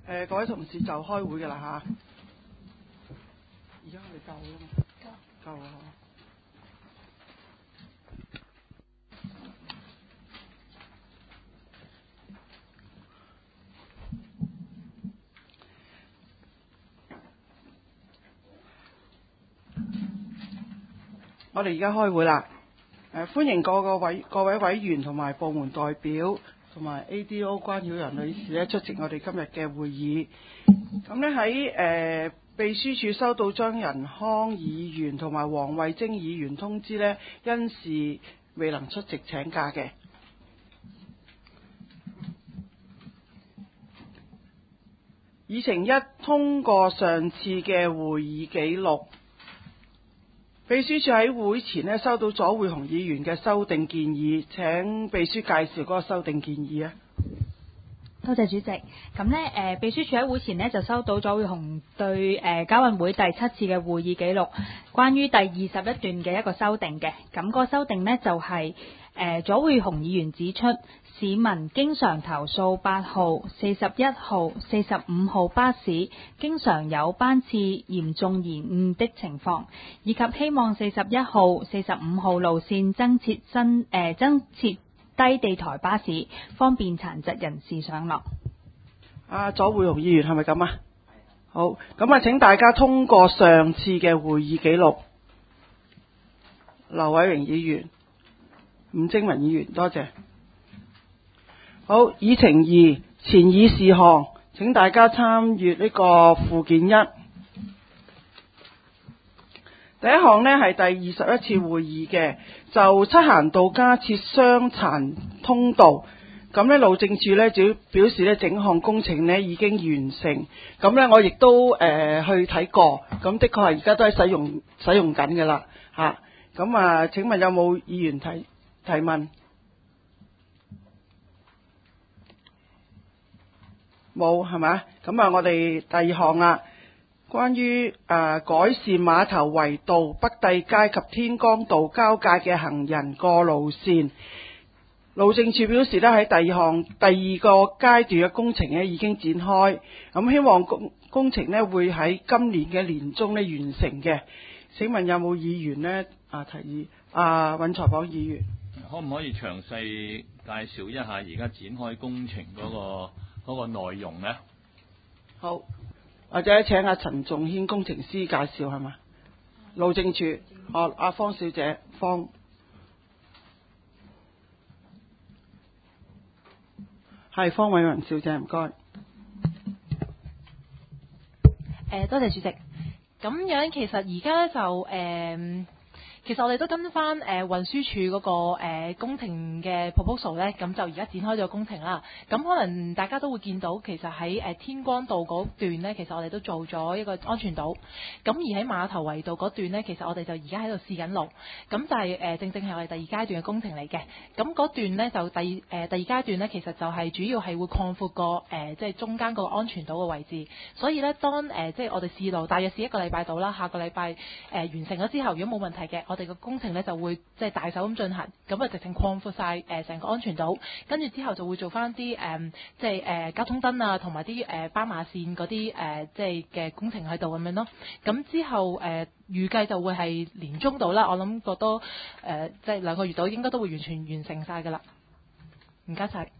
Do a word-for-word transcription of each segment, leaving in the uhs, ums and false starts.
誒，各位同事就開會㗎啦嚇。而家我哋夠啦嘛？夠。夠啦。我哋而家開會啦。誒，歡迎各個委各位委員同埋部門代表同埋 A D O 關曉仁女士咧出席我哋今日嘅會議。咁咧喺誒秘書處收到張仁康議員同埋黃慧貞議員通知咧，因事未能出席請假嘅。議程一，通過上次嘅會議記錄。秘書處喺會前咧收到左會雄議員嘅修訂建議，請秘書介紹嗰個修訂建議啊。 多謝主席。咁呢，誒、呃、秘書處喺會前呢就收到左會雄對誒、呃、交運會第七次嘅會議記錄，關於第二十一段嘅一個修訂嘅。咁、那個修訂呢就係、是、誒、呃、左會雄議員指出，市民經常投訴八號、四十一號、四十五號巴士經常有班次嚴重延誤的情況，以及希望四十一號、四十五號路線增設新誒、呃、增設低地台巴士，方便殘疾人士上落。 啊，左會雄議員係咪咁啊？好，咁啊請大家通過上次嘅會議記錄。劉偉榮議員、伍晶文議員，多謝。好，議程二，前議事項，請大家參閱呢個附件一。第一項呢係第二十一次會議嘅，就漆咸道加設傷殘通道。咁呢路政署呢就表示呢整項工程呢已經完成。咁呢我亦都誒、呃、去睇過，咁的確係而家都係使用使用緊㗎啦嚇。咁啊，請問有冇議員提提問？冇係咪？咁啊，我哋第二項啦。關於誒、呃、改善馬頭圍道北帝街及天光道交界嘅行人過路線，路政署表示咧喺第二項第二個階段嘅工程咧已經展開，咁希望工工程咧會喺今年嘅年中咧完成嘅。請問有冇議員呢？啊提議啊尹財寶議員， 可唔可以詳細介紹一下而家展開工程嗰、嗰個嗰、嗰個內容呢？ 好。或者請阿陳仲軒工程師介紹係嘛？路政署，哦，阿方小姐，方，係方偉文小姐，唔該。 誒，多謝主席。咁樣其實而家咧就誒。呃其實我哋都跟翻誒運輸署嗰個誒工程嘅 proposal 咧，咁就而家展開咗工程啦。咁可能大家都會見到，其實喺誒天光道嗰段咧，其實我哋都做咗一個安全島。咁而喺馬頭圍道嗰段咧，其實我哋就而家喺度試緊路。咁就係誒正正係我哋第二階段嘅工程嚟嘅。咁嗰段咧就第誒第二階段咧，其實就係主要係會擴闊個誒即係中間個安全島嘅位置。所以咧，當誒即係我哋試路，大約試一個禮拜到啦。下個禮拜誒完成咗之後，如果冇問題嘅，我哋個工程咧就會即係大手咁進行，咁啊直情擴闊晒誒成個安全島，跟住之後就會做翻啲誒即係誒交通燈啊，同埋啲誒斑馬線嗰啲誒即係嘅工程喺度咁樣咯。咁之後誒、呃、預計就會係年中到啦，我諗過多誒即係兩個月到應該都會完全完成晒㗎啦。唔該晒。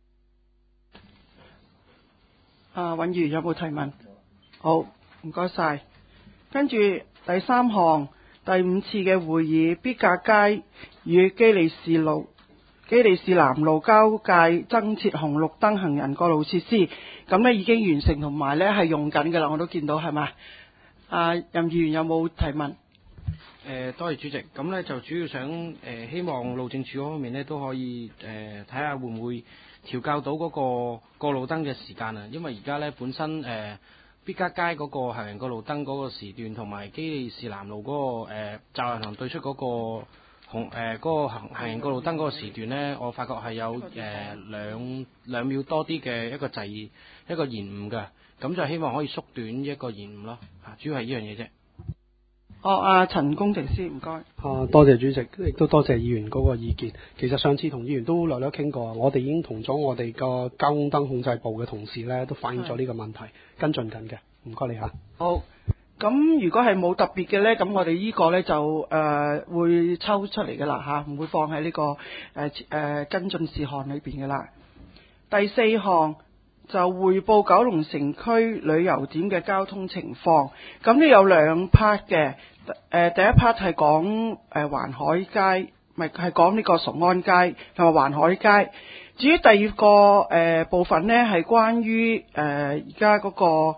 啊，尹議員有冇提問？好，唔該晒。跟住第三項。第五次嘅會議，必格街與基利士路、基利士南路交界增設紅綠燈行人過路設施，咁呢已經完成同埋呢係用緊㗎啦，我都見到係咪？啊，任議員有冇提問？誒、 呃，多謝主席。咁呢就主要想誒、呃，希望路政署嗰方面呢都可以誒睇下會唔會調校到嗰個過路燈嘅時間啊，因為而家呢本身誒。呃必嘉街嗰個行人過路燈嗰個時段，同埋基利士南路嗰、那個誒驟人行對出嗰、那個紅誒嗰、呃那個行行人過路燈嗰個時段呢，我發覺係有誒、呃、兩兩秒多啲嘅一個滯一個延誤嘅，咁就希望可以縮短一個延誤咯，嚇，主要係呢樣嘢啫。 哦，阿陳工程師，唔該。 啊，多謝主席，亦都多謝議員嗰個意見。其實上次同議員都略略傾過，我哋已經同咗我哋個交通燈控制部嘅同事咧，都反映咗呢個問題，跟進緊嘅。唔該你嚇。 好，咁如果係冇特別嘅咧，咁我哋呢個咧就誒、呃、會抽出嚟嘅啦嚇，唔會放喺呢、這個誒誒、呃、跟進事項裏邊嘅啦。第四項就匯報九龍城區旅遊點嘅交通情況。咁呢有兩 part 嘅，誒、呃、第一 part 係講誒環海街，咪係講呢個崇安街同埋環海街。至於第二個誒、呃、部分呢，係關於誒而家嗰個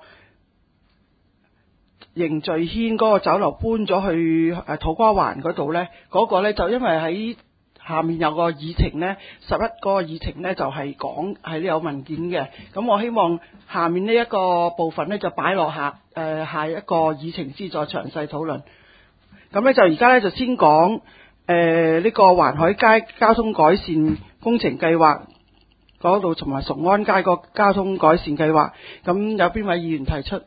凝聚軒嗰個酒樓搬咗去誒土瓜灣嗰度呢，嗰、嗰個呢就因為喺下面有個議程呢，十一嗰個議程呢就係講係有文件嘅。咁我希望下面呢一個部分呢就擺落下誒、呃、下一個議程先再詳細討論。咁呢就而家呢就先講誒呢個環海街交通改善工程計劃嗰度，同埋崇安街個交通改善計劃。咁有邊位議員提出？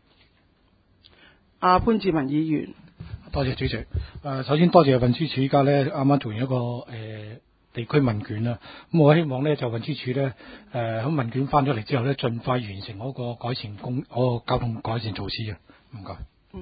阿、啊、潘志文議員。 多謝主席。誒、呃，首先多謝運輸署依家咧，啱啱做完一個誒、呃、地區問卷啦。咁我希望咧就運輸署咧誒喺問卷翻咗嚟之後咧，盡快完成嗰個改善工嗰、嗰個交通改善措施啊。唔該。 嗯。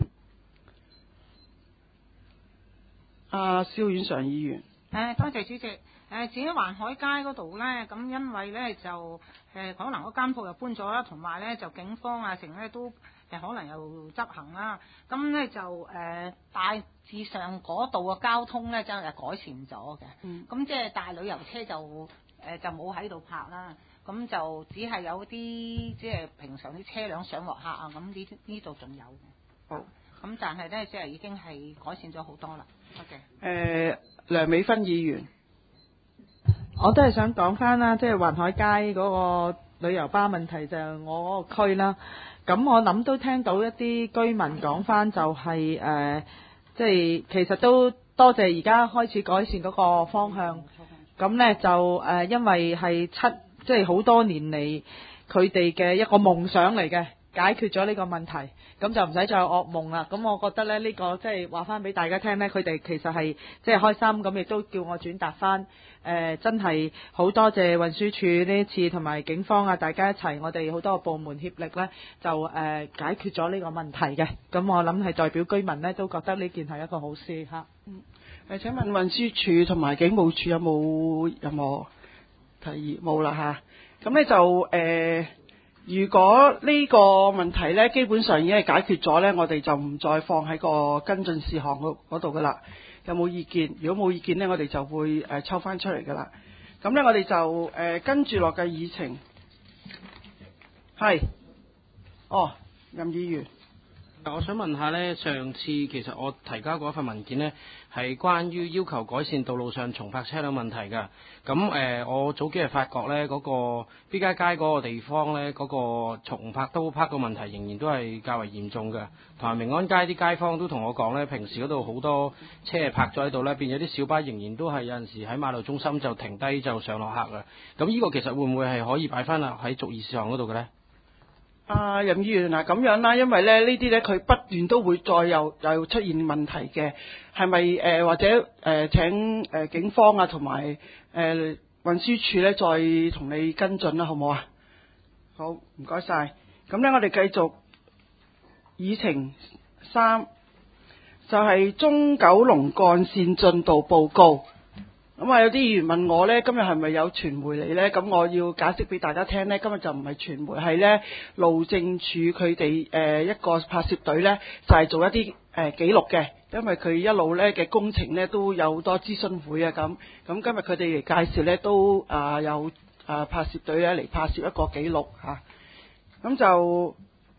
阿蕭婉常議員。 誒，多謝主席。誒，至於環海街嗰度咧，咁因為咧就誒、呃、可能嗰間鋪又搬咗啦，同埋咧就警方啊成咧都。誒可能又執行啦，咁咧就誒、呃、大致上嗰度嘅交通咧真係改善咗嘅，咁、嗯、即係大旅遊車就誒、呃、就冇喺度泊啦，咁就只係有啲即係平常啲車輛上落客啊，咁呢呢度仲有嘅。好，咁但係咧即係已經係改善咗好多啦。OK。誒， 梁美芬議員， 我都係想講翻啦，即係環海街嗰個旅遊巴問題就係我嗰個區啦。咁我諗都聽到一啲居民講翻就係、是、誒，即、呃、係、就是、其實都多謝而家開始改善嗰個方向。咁呢就誒、呃，因為係七即係好多年嚟佢哋嘅一個夢想嚟嘅，解決咗呢個問題，咁就唔使再有噩夢啦。咁我覺得咧呢、這個即係話翻俾大家聽呢，佢哋其實係即係開心，咁亦都叫我轉達翻。誒、呃、真係好多謝運輸署呢一次同埋警方啊，大家一齊，我哋好多個部門協力呢，就誒、呃、解決咗呢個問題嘅。咁我諗係代表居民呢，都覺得呢件係一個好事嚇。 嗯，誒請問運輸署同埋警務處有冇任何提議？冇啦嚇。咁呢就誒、呃，如果呢個問題呢，基本上已經係解決咗呢，我哋就唔再放喺個跟進事項嗰度噶啦。有冇意見？如果冇意見呢，我哋就會誒、呃、抽翻出嚟噶啦。咁呢，我哋就誒、呃、跟住落嘅議程係，哦，任議員。 我想問下呢，上次其實我提交過一份文件呢，係關於要求改善道路上重泊車輛問題㗎。咁誒、呃，我早幾日發覺呢，嗰、那個 B 街街嗰個地方呢，嗰、那個重泊都泊嘅問題仍然都係較為嚴重嘅。同埋明安街啲街坊都同我講呢，平時嗰度好多車係泊咗喺度呢，變咗啲小巴仍然都係有陣時喺馬路中心就停低就上落客㗎。咁呢個其實會唔會係可以擺翻落喺逐議事項嗰度嘅呢？ 啊，任議員嗱咁樣啦，因為咧呢啲咧佢不斷都會再又又出現問題嘅，係咪誒或者誒、呃、請誒、呃、警方啊同埋誒運輸署咧再同你跟進啦，好唔好啊？好，唔該晒。咁咧我哋繼續議程三，就係、是、中九龍幹線進度報告。咁啊，有啲議員問我呢，今日係咪有傳媒嚟呢？咁我要解釋俾大家聽呢，今日就唔係傳媒，係呢路政署佢哋誒一個拍攝隊呢，就係、是、做一啲誒、呃、記錄嘅，因為佢一路呢嘅工程呢都有好多諮詢會啊咁。咁今日佢哋嚟介紹呢，都啊、呃、有啊、呃、拍攝隊呢嚟拍攝一個記錄嚇。咁、啊、就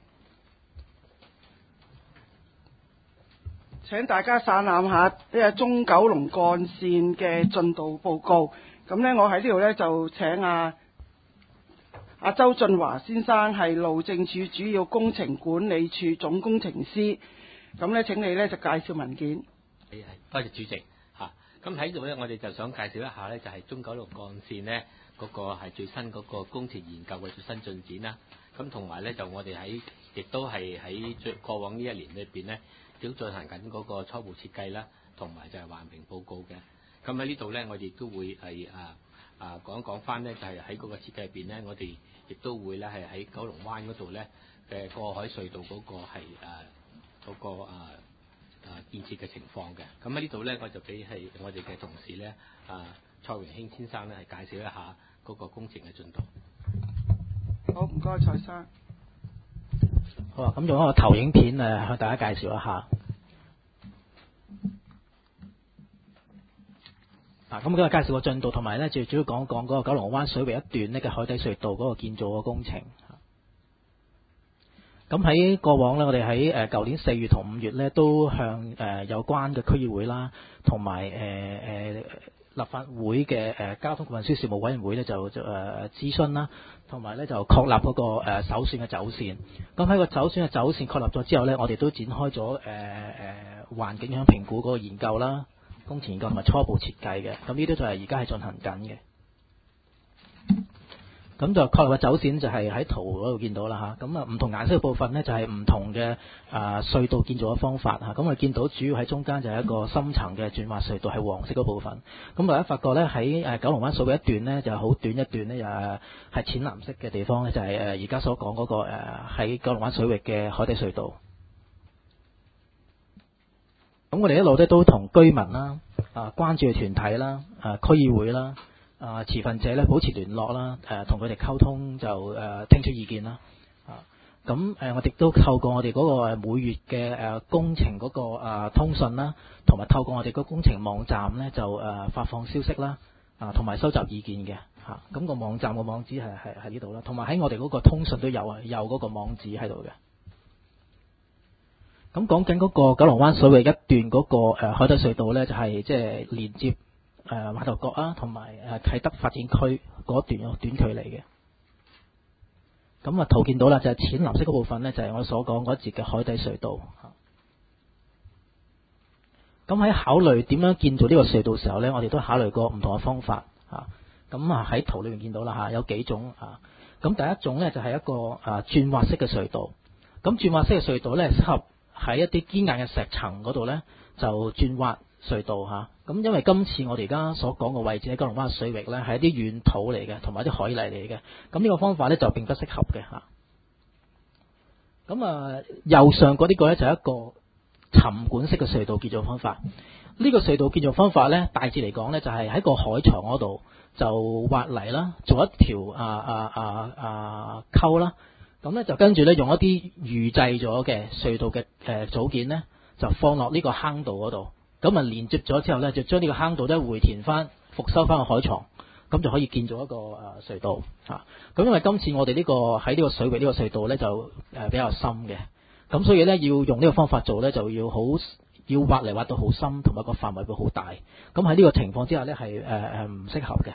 請大家散覽下呢個中九龍幹線嘅進度報告。咁呢，我喺呢度呢，就請阿阿周俊華先生係路政署主要工程管理處總工程師。咁呢，請你呢，就介紹文件。 係，多謝主席嚇。咁喺度呢，我哋就想介紹一下呢，就係中九龍幹線呢嗰個係最新嗰個工程研究嘅最新進展啦。 咁同埋咧就我哋喺亦都係喺最過往呢一年裏邊咧，都進行緊嗰個初步設計啦，同埋就係環評報告嘅。咁喺呢度咧，我哋亦都會係啊啊講一講翻咧，就係喺嗰個設計入邊咧，我哋亦都會咧係喺九龍灣嗰度咧嘅過海隧道嗰個係誒嗰個啊啊建設嘅情況嘅。咁喺呢度咧，我就俾係我哋嘅同事咧啊蔡榮興先生咧係介紹一下嗰個工程嘅進度。 好，唔該，蔡生。 好啊，咁用一個投影片誒向大家介紹一下。啊，咁今日介紹個進度，同埋咧最主要講講嗰個九龍灣水域一段呢嘅海底隧道嗰個建造嘅工程。咁喺過往咧，我哋喺誒舊年四月同五月咧，都向誒有關嘅區議會啦，同埋誒誒立法會嘅誒交通運輸事務委員會咧，就就誒諮詢啦，同埋咧就確立嗰個誒首選嘅走線。咁喺個首選嘅走線確立咗之後咧，我哋都展開咗誒誒環境影響評估嗰個研究啦、工程研究同埋初步設計嘅。咁呢啲就係而家係進行緊嘅。咁就確立嘅走線就係喺圖嗰度見到啦嚇，咁啊唔同顏色嘅部分呢，就係唔同嘅啊隧道建造嘅方法嚇，咁我見到主要喺中間就係一個深層嘅轉滑隧道係黃色嗰部分，咁大家發覺呢，喺誒九龍灣水域一段呢，就係好短一段呢，又係淺藍色嘅地方呢，就係誒而家所講嗰個誒喺九龍灣水域嘅海底隧道。咁我哋一路咧都同居民啦、啊關注嘅團體啦、啊區議會啦、啊持份者咧保持聯絡啦，誒同佢哋溝通就誒、呃、聽取意見啦，啊咁誒、呃、我哋都透過我哋嗰個每月嘅誒、呃、工程嗰、嗰個、呃、通訊啦，同埋透過我哋個工程網站咧就誒、呃、發放消息啦，啊同埋收集意見嘅嚇，咁、啊個網站個網址係係喺呢度啦，同埋喺我哋嗰個通訊都有啊，有嗰個網址喺度嘅。咁講緊嗰個九龍灣水域一段嗰個誒海底隧道咧，就係即係連接誒馬頭角啊，同埋誒啟德發展區嗰段短距離嘅。咁啊圖見到啦，就係淺藍色嗰部分咧，就係我所講嗰一節嘅海底隧道。咁喺考慮點樣建造呢個隧道時候咧，我哋都考慮過唔同嘅方法嚇。咁啊喺圖裏面見到啦嚇，有幾種啊。咁第一種咧就係一個誒轉滑式嘅隧道。咁轉滑式嘅隧道咧適合喺一啲堅硬嘅石層嗰度咧，就轉滑隧道嚇。咁因為今次我哋而家所講嘅位置喺九龍灣水域咧，係一啲軟土嚟嘅，同埋一啲海泥嚟嘅。咁呢個方法咧就並不適合嘅嚇。咁啊，右上嗰啲個咧就係一個沉管式嘅隧道建造方法。呢個隧道建造方法咧，大致嚟講咧就係喺個海床嗰度就挖泥啦，做一條啊啊啊啊溝啦。咁咧就跟住咧用一啲預製咗嘅隧道嘅誒組件咧，就放落呢個坑道嗰度。咁啊連接咗之後咧，就將呢個坑道咧回填翻，復修翻個海床，咁就可以建造一個誒隧道嚇。咁因為今次我哋呢個喺呢個水域呢個隧道咧就誒比較深嘅，咁所以咧要用呢個方法做咧就要好要挖嚟挖到好深，同埋個範圍會好大。咁喺呢個情況之下咧係誒誒唔適合嘅。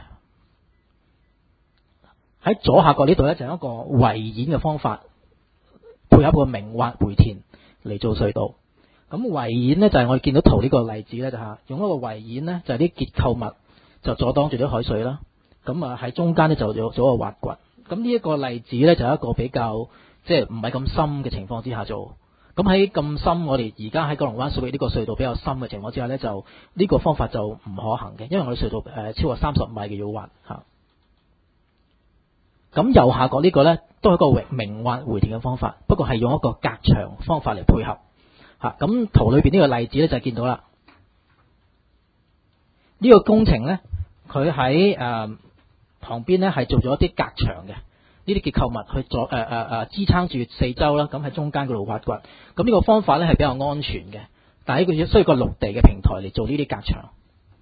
喺左下角呢度咧就係一個圍掩嘅方法，配合個明挖回填嚟做隧道。咁圍掩咧就係我哋見到圖呢個例子咧就係用一個圍掩咧就係啲結構物就阻擋住啲海水啦。咁啊喺中間咧就做咗個挖掘。咁呢一個例子咧就係一個比較即係唔係咁深嘅情況之下做。咁喺咁深，我哋而家喺九龍灣水域呢個隧道比較深嘅情況之下咧，就呢個方法就唔可行嘅，因為我哋隧道誒超過三十米嘅要挖嚇。咁右下角呢個呢，都係一個明挖回填嘅方法，不過係用一個隔牆方法嚟配合嚇。咁圖裏邊呢個例子呢，就見到啦，呢、這個工程呢，佢喺誒旁邊呢係做咗一啲隔牆嘅呢啲結構物去做誒誒誒支撐住四周啦。咁喺中間嗰度挖掘，咁呢個方法呢係比較安全嘅，但係佢需要個陸地嘅平台嚟做呢啲隔牆。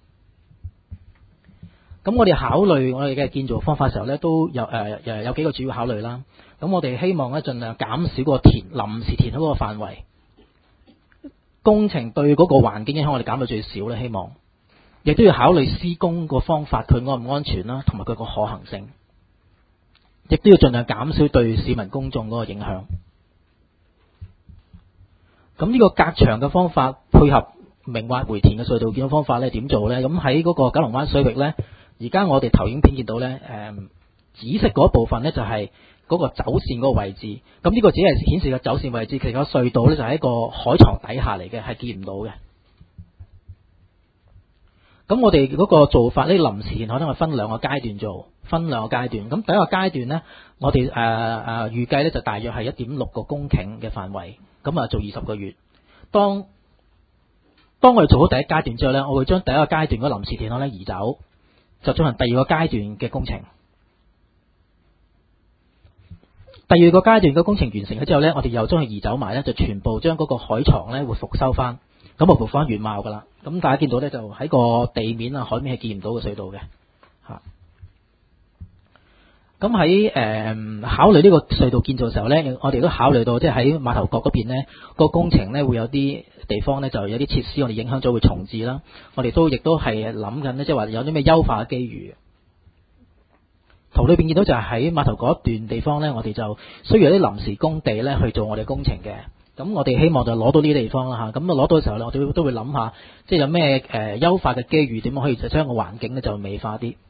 咁我哋考慮我哋嘅建造方法嘅時候咧，都有誒誒有幾個主要考慮啦。咁我哋希望咧盡量減少個填臨時填好嗰個範圍，工程對嗰個環境影響我哋減到最少咧。希望亦都要考慮施工個方法佢安唔安全啦，同埋佢個可行性，亦都要盡量減少對市民公眾嗰個影響。咁呢個隔牆嘅方法配合明挖回填嘅隧道建造方法咧，點做咧？咁喺嗰個九龍灣水域咧。而家我哋投影片見到咧，誒紫色嗰部分咧就係嗰個走線嗰個位置。咁呢個只係顯示個走線位置，其實個隧道咧就喺一個海床底下嚟嘅，係見唔到嘅。咁我哋嗰個做法呢，臨時填海咧，我分兩個階段做，分兩個階段。咁第一個階段呢，我哋誒誒預計呢就大約係一點六個公頃嘅範圍，咁啊做二十個月。當當我哋做好第一階段之後呢，我會將第一個階段嗰臨時填海呢移走，就進行第二個階段嘅工程。第二個階段嘅工程完成咗之後呢，我哋又將佢移走埋呢，就全部將嗰個海床呢會復修翻。咁我復翻原貌噶啦，咁大家見到咧就喺個地面啊海面係見唔到個隧道嘅嚇。咁喺誒考慮呢個隧道建造嘅時候咧，我哋都考慮到即係喺碼頭角嗰邊咧個工程咧會有啲地方咧就有啲設施我哋影響咗會重置啦。我哋都亦都係諗緊咧，即係話有啲咩優化嘅機遇。圖裏邊見到就係喺碼頭嗰一段地方咧，我哋就需要有啲臨時工地咧去做我哋工程嘅。咁我哋希望就攞到呢啲地方啦嚇，咁啊攞到嘅時候咧，我哋都會諗下，即係有咩誒優化嘅機遇，點樣可以就將個環境咧就美化啲。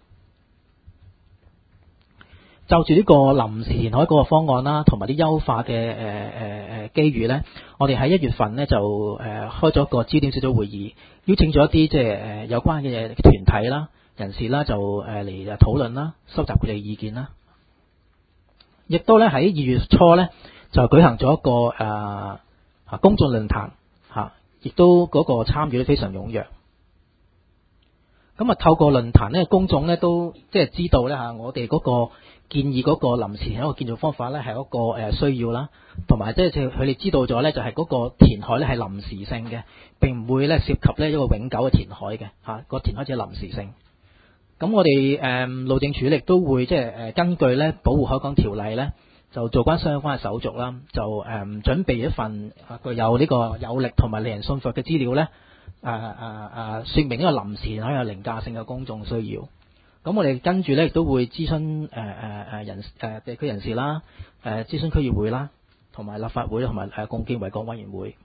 就住呢個臨時填海嗰個方案啦，同埋啲優化嘅誒誒誒機遇咧，我哋喺一月份咧就誒、呃、開咗個焦點小組會議，邀請咗一啲即係誒有關嘅團體啦、人士啦，就誒嚟討論啦，收集佢哋嘅意見啦。亦都咧喺二月初咧，就舉行咗一個誒啊、呃、公眾論壇嚇，亦都嗰個參與都非常踴躍。咁啊，透過論壇咧，公眾咧都即係知道咧嚇，我哋嗰個建議嗰個臨時填海嘅建造方法咧係一個誒需要啦，同埋即係佢哋知道咗咧，就係嗰個填海咧係臨時性嘅，並唔會咧涉及咧一個永久嘅填海嘅嚇，個填海只係臨時性。咁我哋誒路政署亦都會即係誒根據咧保護海港條例咧，就做關相關嘅手續啦，就誒、嗯、準備一份具有呢個有力同埋令人信服嘅資料咧，誒誒誒説明呢個臨時填海有凌駕性嘅公眾需要。咁我哋跟住咧亦都會諮詢誒誒誒人誒、呃、地區人士啦，誒、呃、諮詢區議會啦，同埋立法會同埋誒共建維港委員會。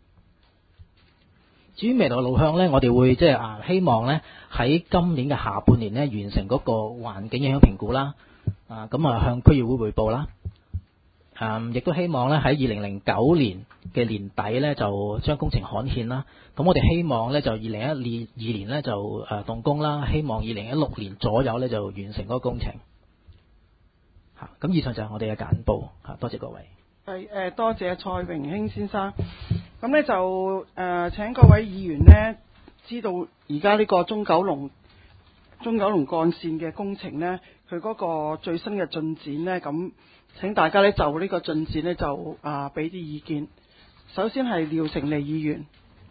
至於未來嘅路向咧，我哋會即係啊希望咧喺今年嘅下半年咧完成嗰個環境影響評估啦，啊咁啊向區議會彙報啦，嗯亦都希望咧喺二零零九年嘅年底咧就將工程刊憲啦。咁我哋希望咧就二零一二年咧就誒動工啦，希望二零一六年左右咧就完成嗰個工程。嚇，咁以上就係我哋嘅簡報嚇，多謝各位。 係誒，多謝蔡榮興先生。咁咧就誒、呃、請各位議員呢知道而家呢個中九龍中九龍幹線嘅工程呢，佢嗰個最新嘅進展呢，咁請大家呢就呢個進展呢就啊俾啲意見。首先係廖成利議員。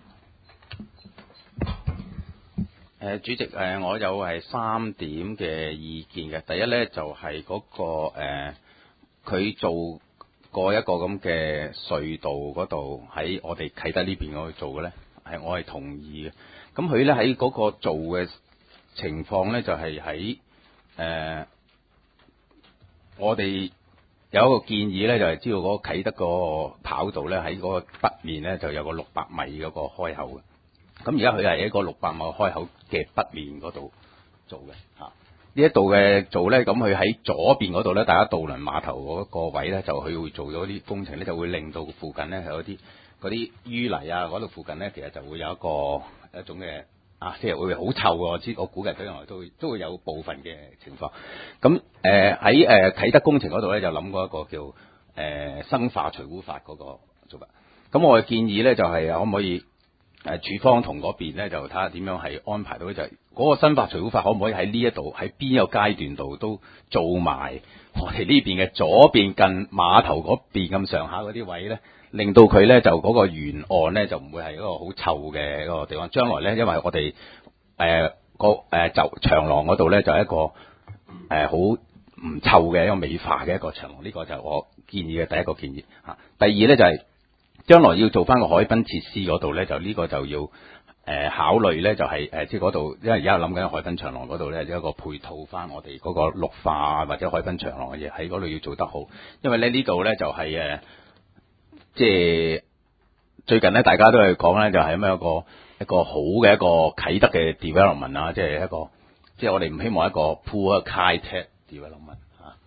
誒主席誒，我有係三點嘅意見嘅。第一呢，就係嗰個誒佢做過一個咁嘅隧道嗰度喺我哋啟德呢邊嗰度做嘅呢，係我係同意嘅。咁佢呢喺嗰個做嘅情況呢，就係喺誒我哋有一個建議呢，就係知道嗰個啟德嗰個跑道呢，喺嗰個北面呢，就有個六百米嗰個開口嘅。咁而家佢係一個六百米開口嘅北面嗰度做嘅嚇。呢一度嘅做咧，咁佢喺左邊嗰度咧，大家渡輪碼頭嗰個位咧，就佢會做咗啲工程咧，就會令到附近咧係有啲嗰啲淤泥啊，嗰度附近咧其實就會有一個一種嘅啊，即係會好臭喎。我知我估計將來都會都會有部分嘅情況。咁誒喺誒啟德工程嗰度咧，就諗過一個叫誒、呃、生化除污法嗰個做法。咁我嘅建議咧就係、是、可唔可以？誒處方同嗰邊咧就睇下點樣係安排到，就係、是、嗰個新法除污法可唔可以喺呢一度喺邊一個階段度都做埋我哋呢邊嘅左邊近碼頭嗰邊咁上下嗰啲位咧，令到佢咧就嗰個沿岸咧就唔會係一個好臭嘅一個地方。將來咧，因為我哋誒個誒就長廊嗰度咧就係一個誒好唔臭嘅一個美化嘅一個長廊，呢、這個就係我建議嘅第一個建議嚇。第二咧就係、是。將來要做翻個海濱設施嗰度咧，就呢個就要誒、呃、考慮咧，就係、是、誒即係嗰度，因為而家諗緊海濱長廊嗰度咧，有一個配套翻我哋嗰個綠化或者海濱長廊嘅嘢喺嗰度要做得好，因為咧呢度咧就係、是、誒即係最近咧大家都係講咧，就係咁樣一個一個好嘅一個啟德嘅 development 啊，即係一個即係我哋唔希望一個 poor high tech development 嚇。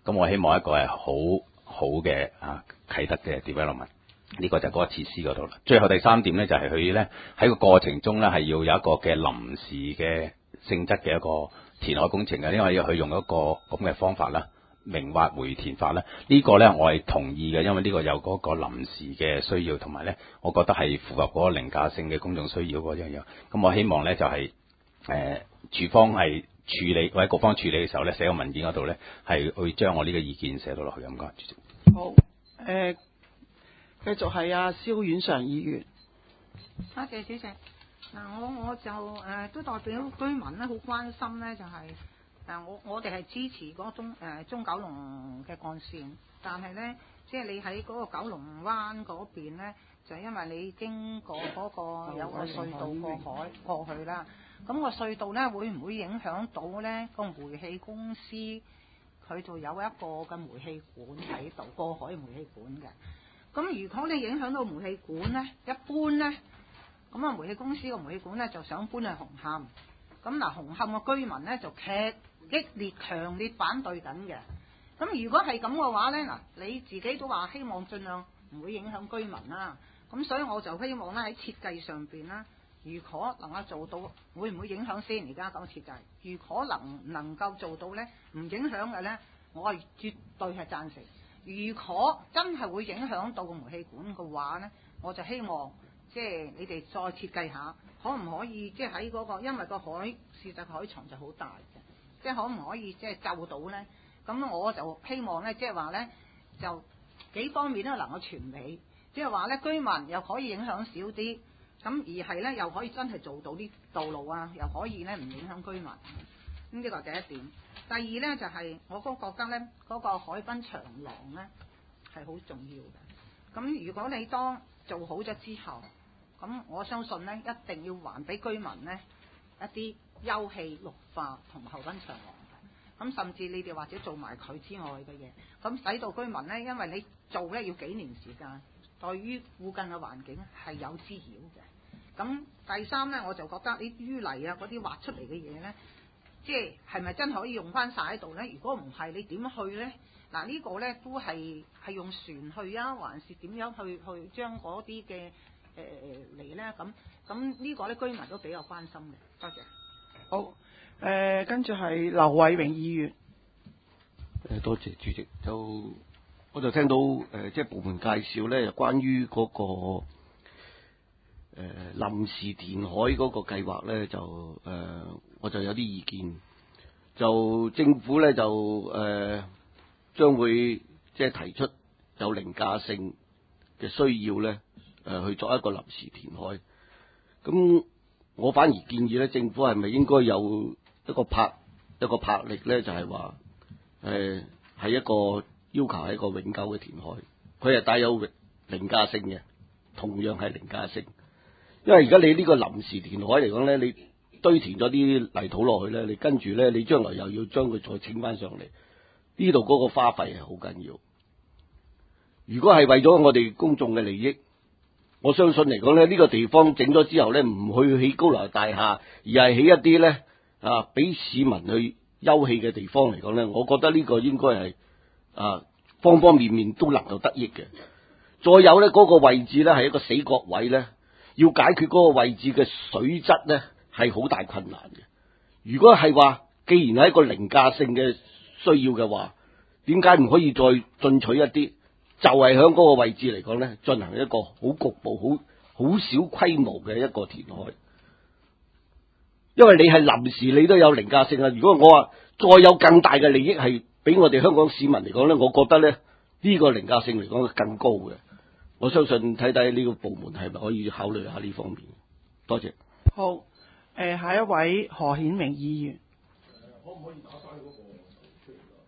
咁我希望一個係好好嘅啊啟德嘅 development。呢個就係嗰個設施嗰度啦。最後第三點咧，就係佢咧喺個過程中咧係要有一個嘅臨時嘅性質嘅一個填海工程嘅，因為要佢用一個咁嘅方法啦，明挖回填法啦。呢個咧我係同意嘅，因為呢個有嗰個臨時嘅需要，同埋咧我覺得係符合嗰個凌駕性嘅公眾需要嗰樣嘢。咁我希望咧就係誒處方係處理或者局方處理嘅時候咧，寫個文件嗰度咧係會將我呢個意見寫到落去咁講。主席。 好，誒、呃。繼續係阿蕭婉常議員。 多謝主席。嗱，我我就誒、呃、都代表居民咧，好關心咧，就係、是、誒、呃、我我哋係支持嗰中誒、呃、中九龍嘅幹線，但係咧，即係你喺嗰個九龍灣嗰邊咧，就因為你經過嗰個有個隧道過海過去啦，咁、個隧道咧會唔會影響到咧個煤氣公司佢就有一個嘅煤氣管喺度過海煤氣管嘅？咁如果你影響到煤氣管咧，一般咧，咁啊煤氣公司個煤氣管咧就想搬去紅磡。咁嗱，紅磡嘅居民咧就劇激烈、強烈反對緊嘅。咁如果係咁嘅話咧，嗱你自己都話希望盡量唔會影響居民啦。咁所以我就希望咧喺設計上邊啦，如果能夠做到，會唔會影響先？而家講設計，如果能能夠做到咧，唔影響嘅咧，我係絕對係贊成。如果真係會影響到個煤氣管嘅話呢，我就希望即係你哋再設計下，可唔可以即係喺嗰個，因為個海事實海床就好大嘅，即係可唔可以即係就到呢？咁我就希望呢，即係話呢，就幾方面都能夠全美，即係話呢，居民又可以影響少啲，咁而係呢，又可以真係做到啲道路啊，又可以呢唔影響居民。咁呢個係第一點。第二呢，就係、是、我都覺得呢嗰、那個海濱長廊呢係好重要嘅。咁如果你當做好咗之後，咁我相信呢一定要還俾居民呢一啲休憩綠化同埋後濱長廊嘅。咁甚至你哋或者做埋佢之外嘅嘢，咁使到居民呢，因為你做呢要幾年時間，對於附近嘅環境係有滋擾嘅。咁第三呢，我就覺得啲淤泥啊嗰啲挖出嚟嘅嘢呢，即係係咪真可以用翻晒喺度呢？如果唔係，你點去呢？嗱，呢個呢都係係用船去啊，還是點樣去去將嗰啲嘅誒嚟呢？咁咁呢個呢，居民都比較關心嘅。多謝。 好，誒、呃，跟住係劉偉榮議員。 誒，多謝主席。就我就聽到誒、呃，即係部門介紹呢，有關於嗰、那個。誒、呃、臨時填海嗰個計劃咧，就誒、呃、我就有啲意見，就政府咧就誒將、呃、會即係提出有凌駕性嘅需要咧，誒、呃、去作一個臨時填海。咁我反而建議咧，政府係咪應該有一個魄一個魄力咧，就係話誒係一個要求係一個永久嘅填海，佢係帶有凌駕性嘅，同樣係凌駕性。因為而家你呢個臨時填海嚟講咧，你堆填咗啲泥土落去咧，你跟住咧，你將來又要將佢再清翻上嚟，呢度嗰個花費係好緊要。如果係為咗我哋公眾嘅利益，我相信嚟講咧，呢個地方整咗之後咧，唔去起高樓大廈，而係起一啲咧啊，俾市民去休憩嘅地方嚟講咧，我覺得呢個應該係啊方方面面都能夠得益嘅。再有咧，嗰個位置咧係一個死角位咧。要解決嗰個位置嘅水質呢，係好大困難嘅。如果係話，既然係一個凌駕性嘅需要嘅話，點解唔可以再進取一啲？就係喺嗰個位置嚟講呢，進行一個好局部、好好小規模嘅一個填海。因為你係臨時，你都有凌駕性啊。如果我話再有更大嘅利益係俾我哋香港市民嚟講呢，我覺得呢，呢個凌駕性嚟講係更高嘅。我相信睇睇呢個部門係咪可以考慮下呢方面。多謝。 好，誒、呃、下一位何顯明議員。 可唔可以打翻嗰個出嚟㗎？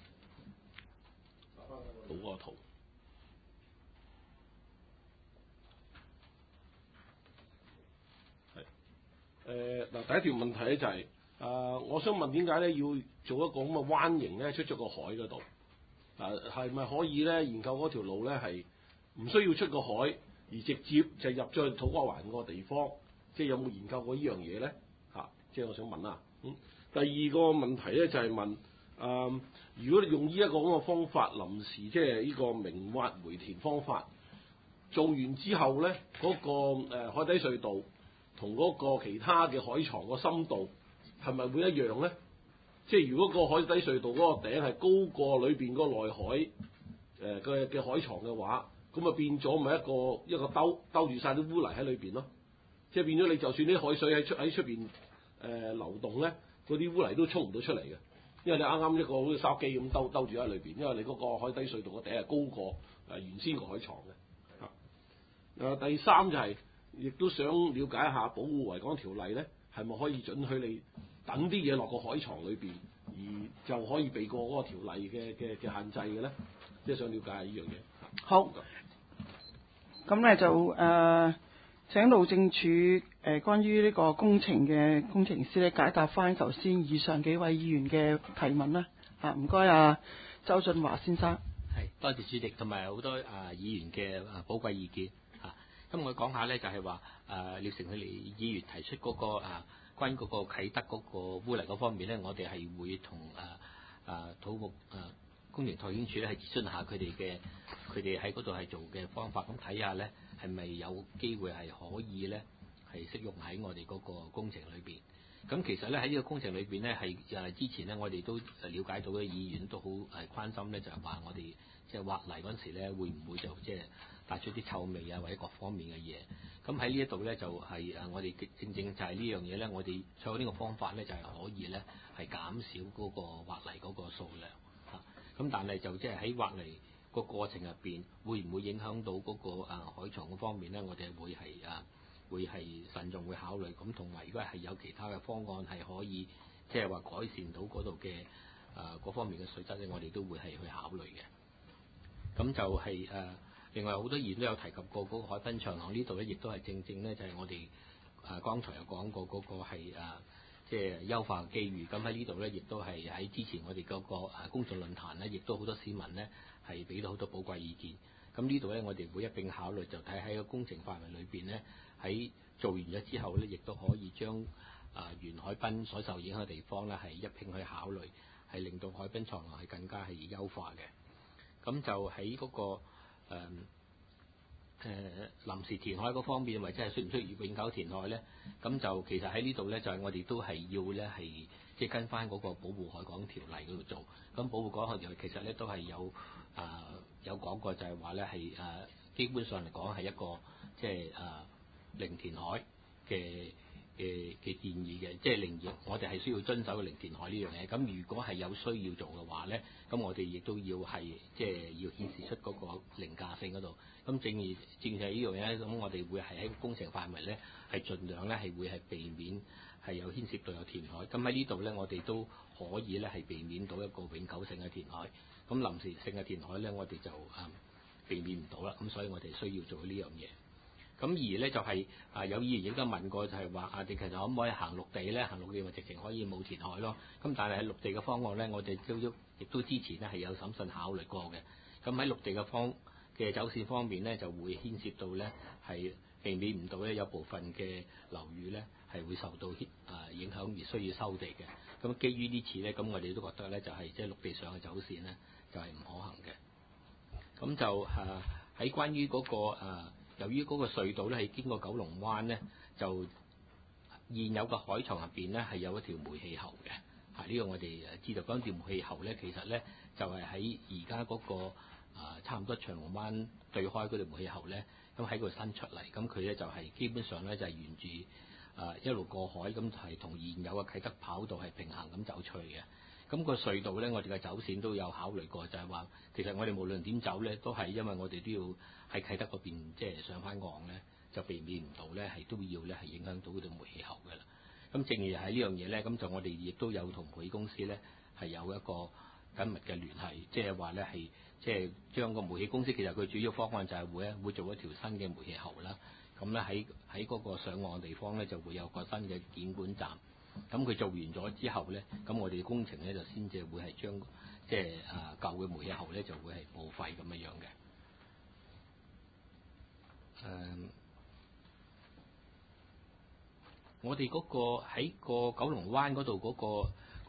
打翻嗰個圖。係。誒嗱，第一條問題咧就係、是，啊、呃，我想問點解咧要做一個咁嘅彎形咧出咗個海嗰度？嗱，係咪可以咧研究嗰條路咧係？唔需要出個海，而直接就入咗去土瓜灣個地方，即係有冇研究過呢樣嘢咧？嚇、啊，即係我想問啦。嗯，第二個問題咧就係問， 誒，如果你用呢一個咁嘅方法，臨時即係呢個明挖回填方法，做完之後咧，嗰、個誒、呃、海底隧道同嗰個其他嘅海床個深度係咪會一樣咧？即係如果個海底隧道嗰個頂係高過裏邊嗰個內海誒嘅嘅海床嘅話，咁啊變咗咪一個一個兜兜住晒啲污泥喺裏邊咯。即係變咗你就算啲海水喺出喺出邊誒流動咧，嗰啲污泥都沖唔到出嚟嘅，因為你啱啱一個好似筲箕咁兜兜住喺裏邊，因為你嗰個海底隧道個頂係高過誒原先個海床嘅。誒、呃、第三就係、是，亦都想了解一下保護維港條例咧，係咪可以准許你等啲嘢落個海床裏邊，而就可以避過嗰個條例嘅嘅嘅限制嘅咧？即係想了解下呢樣嘢。 好，咁咧就誒、呃、請路政署誒、呃、關於呢個工程嘅工程師咧解答翻頭先以上幾位議員嘅提問啦。啊，唔該啊，周俊華先生。 係，多謝主席同埋好多啊議員嘅啊寶貴意見。咁我講下咧，就係話誒廖成佢哋議員提出嗰、那個啊關於嗰個啟德嗰個污泥嗰方面咧，我哋係會同誒誒土木誒工程拓展署咧係諮詢下佢哋嘅佢哋喺嗰度係做嘅方法，咁睇下咧係咪有機會係可以咧係適用喺我哋嗰個工程裏邊。咁其實咧喺呢個工程裏邊咧係誒之前咧我哋都了解到嘅議員都好誒關心咧，就係話我哋即係挖泥嗰陣時咧會唔會就即係帶出啲臭味啊，或者各方面嘅嘢。咁喺呢一度咧就係誒我哋正正就係呢樣嘢咧，我哋採用呢個方法咧就係可以咧係減少嗰個挖泥嗰個數量嚇。咁但係就即係喺挖泥個過程入邊，會唔會影響到嗰個誒海床嗰方面咧？我哋會係誒會係慎重會考慮。咁同埋如果係有其他嘅方案係可以即係話改善到嗰度嘅誒嗰方面嘅水質咧，我哋都會係去考慮嘅。咁就係、是、誒。呃另外好多議員都有提及過嗰個海濱長廊呢度咧，亦都係正正咧就係我哋誒剛才有講過嗰個係誒即係優化嘅機遇。咁喺呢度咧，亦都係喺之前我哋嗰個誒公眾論壇咧，亦都好多市民咧係俾到好多寶貴意見。咁呢度咧，我哋會一並考慮，就睇喺個工程範圍裏邊咧，喺做完咗之後咧，亦都可以將誒沿海濱所受影響嘅地方咧係一並去考慮，係令到海濱長廊係更加係優化嘅。咁就喺嗰、那個誒誒、呃、臨時填海嗰方面，或者係需唔需要永久填海咧？咁就其實喺呢度咧，就係、是、我哋都係要咧係即係跟翻嗰個保護海港條例嗰度做。咁保護海港條例其實咧都係有誒、呃、有講過就，就係話咧係誒基本上嚟講係一個即係誒零填海嘅嘅嘅建議嘅，即係零我哋係需要遵守零填海呢樣嘢。咁如果係有需要做嘅話咧，咁我哋亦都要係即係要顯示出嗰個凌駕性嗰度。咁正如正係呢樣嘢咧，咁我哋會係喺工程範圍咧係盡量咧係會係避免係有牽涉到有填海。咁喺呢度咧，我哋都可以咧係避免到一個永久性嘅填海。咁臨時性嘅填海咧，我哋就誒、嗯、避免唔到啦。咁所以我哋需要做呢樣嘢。咁而咧就係、是、啊有議員亦都問過，就係話啊，你其實可唔可以行陸地咧？行陸地咪直情可以冇填海咯。咁但係喺陸地嘅方案咧，我哋都亦都之前咧係有審慎考慮過嘅。咁喺陸地嘅方嘅走線方面咧，就會牽涉到咧係避免唔到咧有部分嘅樓宇咧係會受到啊影響而需要收地嘅。咁基於呢次咧，咁我哋都覺得咧就係即係陸地上嘅走線咧就係、是、唔可行嘅。咁就啊喺關於嗰、那個啊。由於嗰個隧道咧係經過九龍灣咧，就現有嘅海床入邊咧係有一條煤氣喉嘅。嚇、啊，呢、這個我哋誒知道。嗰條煤氣喉咧，其實咧就係喺而家嗰個啊、呃、差唔多長龍灣對開嗰條煤氣喉咧，咁喺度伸出嚟。咁佢咧就係、是、基本上咧就係、是、沿住啊、呃、一路過海，咁係同現有嘅啟德跑道係平行咁走出去嘅。咁、那個隧道咧，我哋嘅走線都有考慮過，就係、是、話其實我哋無論點走咧，都係因為我哋都要喺啟德嗰邊即係上翻岸咧，就避免唔到咧係都要咧係影響到嗰條煤氣喉嘅啦。咁正如喺呢樣嘢咧，咁就我哋亦都有同煤氣公司咧係有一個緊密嘅聯繫，即係話咧係即係將個煤氣公司其實佢主要方案就係會咧會做一條新嘅煤氣喉啦。咁咧喺喺嗰個上岸地方咧就會有個新嘅檢管站。咁佢做完咗之後咧，咁我哋工程咧就先至會係將即係啊舊嘅煤氣喉咧就會係報廢咁樣樣嘅。誒、嗯，我哋嗰個喺個九龍灣嗰度嗰個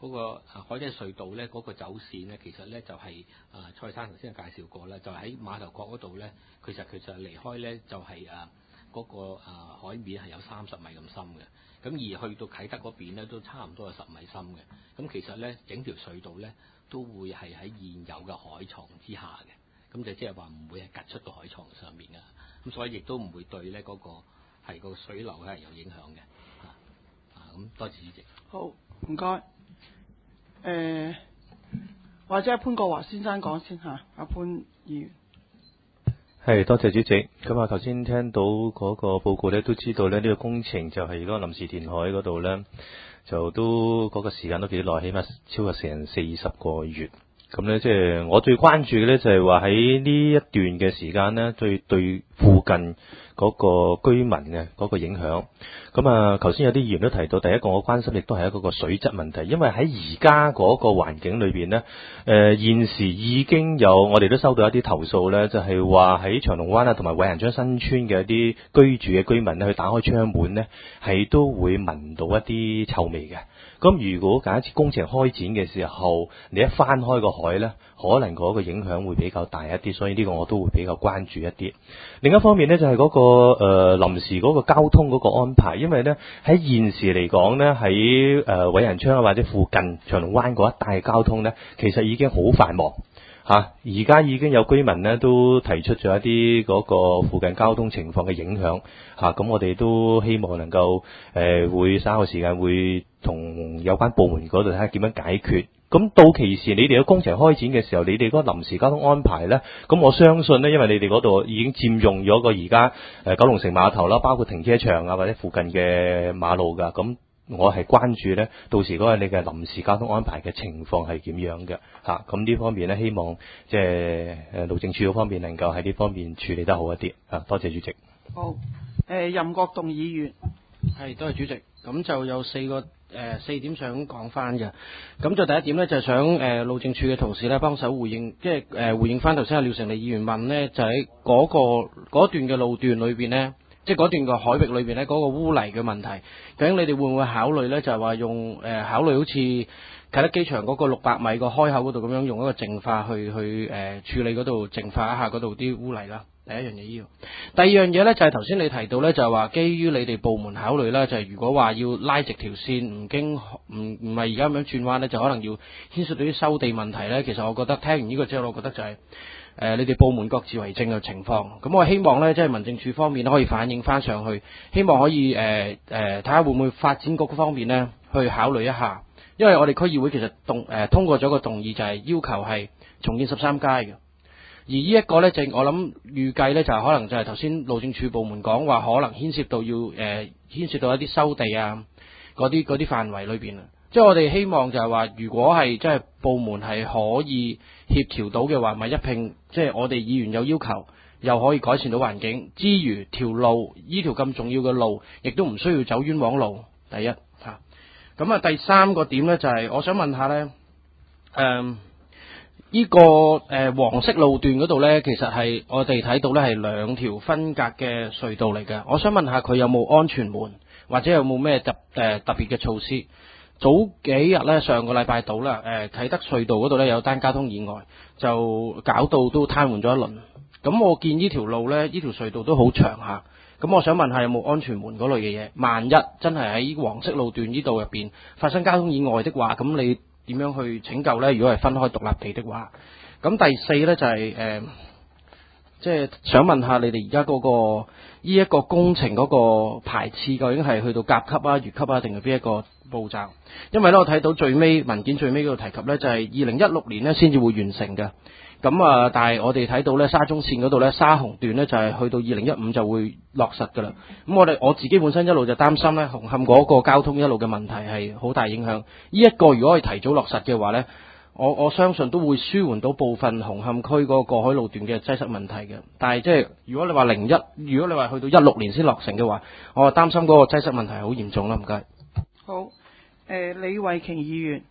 嗰個海底隧道咧嗰個走線咧，其實咧就係、是、啊蔡生頭先介紹過啦，就喺碼頭角嗰度咧，其實其實離開咧就係啊嗰個啊海面係有三十米咁深嘅。咁而去到啟德嗰邊咧，都差唔多有十米深嘅。咁其實咧，整條隧道咧都會係喺現有嘅海床之下嘅。咁就即係話唔會係趌出個海床上面嘅。咁所以亦都唔會對咧嗰個係個水流係有影響嘅。啊啊，咁多謝主席。 好，唔該。誒，或者潘國華先生講先嚇，阿潘議員。 係，多謝主席。咁啊，頭先聽到嗰個報告咧，都知道咧呢個工程就係嗰個臨時填海嗰度咧，就都嗰個時間都幾耐，起碼超過成四十個月。咁咧，即係我最關注嘅咧，就係話喺呢一段嘅時間咧，對對附近嗰個居民嘅嗰個影響。咁啊，頭先有啲議員都提到，第一個我關心亦都係一個個水質問題，因為喺而家嗰個環境裏邊咧，誒現時已經有我哋都收到一啲投訴咧，就係話喺長龍灣啊同埋偉人章新村嘅一啲居住嘅居民咧，去打開窗門咧，係都會聞到一啲臭味嘅。咁如果假設工程開展嘅時候，你一翻開個海咧，可能嗰個影響會比較大一啲，所以呢個我都會比較關注一啲。另一方面咧，就係嗰個誒臨時嗰個交通嗰個安排，因為咧喺現時嚟講咧，喺誒偉人昌啊或者附近長龍灣嗰一帶交通咧，其實已經好繁忙嚇。而家已經有居民咧都提出咗一啲嗰個附近交通情況嘅影響嚇，咁我哋都希望能夠誒會稍後時間會同有關部門嗰度睇下點樣解決。咁到期時你哋嘅工程開展嘅時候，你哋嗰個臨時交通安排咧，咁我相信咧，因為你哋嗰度已經佔用咗個而家誒九龍城碼頭啦，包括停車場啊或者附近嘅馬路㗎，咁我係關注咧，到時嗰個你嘅臨時交通安排嘅情況係點樣嘅嚇？咁呢方面咧，希望即係誒路政署嗰方面能夠喺呢方面處理得好一啲嚇。多謝主席。 好，誒任國棟議員。 係，多謝主席。咁就有四個誒、呃、四點想講翻嘅。咁就第一點咧，就係、是、想誒、呃、路政署嘅同事咧幫手回應，即係誒回應翻頭先阿廖成利議員問咧，就喺嗰、那個嗰段嘅路段裏邊咧，即係嗰段嘅海域裏邊咧，嗰、那個污泥嘅問題，究竟你哋會唔會考慮咧？就係、是、話用誒、呃、考慮好似啟德機場嗰個六百米個開口嗰度咁樣，用一個淨化去去誒、呃、處理嗰度淨化一下嗰度啲污泥啦。第一樣嘢要，第二樣嘢咧就係頭先你提到咧，就係話基於你哋部門考慮啦，就係、是、如果話要拉直條線，唔經唔唔係而家咁樣轉彎咧，就可能要牽涉到啲收地問題咧。其實我覺得聽完呢個之後，我覺得就係、是、誒、呃、你哋部門各自為政嘅情況。咁我希望咧，即係民政處方面可以反映翻上去，希望可以誒誒睇下會唔會發展局方面咧去考慮一下，因為我哋區議會其實動誒、呃、通過咗個動議，就係要求係重建十三街嘅。而呢一個呢，正我諗預計呢，就係可能就係頭先路政署部門講話，可能牽涉到要誒、呃、牽涉到一啲收地啊嗰啲嗰啲範圍裏邊啊。即係我哋希望就係話，如果係即係部門係可以協調到嘅話，咪一併即係我哋議員有要求，又可以改善到環境之餘，條路呢條咁重要嘅路，亦都唔需要走冤枉路。第一嚇，咁啊第三個點呢，就係、是、我想問下呢。誒、呃。呢、這個誒、呃、黃色路段嗰度呢，其實係我哋睇到呢係兩條分隔嘅隧道嚟嘅。我想問下佢有冇安全門，或者有冇咩特誒、呃、特別嘅措施？早幾日呢，上個禮拜到啦，誒、呃、啟德隧道嗰度呢有單交通意外，就搞到都癱瘓咗一輪。咁我見呢條路呢，呢條隧道都好長下。咁我想問下有冇安全門嗰類嘅嘢？萬一真係喺黃色路段呢度入邊發生交通意外的話，咁你點樣去拯救呢？如果係分開獨立地的話，咁第四呢，就係、是、誒，即、呃、係、就是、想問下你哋而家嗰個呢一個工程嗰個排次究竟係去到甲級啊、乙級啊，定係邊一個步驟？因為呢，我睇到最尾文件最尾嗰度提及呢，就係二零一六年呢先至會完成嘅。咁啊，但係我哋睇到呢，沙中線嗰度呢，沙紅段呢就係、是、去到二零一五就會落實㗎啦。咁我哋我自己本身一路就擔心呢，紅磡嗰個交通一路嘅問題係好大影響。呢、這、一個如果係提早落實嘅話呢，我我相信都會舒緩到部分紅磡區嗰個過海路段嘅擠塞問題嘅。但係即係如果你話零一，如果你話去到一六年先落成嘅話，我擔心嗰個擠塞問題係好嚴重啦。唔該。 好，誒、呃、李慧瓊議員。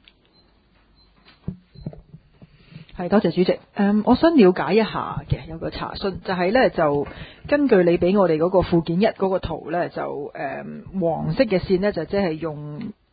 係，多謝主席。嗯，我想了解一下嘅，有個查詢就係、是、呢，就根據你俾我哋嗰個附件一嗰個圖呢，就誒、嗯、黃色嘅線呢，就即係用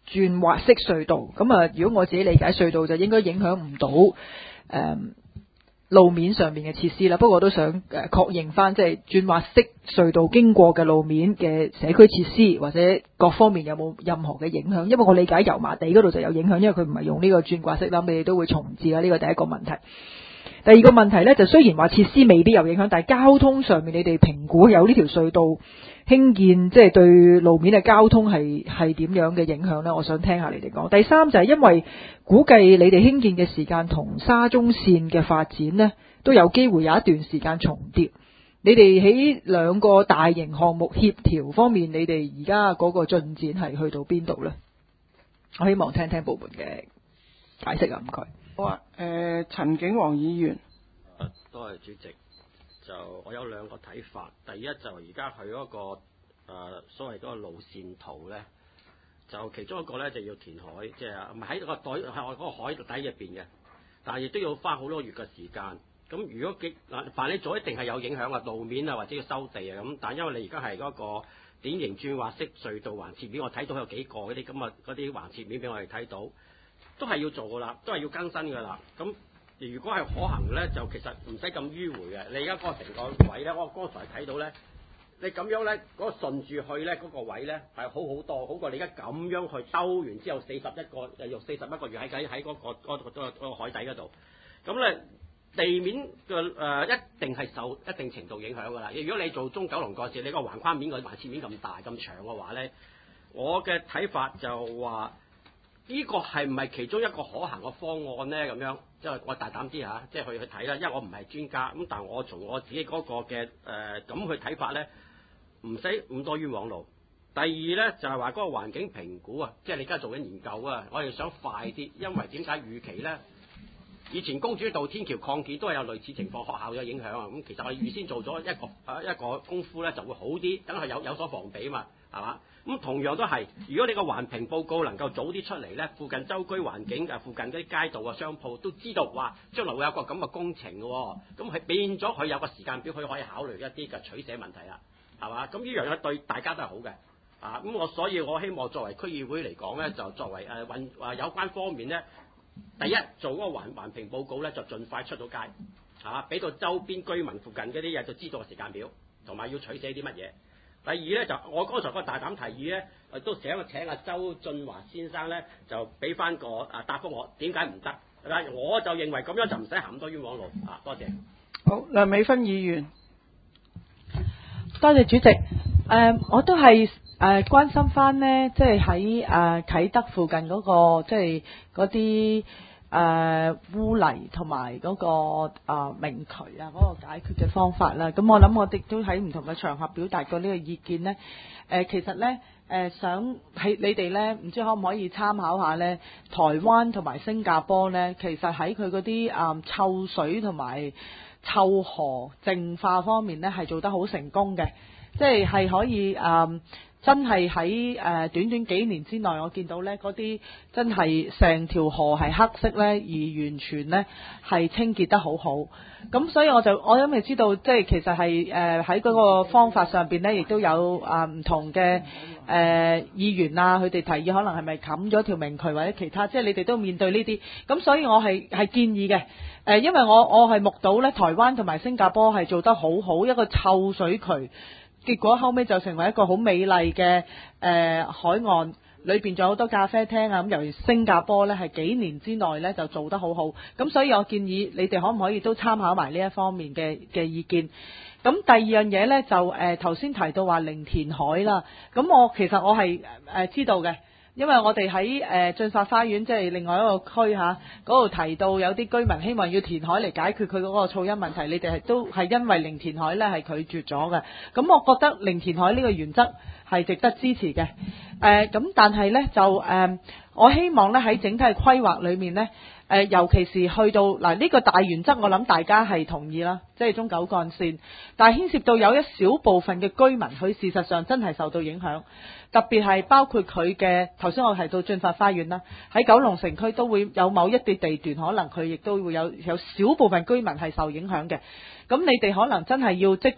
轉滑式隧道。咁啊，如果我自己理解隧道就應該影響唔到誒。嗯路面上面嘅設施啦，不過我都想誒確認翻，即係轉滑式隧道經過嘅路面嘅社區設施或者各方面有冇任何嘅影響？因為我理解油麻地嗰度就有影響，因為佢唔係用呢個轉滑式啦，你哋都會重置啦。呢個第一個問題。第二個問題呢，就雖然話設施未必有影響，但係交通上面你哋評估有呢條隧道興建，即係對路面嘅交通係係點樣嘅影響呢？我想聽下你哋講。第三就係因為估計你哋興建嘅時間同沙中線嘅發展呢，都有機會有一段時間重疊。你哋喺兩個大型項目協調方面，你哋而家嗰個進展係去到邊度呢？我希望聽聽部門嘅解釋啊，唔該。 好啊，誒、呃，陳景黃議員。 多謝主席。就我有兩個睇法。第一就而家佢嗰個誒、呃、所謂嗰個路線圖咧，就其中一個咧就要填海，即係唔係喺個袋係我嗰個海底入邊嘅，但係亦都要花好多月嘅時間。咁如果幾嗱凡你做一定係有影響啊，路面啊或者要收地啊咁，但係因為你而家係嗰個典型轉滑式隧道環切面，我睇到有幾個嗰啲咁啊嗰啲環切面俾我哋睇到，都係要做噶啦，都係要更新噶啦。咁如果係可行咧，就其實唔使咁迂迴嘅。你而家嗰個成個位咧，我剛才睇到咧，你咁樣咧，嗰、嗰個順住去咧，嗰、嗰個位咧係好好多，好過你而家咁樣去兜完之後四十一個，用四十一個月喺喺喺嗰個嗰、嗰個嗰個、海底嗰度。咁咧地面嘅誒、呃、一定係受一定程度影響㗎啦。如果你做中九龍幹線，你個橫跨面個環切面咁大咁長嘅話咧，我嘅睇法就話呢個係唔係其中一個可行嘅方案咧？咁樣。即係我大膽啲嚇，即係去去睇啦，因為我唔係專家，咁但係我從我自己嗰個嘅誒咁去睇法咧，唔使咁多冤枉路。第二咧就係話嗰個環境評估啊，即係你而家做緊研究啊，我哋想快啲，因為點解預期咧？以前公主道天橋擴建都係有類似情況，學校有影響啊。咁其實我哋預先做咗一個啊一個功夫咧，就會好啲，等佢有有所防備啊嘛，係嘛？咁同樣都係，如果你個環評報告能夠早啲出嚟咧，附近周居環境啊，附近嗰啲街道啊、商鋪都知道話將來會有個咁嘅工程嘅喎，咁係變咗佢有個時間表，佢可以考慮一啲嘅取捨問題啦，係嘛？咁呢樣嘢對大家都係好嘅，啊咁我所以我希望作為區議會嚟講咧，就作為誒運話有關方面咧，第一做嗰個環環評報告咧，就盡快出到街，嚇俾到周邊居民附近嗰啲嘢就知道個時間表，同埋要取捨啲乜嘢。第二咧就我剛才嗰個大膽提議咧，都請請阿周俊華先生咧，就俾翻個啊答覆我點解唔得？但係我就認為咁樣就唔使行咁多冤枉路啊！多謝。 好，梁美芬議員， 多謝主席。誒、呃，我都係誒、呃、關心翻呢，即係喺誒啟德附近嗰、那個即係嗰啲。誒、呃、污泥同埋嗰個誒、呃、明渠啊，嗰、那個解決嘅方法啦。咁我諗我哋都喺唔同嘅場合表達過呢個意見呢。誒、呃、其實呢，誒、呃、想喺你哋呢，唔知可唔可以參考下呢？台灣同埋新加坡呢，其實喺佢嗰啲誒臭水同埋臭河淨化方面呢，係做得好成功嘅，即係係可以誒。呃真係喺誒短短幾年之內，我見到呢嗰啲真係成條河係黑色呢，而完全呢係清潔得好好。咁所以我就我因為知道，即係其實係誒喺嗰個方法上邊呢，亦都有啊唔同嘅誒、呃、議員啊，佢哋提議可能係咪冚咗條明渠或者其他，即係你哋都面對呢啲。咁所以我係係建議嘅誒、呃，因為我我係目睹呢台灣同埋新加坡係做得好好，一個臭水渠。結果後尾就成為一個好美麗嘅誒、呃、海岸，裏邊仲有好多咖啡廳啊！咁由於新加坡呢係幾年之內呢就做得好好，咁所以我建議你哋可唔可以都參考埋呢一方面嘅嘅意見。咁第二樣嘢呢，就誒頭先提到話零填海啦，咁我其實我係誒、呃、知道嘅。因為我哋喺誒駿發花園，即係另外一個區嚇，嗰度提到有啲居民希望要填海嚟解決佢嗰個噪音問題，你哋係都係因為零填海咧係拒絕咗嘅。咁我覺得零填海呢個原則係值得支持嘅。誒、呃、咁，但係咧就誒、呃，我希望咧喺整體嘅規劃裏面咧，誒、呃、尤其是去到嗱呢、呢個大原則，我諗大家係同意啦，即係中九幹線，但係牽涉到有一小部分嘅居民，佢事實上真係受到影響。特別係包括佢嘅頭先我提到駿發花園啦，喺九龍城區都會有某一啲地段，可能佢亦都會有有少部分居民係受影響嘅。咁你哋可能真係要積極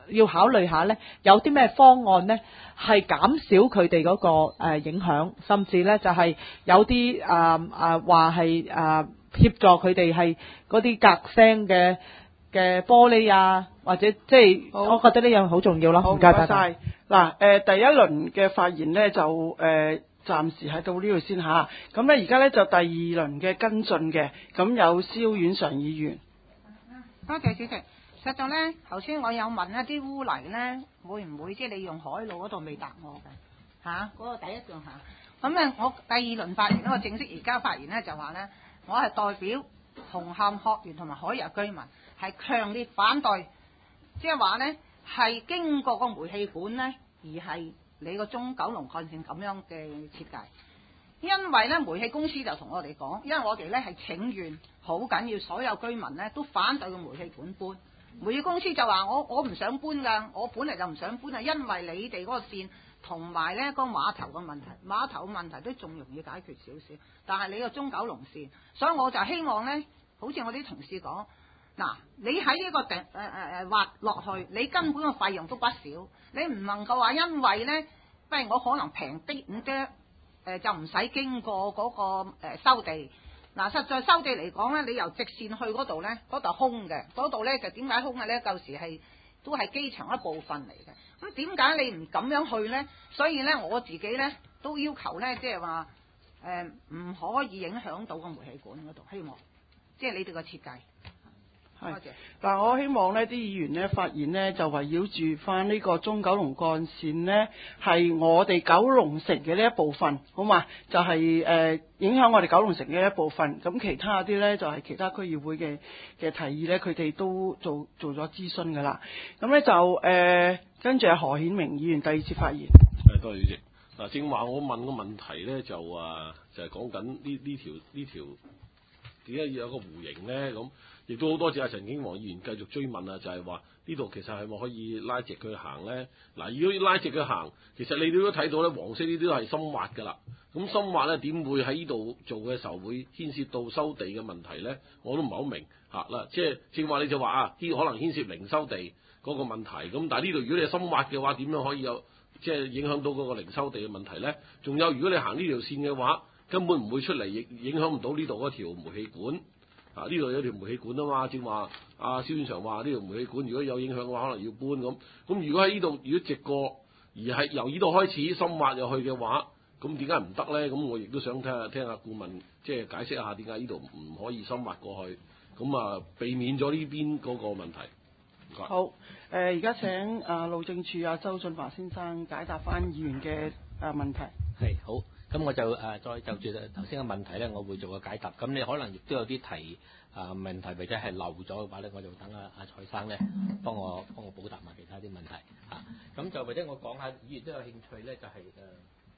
要考慮下呢，有啲咩方案呢係減少佢哋嗰個誒影響，甚至呢就係有啲誒誒話係誒協助佢哋係嗰啲隔聲嘅嘅玻璃啊，或者即係我覺得呢樣好重要咯。 好， 唔該唔該晒。嗱，誒第一輪嘅發言呢，就誒、呃、暫時喺到呢度先嚇。咁咧而家咧就第二輪嘅跟進嘅，咁有蕭婉常議員。 多謝主席。實在咧，頭先我有問一啲污泥咧，會唔會即係你用海路嗰度未答我嘅嚇？嗰、嗰個第一樣嚇。咁咧，我第二輪發言咧，我正式而家發言咧就話咧，我係代表紅磡學園同埋海逸居民係強烈反對，即係話咧係經過個煤氣管咧，而係你個中九龍幹線咁樣嘅設計。因為咧煤氣公司就同我哋講，因為我哋咧係請願好緊要，所有居民咧都反對個煤氣管搬。煤氣公司就話我我唔想搬㗎，我本嚟就唔想搬啊，因為你哋嗰個線同埋咧個碼頭嘅問題，碼頭嘅問題都仲容易解決少少，但係你個中九龍線，所以我就希望咧，好似我啲同事講，嗱，你喺呢個定誒誒誒挖落去，你根本個費用都不少，你唔能夠話因為咧，不如我可能平啲咁多，誒就唔使經過嗰個誒收地。嗱，實在收地嚟講咧，你由直線去嗰度咧，嗰度空嘅，嗰度咧就點解空嘅咧？舊時係都係機場一部分嚟嘅。咁點解你唔咁樣去咧？所以咧，我自己咧都要求咧，即係話誒唔可以影響到個煤氣管嗰度，希望即係你哋個設計。多謝。 嗱，我希望呢啲議員呢發言呢，就圍繞住翻呢個中九龍幹線呢，係我哋九龍城嘅呢一部分，好嘛？就係、是、誒、呃、影響我哋九龍城嘅一部分。咁其他啲呢，就係、是、其他區議會嘅嘅提議呢，佢哋都做做咗諮詢㗎啦。咁呢，就誒、呃、跟住係何顯明議員第二次發言。 誒，多謝主席。嗱，正話我問個問題呢，就啊就係講緊呢呢條呢條點解要有個弧形呢？咁。亦都好多謝阿陳景華議員繼續追問啊，就係話呢度其實係咪可以拉直佢行咧？嗱，如果要拉直佢行，其實你哋都睇到咧，黃色呢啲都係深挖㗎啦。咁深挖咧點會喺呢度做嘅時候會牽涉到收地嘅問題咧？我都唔係好明嚇啦。即係正話你就話啊，呢可能牽涉零收地嗰個問題。咁但係呢度如果你係深挖嘅話，點樣可以有即係影響到嗰個零收地嘅問題咧？仲有如果你行呢條線嘅話，根本唔會出嚟，亦影響唔到呢度嗰條煤氣管。啊！呢度有條煤氣管啊嘛，正話阿蕭婉常話呢條煤氣管如果有影響嘅話，可能要搬咁。咁如果喺呢度如果直過，而係由呢度開始深挖入去嘅話，咁點解唔得咧？咁我亦都想聽下聽下顧問即係解釋一下點解呢度唔可以深挖過去，咁啊避免咗呢邊嗰個問題。 好，誒而家請啊路政署啊周俊華先生解答翻議員嘅誒問題。 係好。咁我就誒、呃、再就住頭先嘅問題咧，我會做個解答。咁你可能亦都有啲提啊、呃、問題，或者係漏咗嘅話咧，我就等阿阿蔡生咧幫我幫我補答埋其他啲問題嚇。咁、啊、就或者我講下，議員都有興趣咧，就係、是、誒。呃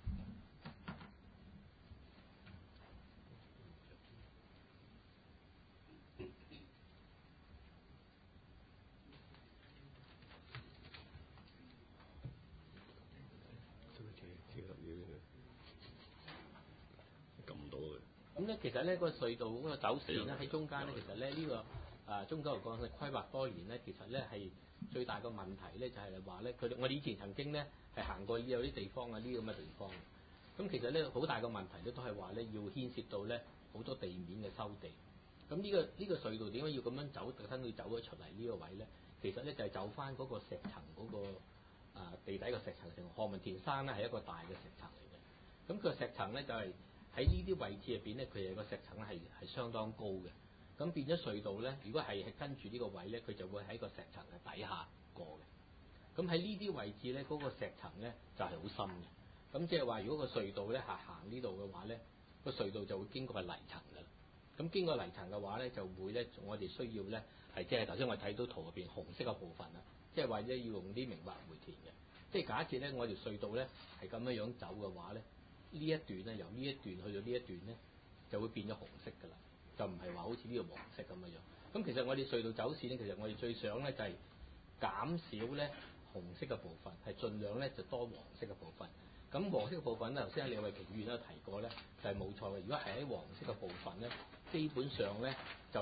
咁咧，其實咧、嗰個隧道嗰個走線咧喺中間咧，其實咧呢、呢個啊中九龍幹線規劃多年咧，其實咧係最大個問題咧就係話咧，佢哋我哋以前曾經咧係行過有啲地方啊呢啲咁嘅地方，咁其實咧好大個問題咧都係話咧要牽涉到咧好多地面嘅收地。咁呢、呢個呢、呢個隧道點解要咁樣走，特登要走咗出嚟呢個位咧？其實咧就係走翻嗰個石層嗰、嗰個啊地底個石層，成何文田山咧係一個大嘅石層嚟嘅。咁佢個石層咧就係、係。喺呢啲位置入邊咧，佢哋個石層係係相當高嘅，咁變咗隧道咧，如果係係跟住呢個位咧，佢就會喺個石層嘅底下過嘅。咁喺呢啲位置咧，嗰、那個石層咧就係、是、好深嘅。咁即係話，如果個隧道咧係行呢度嘅話咧，個隧道就會經過係泥層㗎啦。咁經過泥層嘅話咧，就會咧，我哋需要咧係即係頭先我睇到圖入邊紅色嘅部分啦，即係話咧要用啲明白煤田嘅。即係假設咧，我條隧道咧係咁樣樣走嘅話咧。呢一段咧，由呢一段去到呢一段咧，就會變咗紅色㗎啦，就唔係話好似呢個黃色咁嘅樣。咁其實我哋隧道走線咧，其實我哋最想咧就係減少咧紅色嘅部分，係盡量咧就多黃色嘅部分。咁黃色嘅部分咧，頭先李慧瓊議員都提過咧，就係冇錯嘅。如果係喺黃色嘅部分咧，基本上咧就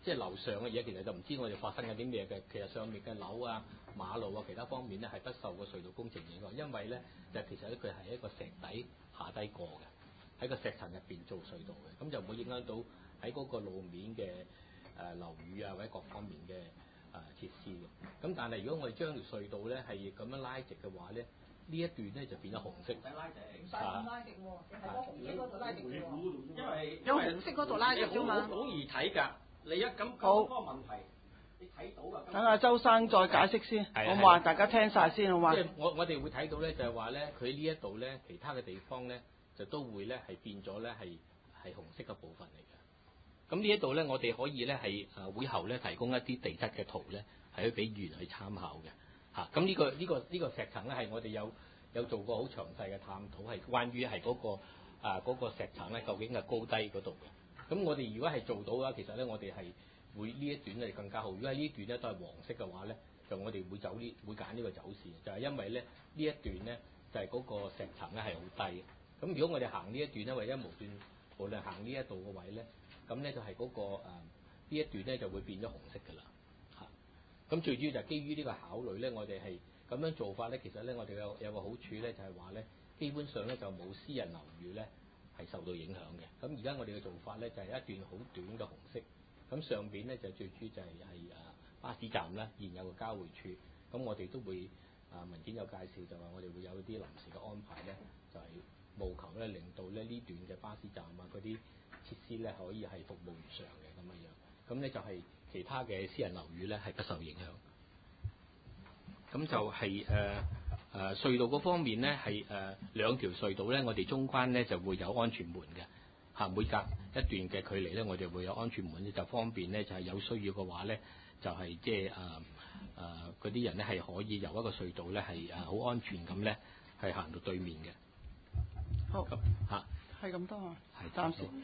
即係樓上嘅嘢，其實就唔知我哋發生緊啲咩嘅。其實上面嘅樓啊、馬路啊、其他方面咧係不受個隧道工程影響，因為咧就其實咧佢係一個石底下低過嘅，喺個石層入邊做隧道嘅，咁就唔會影響到喺嗰個路面嘅誒樓宇啊或者各方面嘅誒設施嘅。咁但係如果我哋將條隧道咧係咁樣拉直嘅話咧，呢一段咧就變咗紅色。唔使拉直，唔使咁拉直喎，係個紅色嗰度拉直喎。因為有紅色嗰度拉直啫嘛。 好易睇㗎，你一咁好講嗰個問題，你睇到啊。 等阿周生再解釋先， 係好嘛？大家聽晒先，好嘛？ 即係我我哋會睇到咧，就係話咧，佢呢一度咧，其他嘅地方咧，就都會咧係變咗咧係係紅色嘅部分嚟嘅。咁呢一度咧，我哋可以咧係誒會後咧提供一啲地質嘅圖咧，係去俾議員去參考嘅。嚇、咁呢個呢、個呢、個石層咧係我哋有有做過好詳細嘅探討，係關於係嗰個啊嗰、個石層咧究竟係高低嗰度嘅。咁我哋如果係做到嘅話，其實咧我哋係會呢一段咧更加好。如果係呢段咧都係黃色嘅話咧，就我哋會走呢會揀呢個走線，就係、是、因為咧呢一段咧就係、是、嗰個石層咧係好低。咁如果我哋行呢一段咧，或者無斷無論行呢一度嘅位咧，咁咧就係嗰、個誒呢、呃、一段咧就會變咗紅色㗎啦。咁最主要就係基於呢個考慮咧，我哋係咁樣做法咧，其實咧我哋有有個好處咧，就係話咧，基本上咧就冇私人樓宇咧係受到影響嘅。咁而家我哋嘅做法咧就係一段好短嘅紅色，咁上邊咧就最主要就係係誒巴士站啦，現有嘅交匯處。咁我哋都會啊文件有介紹，就話我哋會有啲臨時嘅安排咧，就係、是、務求咧令到咧呢段嘅巴士站啊嗰啲設施咧可以係服務如常嘅咁樣樣。咁咧就係、是。其他嘅私人樓宇咧係不受影響，咁就係誒誒隧道嗰方面咧係誒兩條隧道咧，我哋中間咧就會有安全門嘅嚇，每隔一段嘅距離咧，我哋會有安全門咧，就方便咧就係、是、有需要嘅話咧，就係即係誒誒嗰啲人咧係可以由一個隧道咧係誒好安全咁咧係行到對面嘅。 好嚇， 係咁多啊， 係暫時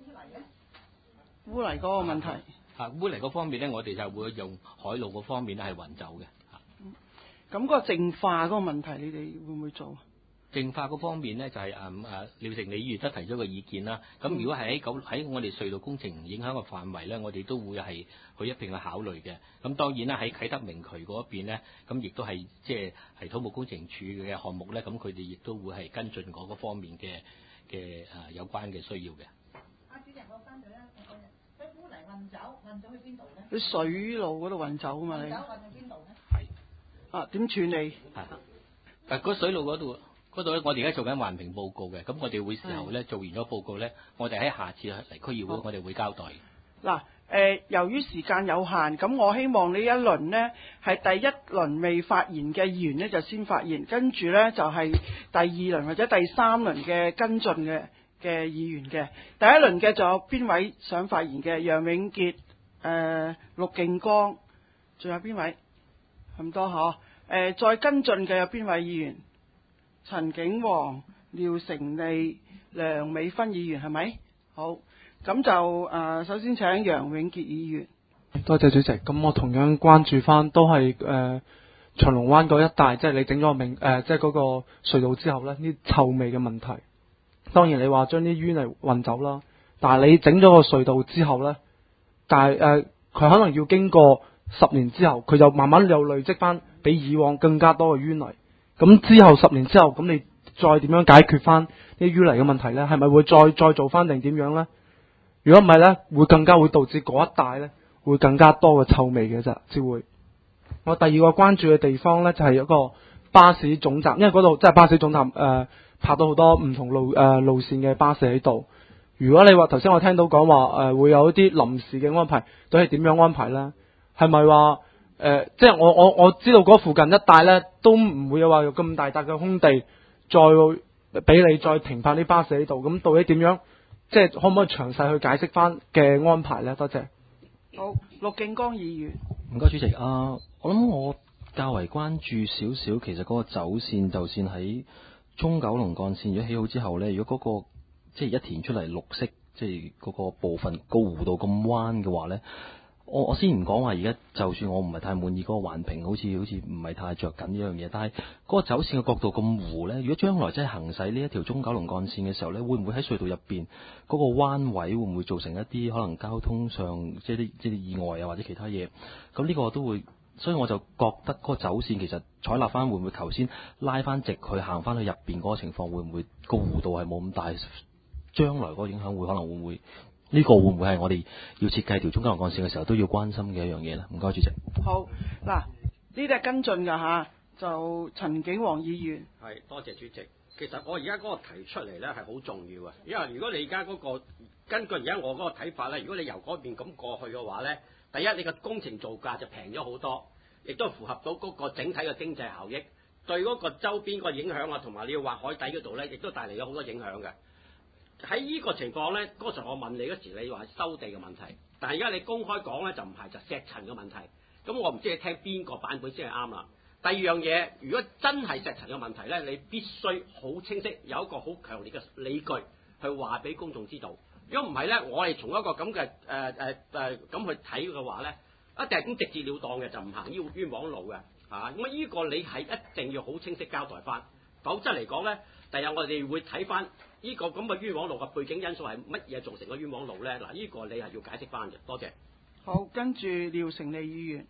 污泥嗰個問題。 啊，污泥嗰方面咧，我哋就會用海路嗰方面咧係運走嘅。 咁嗰個淨化嗰個問題，你哋會唔會做？ 淨化嗰方面咧，就係誒誒廖成理議員都提咗個意見啦。咁如果係喺九喺我哋隧道工程影響嘅範圍咧，我哋都會係去一並去考慮嘅。咁當然啦，喺啟德明渠嗰一邊咧，咁亦都係即係係土木工程處嘅項目咧，咁佢哋亦都會係跟進嗰個方面嘅嘅誒有關嘅需要嘅。 阿主席，我翻咗咧，佢污泥運走，運走去邊度咧？ 去水路嗰度運走啊嘛，你運走運去邊度咧？ 係啊，點處理？ 係誒嗰水路嗰度嗰度咧，我哋而家做緊環評報告嘅，咁我哋會時候咧做完咗報告咧，我哋喺下次嚟區議會，我哋會交代。 嗱，誒，由於時間有限，咁我希望呢一輪呢係第一輪未發言嘅議員呢就先發言，跟住呢就係第二輪或者第三輪嘅跟進嘅嘅議員嘅。第一輪嘅仲有邊位想發言嘅？楊永傑、誒陸敬光，仲有邊位？咁多嗬？誒，再跟進嘅有邊位議員？陳景煌、廖成利、梁美芬議員係咪？好。咁就誒、呃，首先請楊永傑議員。 多謝主席。咁我同樣關注翻，都係誒、呃、長龍灣嗰一帶，即係你整咗個名誒，即係嗰個隧道之後咧，呢臭味嘅問題。當然你話將啲淤泥運走啦，但係你整咗個隧道之後咧，但係誒，佢、呃、可能要經過十年之後，佢就慢慢又累積翻比以往更加多嘅淤泥。咁之後十年之後，咁你再點樣解決翻啲淤泥嘅問題咧？係咪會再再做翻定點樣咧？如果唔係咧，會更加會導致嗰一帶咧會更加多嘅臭味嘅啫，只會。我第二個關注嘅地方咧就係、是、一個巴士總站，因為嗰度即係巴士總站誒、呃、泊到好多唔同路誒、呃、路線嘅巴士喺度。如果你話頭先我聽到講話誒會有一啲臨時嘅安排，都係點樣安排咧？係咪話誒即係我我我知道嗰附近一帶咧都唔會有話有咁大笪嘅空地，再俾你再停泊啲巴士喺度，咁到底點樣？即係可唔可以詳細去解釋翻嘅安排咧？多謝。 好，陸敬剛議員。 唔該，主席啊，我諗我較為關注少少，其實嗰個走線就線喺中九龍幹線如果起好之後咧，如果嗰、嗰個即係一填出嚟綠色，即係嗰個部分高弧度咁彎嘅話咧， 我我先唔講話，而家就算我唔係太滿意嗰個環評，好似好似唔係太着緊呢樣嘢，但係嗰個走線嘅角度咁弧呢，如果將來真係行駛呢一條中九龍幹線嘅時候呢，會唔會喺隧道入邊嗰個彎位會唔會造成一啲可能交通上即係啲即係意外啊或者其他嘢？咁呢個都會，所以我就覺得嗰個走線其實採納翻會唔會頭先拉翻直去行翻去入邊嗰個情況，會唔會個弧度係冇咁大？將來嗰個影響會可能會唔會？呢個會唔會係我哋要設計條中九龍幹線嘅時候都要關心嘅一樣嘢咧？唔該，主席。 好，嗱，呢啲係跟進㗎嚇，就陳景黃議員。 係，多謝主席。其實我而家嗰個提出嚟咧係好重要嘅，因為如果你而家嗰個根據而家我嗰個睇法咧，如果你由嗰邊咁過去嘅話咧，第一你個工程造價就平咗好多，亦都符合到嗰個整體嘅經濟效益，對嗰個周邊個影響啊，同埋你要挖海底嗰度咧，亦都帶嚟咗好多影響嘅。喺呢個情況咧，嗰時我問你嗰時，你話收地嘅問題，但係而家你公開講咧就唔係，就石層嘅問題。咁我唔知你聽邊個版本先係啱啦。第二樣嘢，如果真係石層嘅問題咧，你必須好清晰，有一個好強烈嘅理據去話俾公眾知道。如果唔係咧，我哋從一個咁嘅誒誒誒咁去睇嘅話咧，一定係咁直截了當嘅，就唔行冤冤枉路嘅嚇。咁啊，呢個你係一定要好清晰交代翻，否則嚟講咧，第日我哋會睇翻。呢個咁嘅冤枉路嘅背景因素係乜嘢造成嘅冤枉路咧？嗱，呢個你係要解釋翻嘅。多謝。 好，跟住廖成利議員。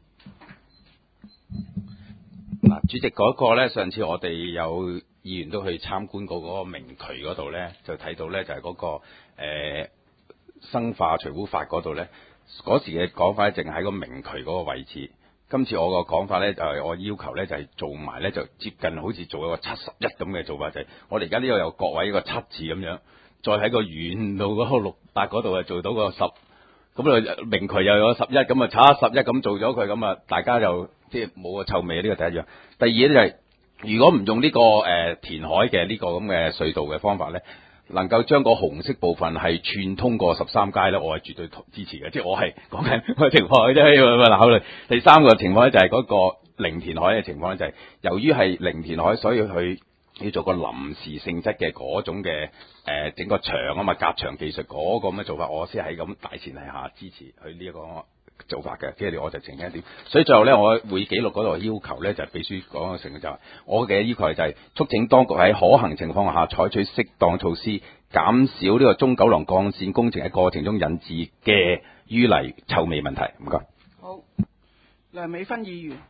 嗱，主席嗰個咧，上次我哋有議員都去參觀過嗰個明渠嗰度咧，就睇到咧就係嗰、嗰個、呃、生化除污法嗰度咧，嗰時嘅講法淨係喺個明渠嗰個位置。今次我個講法咧就係、是、我要求咧就係、是、做埋咧就接近好似做一個七十一咁嘅做法，就係、是、我哋而家呢個有各位一個七字咁樣，再喺個遠度嗰個六八嗰度啊做到個十，咁啊明渠又有十一，咁啊七十一咁做咗佢，咁啊大家就即係冇個臭味，呢個第一樣。第二咧就係、是、如果唔用呢、這個誒、呃、填海嘅呢個咁嘅隧道嘅方法咧，能夠將個紅色部分係串通過十三街咧，我係絕對支持嘅。即係我係講緊個情況啫，要考慮。第三個情況咧就係嗰個零填海嘅情況咧，就係由於係零填海，所以佢要做個臨時性質嘅嗰種嘅誒、呃、整個牆啊嘛，夾牆技術嗰個咁嘅做法，我先喺咁大前提下支持佢呢一個做法嘅。跟住我就澄清一點。所以最後咧，我會記錄嗰度要求咧，就係、是、秘書講嘅成就係、是、我嘅要求就係促請當局喺可行情況下採取適當措施，減少呢個中九龍幹線工程嘅過程中引致嘅淤泥臭味問題。唔該。 好，梁美芬議員。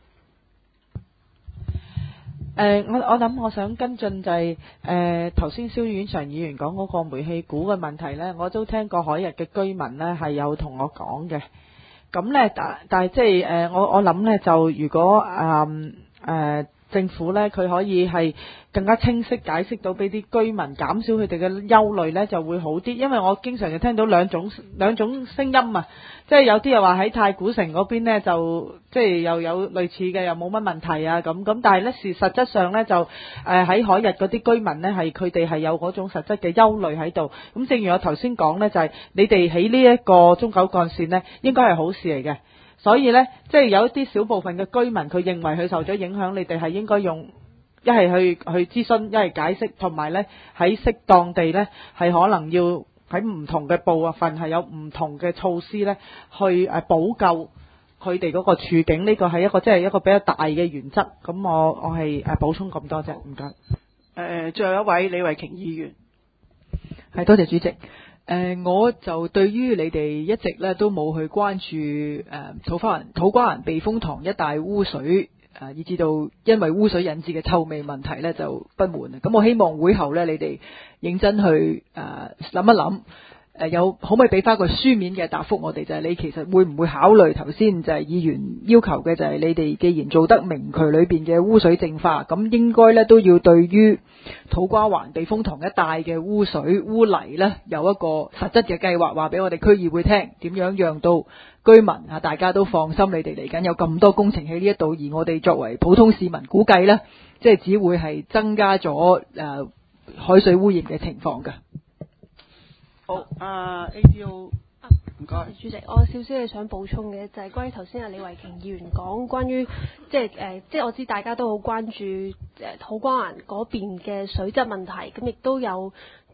誒、呃，我我諗我想跟進就係誒頭先蕭婉常議員講嗰個煤氣股嘅問題呢，我都聽過海逸嘅居民呢係有同我講嘅。咁呢，但但係即係誒，我我諗呢就如果誒誒、呃呃、政府呢，佢可以係更加清晰解釋到俾啲居民，減少佢哋嘅憂慮呢就會好啲。因為我經常就聽到兩種兩種聲音啊，即係有啲又話喺太古城嗰邊呢，就即係又有類似嘅，又冇乜問題啊咁咁，但係呢，事實質上呢，就誒喺海逸嗰啲居民呢，係佢哋係有嗰種實質嘅憂慮喺度。咁正如我頭先講呢，就係、是、你哋喺呢一個中九幹線呢，應該係好事嚟嘅。所以呢，即係有一啲小部分嘅居民，佢認為佢受咗影響，你哋係應該用一係去去諮詢，一係解釋，同埋呢喺適當地呢，係可能要喺唔同嘅部分係有唔同嘅措施呢，去誒補救佢哋嗰個處境。呢個係一個即係一個比較大嘅原則。咁我我係誒補充咁多啫，唔該。 誒，最後一位李慧瓊議員。 係，多謝主席。誒、呃，我就對於你哋一直咧都冇去關注誒、呃、土瓜灣土瓜灣避風塘一帶污水誒、呃，以至到因為污水引致嘅臭味問題咧就不滿啊！咁我希望會後咧你哋認真去誒諗、呃、一諗，誒、呃、有可唔可以俾翻個書面嘅答覆我哋，就係、是、你其實會唔會考慮頭先就係議員要求嘅，就係你哋既然做得明渠裏邊嘅污水淨化，咁應該咧都要對於土瓜灣避風塘一帶嘅污水污泥呢，有一個實質嘅計劃，話俾我哋區議會聽，點樣讓到居民啊大家都放心，你哋嚟緊有咁多工程喺呢一度，而我哋作為普通市民估計呢，即係只會係增加咗誒、呃、海水污染嘅情況㗎。 好，啊 A D O。唔該， 主席，我少少嘢想補充嘅就係、是、關於頭先阿李慧瓊議員講關於即係誒，即係我知大家都好關注誒土瓜灣嗰邊嘅水質問題，咁亦都有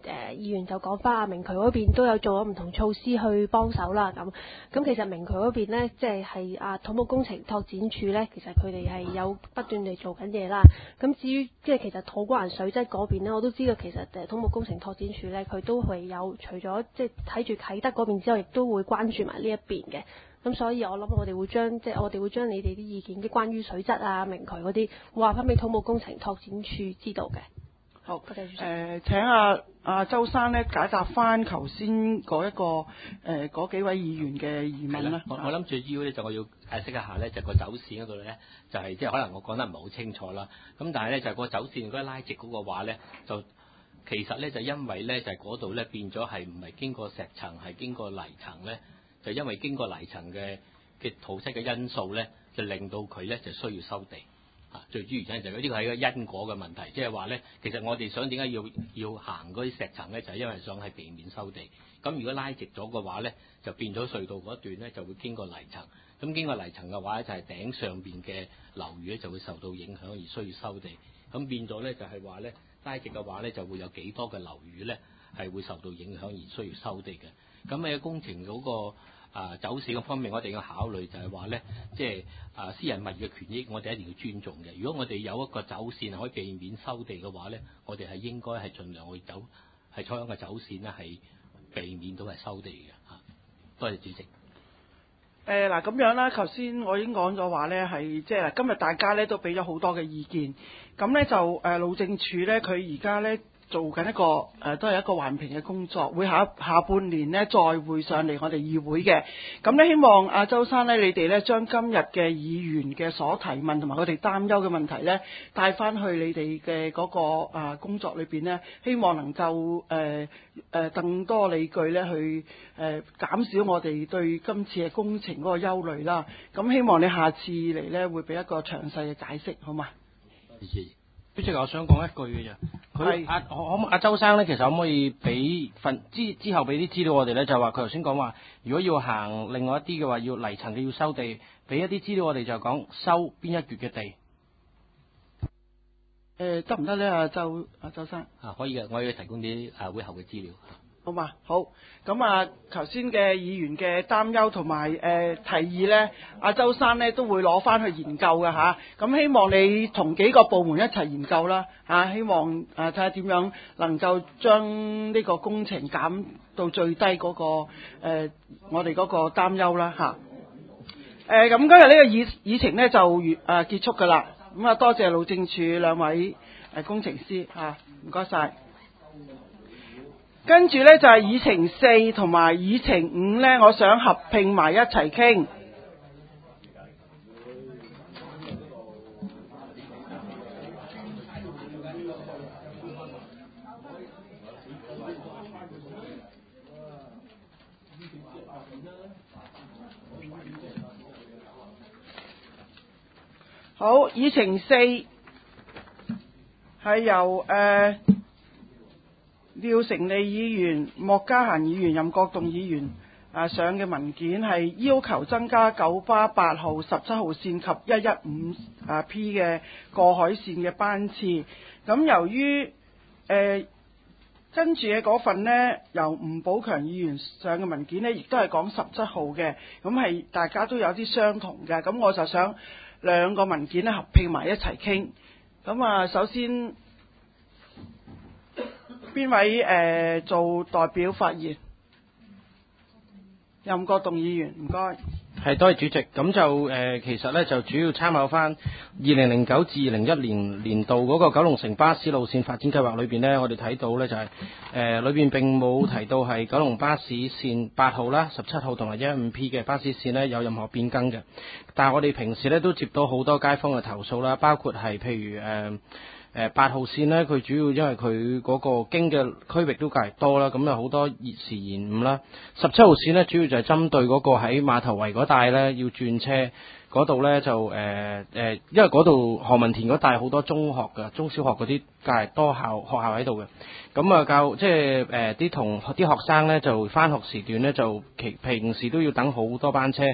誒議員就講翻啊，明渠嗰邊都有做咗唔同措施去幫手啦。咁咁其實明渠嗰邊咧，即係係啊土木工程拓展處咧，其實佢哋係有不斷地做緊嘢啦。咁至於即係其實土瓜灣水質嗰邊咧，我都知道其實誒土木工程拓展處咧，佢都係有除咗即係睇住啟德嗰邊之後，亦都會關注埋呢一邊嘅。咁所以我諗我哋會將即係我哋會將你哋啲意見，啲關於水質啊、明渠嗰啲，話翻俾土木工程拓展處知道嘅。 好， 多謝主席。 誒、呃、請阿阿周生咧解答翻頭先嗰一個誒嗰、呃、幾位議員嘅疑問啦。 我我諗最主要咧就我要解釋一下咧，就個走線嗰度咧，就係即係可能我講得唔係好清楚啦。咁但係咧就係個走線如果拉直嗰個話咧，就其實咧就因為咧就係嗰度咧變咗係唔係經過石層，係經過泥層咧，就因為經過泥層嘅嘅土質嘅因素咧，就令到佢咧就需要收地。最主要原因就係呢個係一個因果嘅問題，即係話咧，其實我哋想點解要要行嗰啲石層咧，就係因為想係避免收地。咁如果拉直咗嘅話咧，就變咗隧道嗰段咧就會經過泥層。咁經過泥層嘅話咧，就係頂上邊嘅樓宇咧就會受到影響而需要收地。咁變咗咧就係話咧拉直嘅話咧就會有幾多嘅樓宇咧係會受到影響而需要收地嘅。咁喺工程嗰個啊走線嘅方面，我哋要考慮就係話咧，即係啊私人物業嘅權益，我哋一定要尊重嘅。如果我哋有一個走線可以避免收地嘅話咧，我哋係應該係盡量去走，係採用嘅走線咧係避免到係收地嘅嚇。多謝主席。 誒嗱咁樣啦，頭先我已經講咗話咧，係即係今日大家咧都俾咗好多嘅意見，咁咧就誒、呃、路政署咧，佢而家咧做緊一個誒、呃、都係一個環評嘅工作，會下下半年咧再會上嚟我哋議會嘅。咁咧希望阿周生咧，你哋咧將今日嘅議員嘅所提問同埋佢哋擔憂嘅問題咧帶翻去你哋嘅嗰個啊、呃、工作裏邊咧，希望能夠誒誒更多理據咧去誒、呃、減少我哋對今次嘅工程嗰個憂慮啦。咁希望你下次嚟咧會俾一個詳細嘅解釋，好嘛？ 謝謝。 主席，我想講一句嘅啫。佢阿可可阿周生咧，其實可唔可以俾份之之後俾啲資料我哋咧？就話佢頭先講話，如果要行另外一啲嘅話，要泥層嘅要收地，俾一啲資料我哋就講收邊一橛嘅地。 誒得唔得咧？阿周阿周生啊，可以嘅，我要提供啲啊會後嘅資料。 好嘛，好。咁啊，頭先嘅議員嘅擔憂同埋誒提議咧，阿周生咧都會攞翻去研究嘅吓。咁、啊、希望你同幾個部門一齊研究啦吓、啊，希望誒睇下點樣能夠將呢個工程減到最低嗰、嗰個誒、呃、我哋嗰個擔憂啦吓。誒、啊、咁今日呢個議議程咧就完誒、啊、結束㗎啦。咁啊，多謝路政署兩位誒工程師吓，唔該晒。跟住呢，就係議程四同埋議程五呢，我想合併埋一齊傾。好，議程四係由誒。呃廖成利議員、莫家嫻議員、任國棟議員啊上嘅文件係要求增加九巴八號、十七號線及一一五啊 P 嘅過海線嘅班次。咁由於誒、呃、跟住嘅嗰份呢，由吳寶強議員上嘅文件呢，亦都係講十七號嘅，咁係大家都有啲相同嘅。咁我就想兩個文件呢合併埋一齊傾。咁啊，首先。邊位誒、呃、做代表發言？任國棟議員，唔該。 係，多謝主席。咁就誒、呃，其實咧就主要參考翻二零零九至二零一年年度嗰個九龍城巴士路線發展計劃裏邊呢，我哋睇到咧就係誒裏邊並冇提到係九龍巴士線八號啦、十七號同埋一一五 P 嘅巴士線呢有任何變更嘅。但係我哋平時咧都接到好多街坊嘅投訴啦，包括係譬如誒。呃誒八號線呢，佢主要因為佢嗰個經嘅區域都較為多啦，咁有好多熱時延誤啦。十七號線呢，主要就係針對嗰個喺馬頭圍嗰帶呢，要轉車嗰度呢，就誒誒、呃，因為嗰度何文田嗰帶好多中學嘅、中小學嗰啲較為多校學校喺度嘅，咁啊教即係誒啲同啲學生呢，就返學時段呢，就其平時都要等好多班車。誒、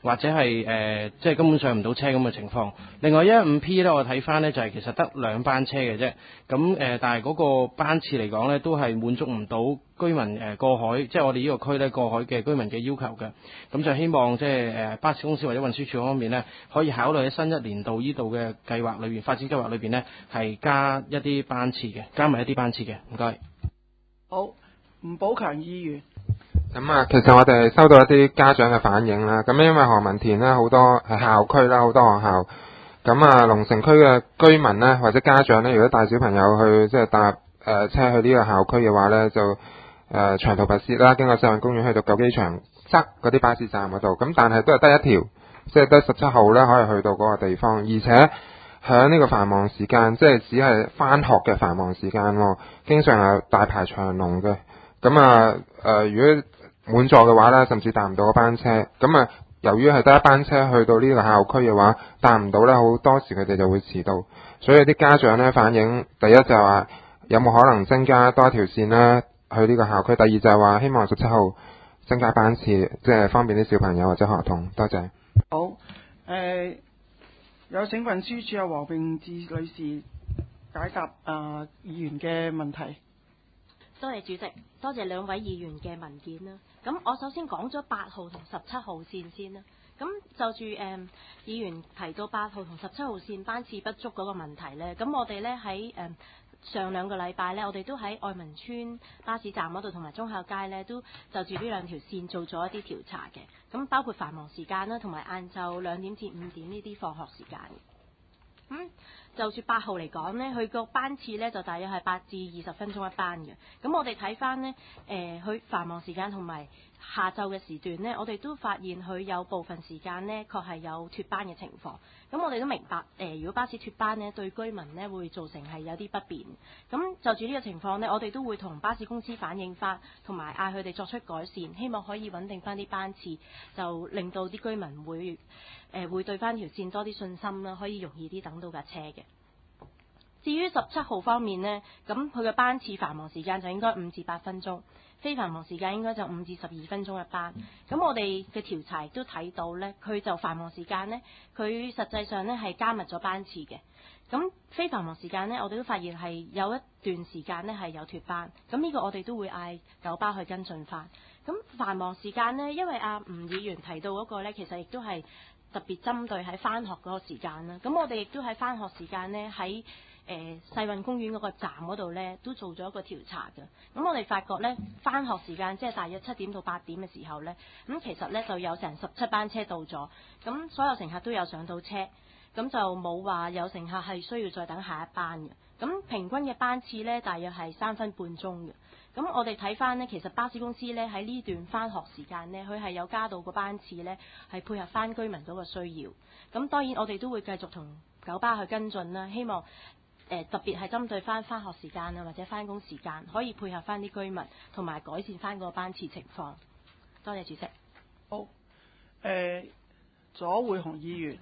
或者係誒、呃、即係根本上唔到車咁嘅情況。另外一一五 P 咧，我睇翻呢就係、是、其實得兩班車嘅啫。咁誒、呃，但係嗰個班次嚟講呢，都係滿足唔到居民誒過海，即係我哋呢個區呢過海嘅居民嘅要求嘅。咁就希望即係誒巴士公司或者運輸署方面呢，可以考慮喺新一年度呢度嘅計劃裏邊發展計劃裏邊呢，係加一啲班次嘅，加埋一啲班次嘅。唔該。 好，吳寶強議員。 咁啊，其實我哋收到一啲家長嘅反映啦。咁因為何文田呢，好多係校區啦，好多學校。咁啊，龍城區嘅居民呢，或者家長呢，如果帶小朋友去即係搭誒、呃、車去呢個校區嘅話呢，就誒、呃、長途跋涉啦，經過世運公園去到舊機場，塞嗰啲巴士站嗰度。咁但係都係得一條，即係得十七號呢可以去到嗰個地方，而且喺呢個繁忙時間，即係只係返學嘅繁忙時間喎，經常係大排長龍嘅。咁啊誒、呃，如果滿座嘅話呢，甚至搭唔到嗰班車。咁啊，由於係得一班車去到呢個校區嘅話，搭唔到呢，好多時佢哋就會遲到。所以啲家長呢反映，第一就係話有冇可能增加多一條線呢去呢個校區？第二就係話希望十七號增加班次，即係方便啲小朋友或者學童。多謝。 好，誒、呃、有請運輸署阿黃並志女士解答啊、呃、議員嘅問題。 多謝主席，多謝兩位議員嘅文件啦。咁我首先講咗八號同十七號線先啦。咁就住誒、呃、議員提到八號同十七號線班次不足嗰個問題呢，咁我哋呢喺誒上兩個禮拜呢，我哋都喺愛民村巴士站嗰度同埋忠孝街呢，都就住呢兩條線做咗一啲調查嘅。咁包括繁忙時間啦，同埋晏晝兩點至五點呢啲放學時間。咁、嗯、就住八號嚟講呢，佢個班次呢就大約係八至二十分鐘一班嘅。咁我哋睇翻呢，誒、呃，佢繁忙時間同埋下晝嘅時段呢，我哋都發現佢有部分時間呢確係有脫班嘅情況。咁我哋都明白，誒、呃，如果巴士脫班呢，對居民呢會造成係有啲不便。咁就住呢個情況呢，我哋都會同巴士公司反映翻，同埋嗌佢哋作出改善，希望可以穩定翻啲班次，就令到啲居民會誒、呃、會對翻條線多啲信心啦，可以容易啲等到架車嘅。至於十七號方面呢，咁佢嘅班次繁忙時間就應該五至八分鐘，非繁忙時間應該就五至十二分鐘一班。咁我哋嘅調查亦都睇到呢，佢就繁忙時間呢，佢實際上呢係加密咗班次嘅。咁非繁忙時間呢，我哋都發現係有一段時間呢係有脫班。咁呢個我哋都會嗌九巴去跟進翻。咁繁忙時間呢，因為阿吳議員提到嗰個呢，其實亦都係特別針對喺翻學嗰個時間啦。咁我哋亦都喺翻學時間呢，喺誒、呃、世運公園嗰個站嗰度呢，都做咗一個調查嘅。咁我哋發覺呢，返學時間即係大約七點到八點嘅時候呢，咁其實呢就有成十七班車到咗，咁所有乘客都有上到車，咁就冇話有乘客係需要再等下一班嘅。咁平均嘅班次呢，大約係三分半鐘嘅。咁我哋睇翻呢，其實巴士公司呢喺呢段返學時間呢，佢係有加到個班次呢，係配合翻居民嗰個需要。咁當然我哋都會繼續同九巴去跟進啦，希望誒特別係針對翻返學時間啊，或者返工時間，可以配合翻啲居民，同埋改善翻個班次情況。多謝主席。 好，誒、呃，左會雄議員。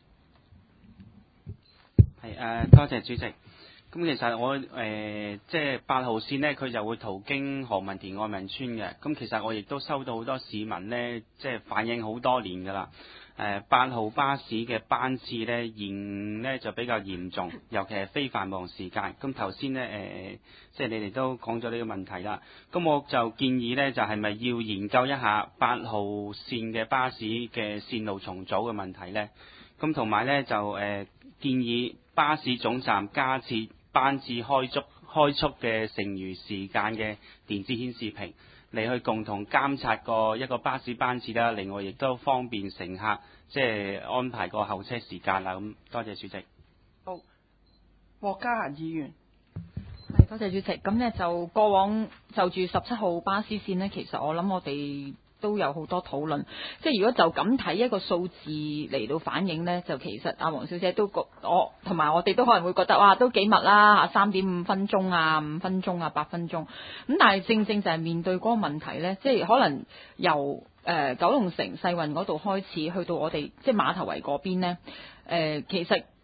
係誒、呃，多謝主席。咁其實我誒、呃、即係八號線呢，佢就會途經何文田愛民村嘅。咁其實我亦都收到好多市民呢，即係反映好多年㗎啦。誒八號巴士嘅班次呢，現呢就比較嚴重，尤其係非繁忙時間。咁頭先呢，誒、呃，即係你哋都講咗呢個問題啦。咁我就建議呢，就係、是、咪要研究一下八號線嘅巴士嘅線路重組嘅問題呢？咁同埋呢，就誒、呃、建議巴士總站加設班次開足開速嘅剩餘時間嘅電子顯示屏，嚟去共同監察個一個巴士班次啦。另外亦都方便乘客即係安排個候車時間啦。咁多謝主席。 好，郭家嫻議員。 係，多謝主席。咁呢就過往就住十七號巴士線呢，其實我諗我哋都有好多討論，即係如果就咁睇一個數字嚟到反映呢，就其實阿黃小姐都覺我同埋我哋都可能會覺得哇都幾密啦，三點五分鐘啊，五分鐘啊，八分鐘咁，但係正正就係面對嗰個問題呢，即係可能由誒、呃、九龍城世運嗰度開始去到我哋即係馬頭圍嗰邊呢，誒、呃、其實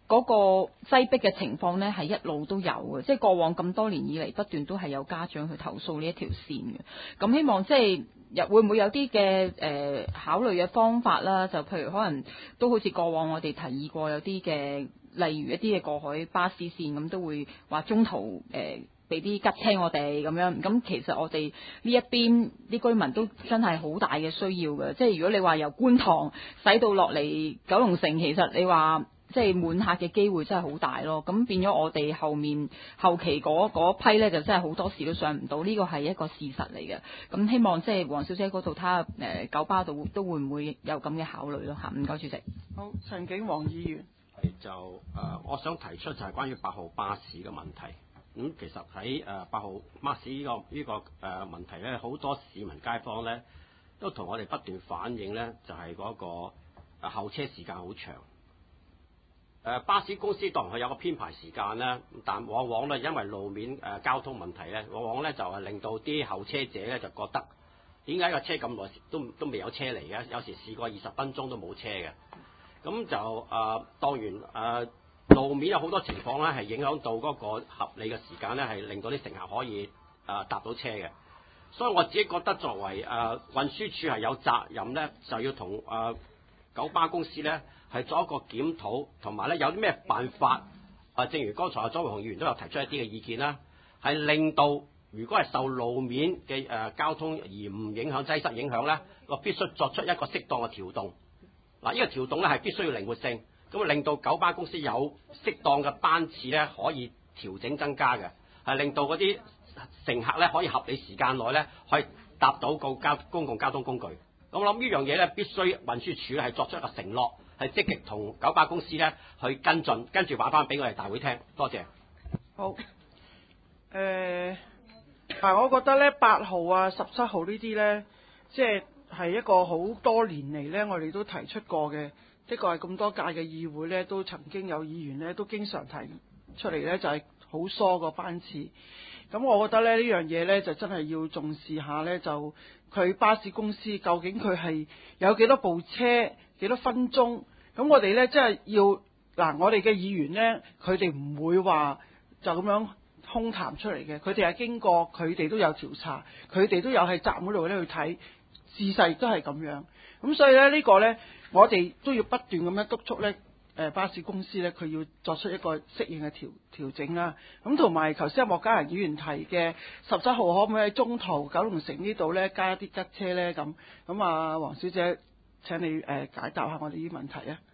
嗰個擠迫嘅情況呢係一路都有嘅，即係過往咁多年以嚟不斷都係有家長去投訴呢一條線嘅。咁希望即係又會唔會有啲嘅誒考慮嘅方法啦？就譬如可能都好似過往我哋提議過有啲嘅，例如一啲嘅過海巴士線咁，都會話中途誒俾啲吉車我哋咁樣。咁其實我哋呢一邊啲居民都真係好大嘅需要嘅，即係如果你話由觀塘駛到落嚟九龍城，其實你話即係滿客嘅機會真係好大咯。咁變咗我哋後面後期嗰嗰批咧，就真係好多時都上唔到，呢個係一個事實嚟嘅。咁希望即係黃小姐嗰度睇下誒九巴度都會唔會有咁嘅考慮咯嚇。唔該，主席。 好，陳景黃議員。 就誒、呃，我想提出就係關於八號巴士嘅問題。咁、嗯、其實喺誒八號巴士呢、這個呢、這個誒、呃、問題咧，好多市民街坊咧都同我哋不斷反映咧，就係、是、嗰、那個誒、呃、候車時間好長。誒、呃、巴士公司當然佢有個編排時間啦，但往往咧因為路面誒、呃、交通問題咧，往往咧就係令到啲候車者咧就覺得點解個車咁耐都都未有車嚟嘅？有時試過二十分鐘都冇車嘅。咁就誒、呃、當然誒、呃、路面有好多情況咧，係影響到嗰個合理嘅時間咧，係令到啲乘客可以誒、呃、搭到車嘅。所以我自己覺得作為誒、呃、運輸署係有責任咧，就要同誒、呃、九巴公司咧係做一個檢討，同埋咧有啲咩辦法。啊、呃，正如剛才阿莊偉雄議員都有提出一啲嘅意見啦，係令到如果係受路面嘅誒、呃、交通而唔影響擠塞影響咧，我必須作出一個適當嘅調動。嗱，呢個調動咧係必須要靈活性，咁啊令到九巴公司有適當嘅班次咧可以調整增加嘅，係令到嗰啲乘客咧可以合理時間內咧可以搭到個交公共交通工具。咁我諗呢樣嘢咧必須運輸署咧係作出一個承諾，係積極同九巴公司咧去跟進，跟住話翻俾我哋大會聽。多謝。 好。誒、呃，嗱，我覺得咧八號啊、十七號呢啲咧，即係。係一個好多年嚟呢，我哋都提出過嘅，的確係咁多屆嘅議會呢，都曾經有議員呢都經常提出嚟呢，就係好疏個班次。咁我覺得咧呢樣嘢呢，就真係要重視下呢，就佢巴士公司究竟佢係有幾多部車、幾多分鐘？咁我哋呢，真係要嗱，我哋嘅議員呢，佢哋唔會話就咁樣空談出嚟嘅，佢哋係經過，佢哋都有調查，佢哋都有喺站嗰度咧去睇。事實亦都係咁樣，咁所以咧呢個呢，我哋都要不斷咁樣督促呢誒巴士公司呢，佢要作出一個適應嘅調調整啦。咁同埋頭先阿莫家仁議員提嘅十七號可唔可以喺中途九龍城呢度呢加一啲吉車呢？咁咁啊，黃小姐請你誒解答下我哋呢啲問題啊。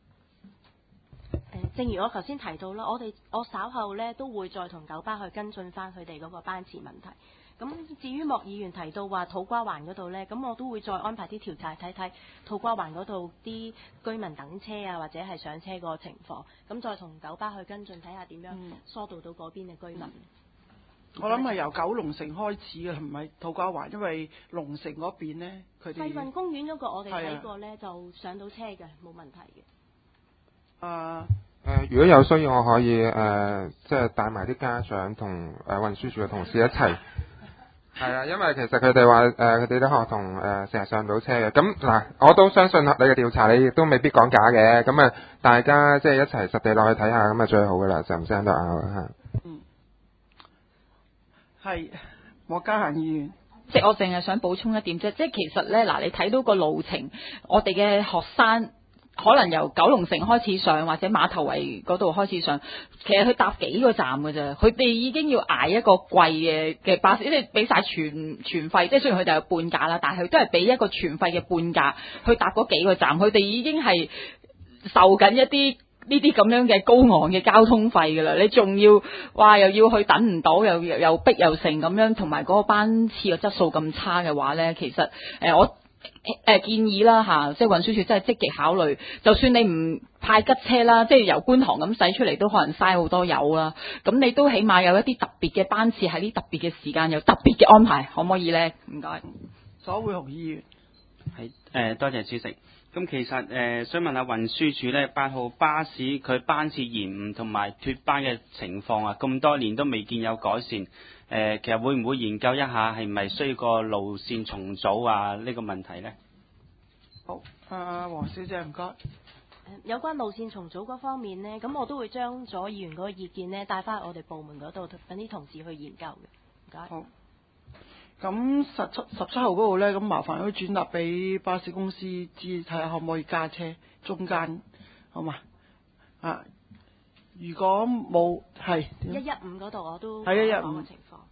誒，正如我頭先提到啦，我哋我稍後呢都會再同九巴去跟進翻佢哋嗰個班次問題。咁至於莫議員提到話土瓜灣嗰度呢，咁我都會再安排啲調查睇睇土瓜灣嗰度啲居民等車啊，或者係上車個情況，咁再同九巴去跟進睇下點樣疏導到嗰邊嘅居民。嗯、 我諗係由九龍城開始嘅，唔係土瓜灣，因為龍城嗰邊呢，佢哋世運公園嗰個我哋睇過呢，就上到車嘅，冇問題嘅。 啊。 誒、呃，如果有需要，我可以誒、呃，即係帶埋啲家長同誒運輸署嘅同事一齊。係啊，因為其實佢哋話誒，佢哋都學童誒成日上唔到車嘅。咁嗱，我都相信你嘅調查，你亦都未必講假嘅。咁啊，大家即係一齊實地落去睇下，咁啊最好噶啦，就唔使喺度拗嚇。 嗯，係莫家嫻議員。 即係我淨係想補充一點啫，即係其實咧嗱，你睇到個路程，我哋嘅學生。可能由九龍城開始上，或者馬頭圍嗰度開始上，其實佢搭幾個站㗎啫，佢哋已經要捱一個貴嘅嘅巴士，即係俾晒全全費，即係雖然佢哋有半價啦，但係佢都係俾一個全費嘅半價去搭嗰幾個站，佢哋已經係受緊一啲呢啲咁樣嘅高昂嘅交通費㗎啦，你仲要話又要去等唔到，又又逼又成咁樣，同埋嗰個班次嘅質素咁差嘅話咧，其實誒、呃、我。誒、呃，建議啦吓，即係運輸署真係積極考慮，就算你唔派吉車啦，即係由觀塘咁駛出嚟都可能嘥好多油啦。咁你都起碼有一啲特別嘅班次喺啲特別嘅時間有特別嘅安排，可唔可以呢？唔該。 左會雄議員係誒、呃，多謝主席。咁其實誒、呃，想問下運輸署呢，八號巴士佢班次延誤同埋脫班嘅情況啊，咁多年都未見有改善。誒、呃，其實會唔會研究一下係咪需要個路線重組啊？呢、這個問題呢？ 好，啊黃小姐唔該。 有關路線重組嗰方面呢，咁我都會將咗議員嗰個意見呢帶翻去我哋部門嗰度，等啲同事去研究嘅。唔該。 好。咁十七十七號嗰度呢，咁麻煩可以轉達俾巴士公司知，睇下可唔可以加車中間，好嘛？啊，如果冇係一一五嗰度我都係一一五講個情況。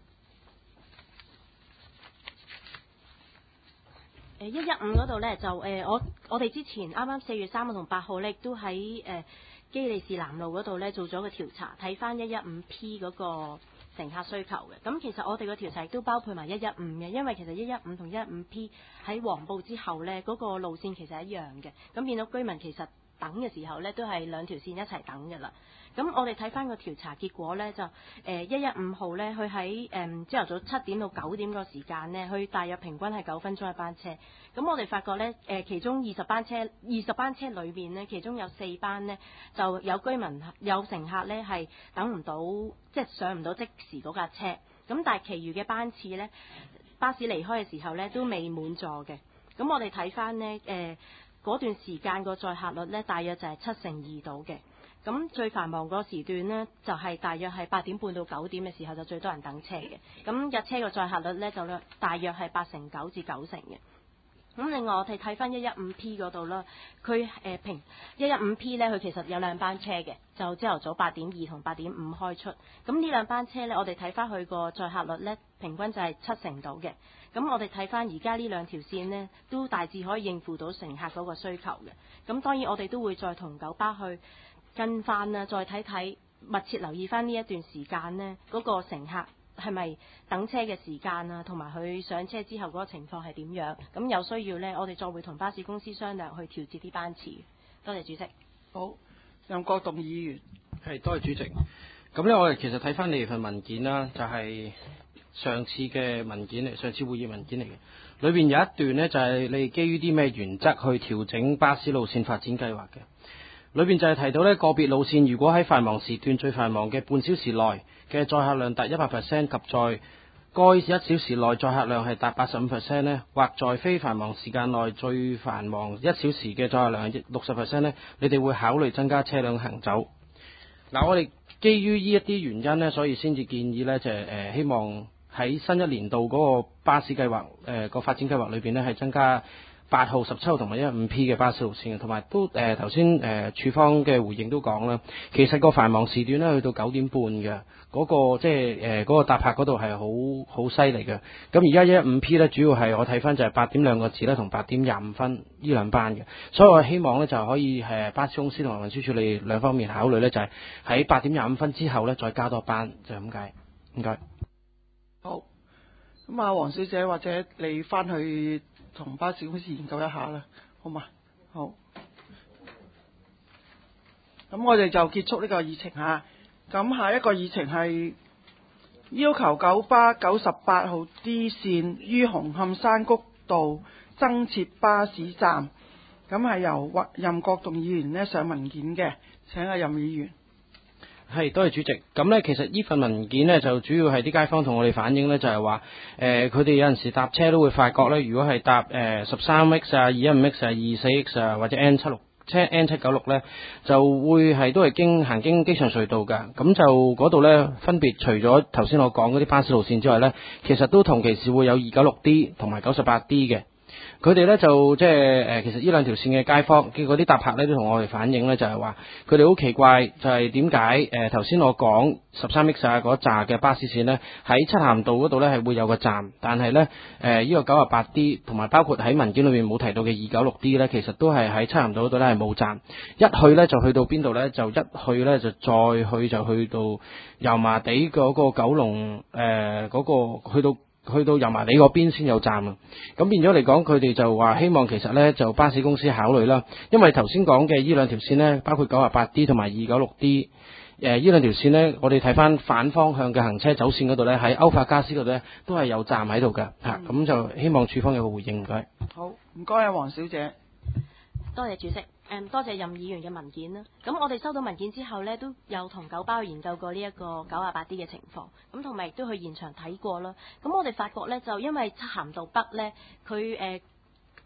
誒一一五嗰度呢，就誒、呃、我我哋之前啱啱四月三號同八號呢，都喺誒基利士南路嗰度呢做咗個調查，睇翻一一五 P 嗰個乘客需求嘅。咁其實我哋個調查亦都包括埋一一五嘅，因為其實一一五同一一五 P 喺黃埔之後呢，嗰、嗰個路線其實一樣嘅。咁變到居民其實等嘅時候呢，都係兩條線一齊等㗎啦。咁我哋睇翻個調查結果呢，就誒一一五號呢，佢喺誒朝頭早七點到九點個時間呢，佢大約平均係九分鐘一班車。咁我哋發覺呢，誒、呃、其中二十班車，二十班車裏面呢，其中有四班呢，就有居民有乘客呢係等唔到，即係上唔到即時嗰架車。咁但係其餘嘅班次呢，巴士離開嘅時候呢，都未滿座嘅。咁我哋睇翻呢，誒、呃、嗰段時間個載客率呢，大約就係七成二度嘅。咁最繁忙個時段呢，就係、是、大約係八點半到九點嘅時候就最多人等車嘅。咁日車個載客率呢，就大約係八成九至九成嘅。咁另外我哋睇翻一一五 P 嗰度啦，佢誒平一一五 P 呢，佢其實有兩班車嘅，就朝頭早八點二同八點五開出。咁呢兩班車呢，我哋睇翻佢個載客率呢，平均就係七成度嘅。咁我哋睇翻而家呢兩條線呢，都大致可以應付到乘客嗰個需求嘅。咁當然我哋都會再同九巴去跟翻啦，再睇睇，密切留意翻呢一段時間呢，嗰、嗰個乘客係咪等車嘅時間啊，同埋佢上車之後嗰個情況係點樣？咁有需要呢，我哋再會同巴士公司商量去調節啲班次。多謝主席。 好，任國棟議員。 係，多謝主席。咁呢，我哋其實睇翻你哋份文件啦，就係、是、上次嘅文件嚟，上次會議文件嚟嘅。裏邊有一段呢，就係、是、你哋基於啲咩原則去調整巴士路線發展計劃嘅。裏邊就係提到呢個別路線如果喺繁忙時段最繁忙嘅半小時內嘅載客量達一百 percent 及在該一小時內載客量係達八十五 percent 呢，或在非繁忙時間內最繁忙一小時嘅載客量係六十 percent 呢，你哋會考慮增加車輛行走。嗱，我哋基於呢一啲原因呢，所以先至建議呢，就係、是、誒希望喺新一年度嗰個巴士計劃誒個發展計劃裏邊呢，係增加八號、十七號同埋一五 P 嘅巴士路線嘅，同埋都誒頭先誒處方嘅回應都講啦，其實個繁忙時段咧去到九點半嘅嗰、那個即係誒嗰個搭客嗰度係好好犀利嘅。咁而家一五 P 咧主要係我睇翻就係八點兩個字啦，同八點廿五分呢兩班嘅，所以我希望咧就可以誒巴士公司同埋運輸署你兩方面考慮咧，就係喺八點廿五分之後咧再加多班，就係咁解。唔該。 好，咁啊，黃小姐或者你翻去同巴士公司研究一下啦，好嘛？好，咁我哋就結束呢個議程嚇。咁下一個議程係要求九巴九十八號 D 線於紅磡山谷道增設巴士站，咁係由任國棟議員呢上文件嘅，請阿任議員。 係，多謝主席。咁呢，其實呢份文件呢，就主要係啲街坊同我哋反映呢，就係話誒，佢哋有陣時搭車都會發覺呢，如果係搭誒十三 X 啊、二一五 X 啊、二四 X 啊或者 N 七六車 N 七九六呢，就會係都係經行經機場隧道㗎。咁就嗰度呢，分別除咗頭先我講嗰啲巴士路線之外呢，其實都同期時會有二九六 D 同埋九十八 D 嘅。佢哋咧就即係誒，其實呢兩條線嘅街坊，結果啲搭客咧都同我哋反映咧，就係話佢哋好奇怪，就係點解誒頭先我講十三 X 啊嗰扎嘅巴士線呢，喺漆咸道嗰度咧係會有個站，但係咧誒呢個九十八 D 同埋包括喺文件裏面冇提到嘅二九六 D 咧，其實都係喺漆咸道嗰度咧係冇站，一去咧就去到邊度咧？就一去咧就再去就去到油麻地嗰個九龍誒嗰個去到。去到油麻地嗰邊先有站啊！咁變咗嚟講，佢哋就話希望其實呢就巴士公司考慮啦，因為頭先講嘅呢兩條線呢，包括九十八 D 同埋二九六 D，誒呢兩條線呢，我哋睇翻反方向嘅行車走線嗰度呢，喺歐法加斯嗰度呢，都係有站喺度㗎嚇，咁、嗯、就希望處方有個回應，唔該。 好，唔該啊，黃小姐。 多謝主席。誒，多謝任議員嘅文件啦。咁我哋收到文件之後呢，都有同九巴研究過呢一個九十八 D 嘅情況，咁同埋亦都去現場睇過啦。咁我哋發覺呢，就因為漆咸道北呢，佢誒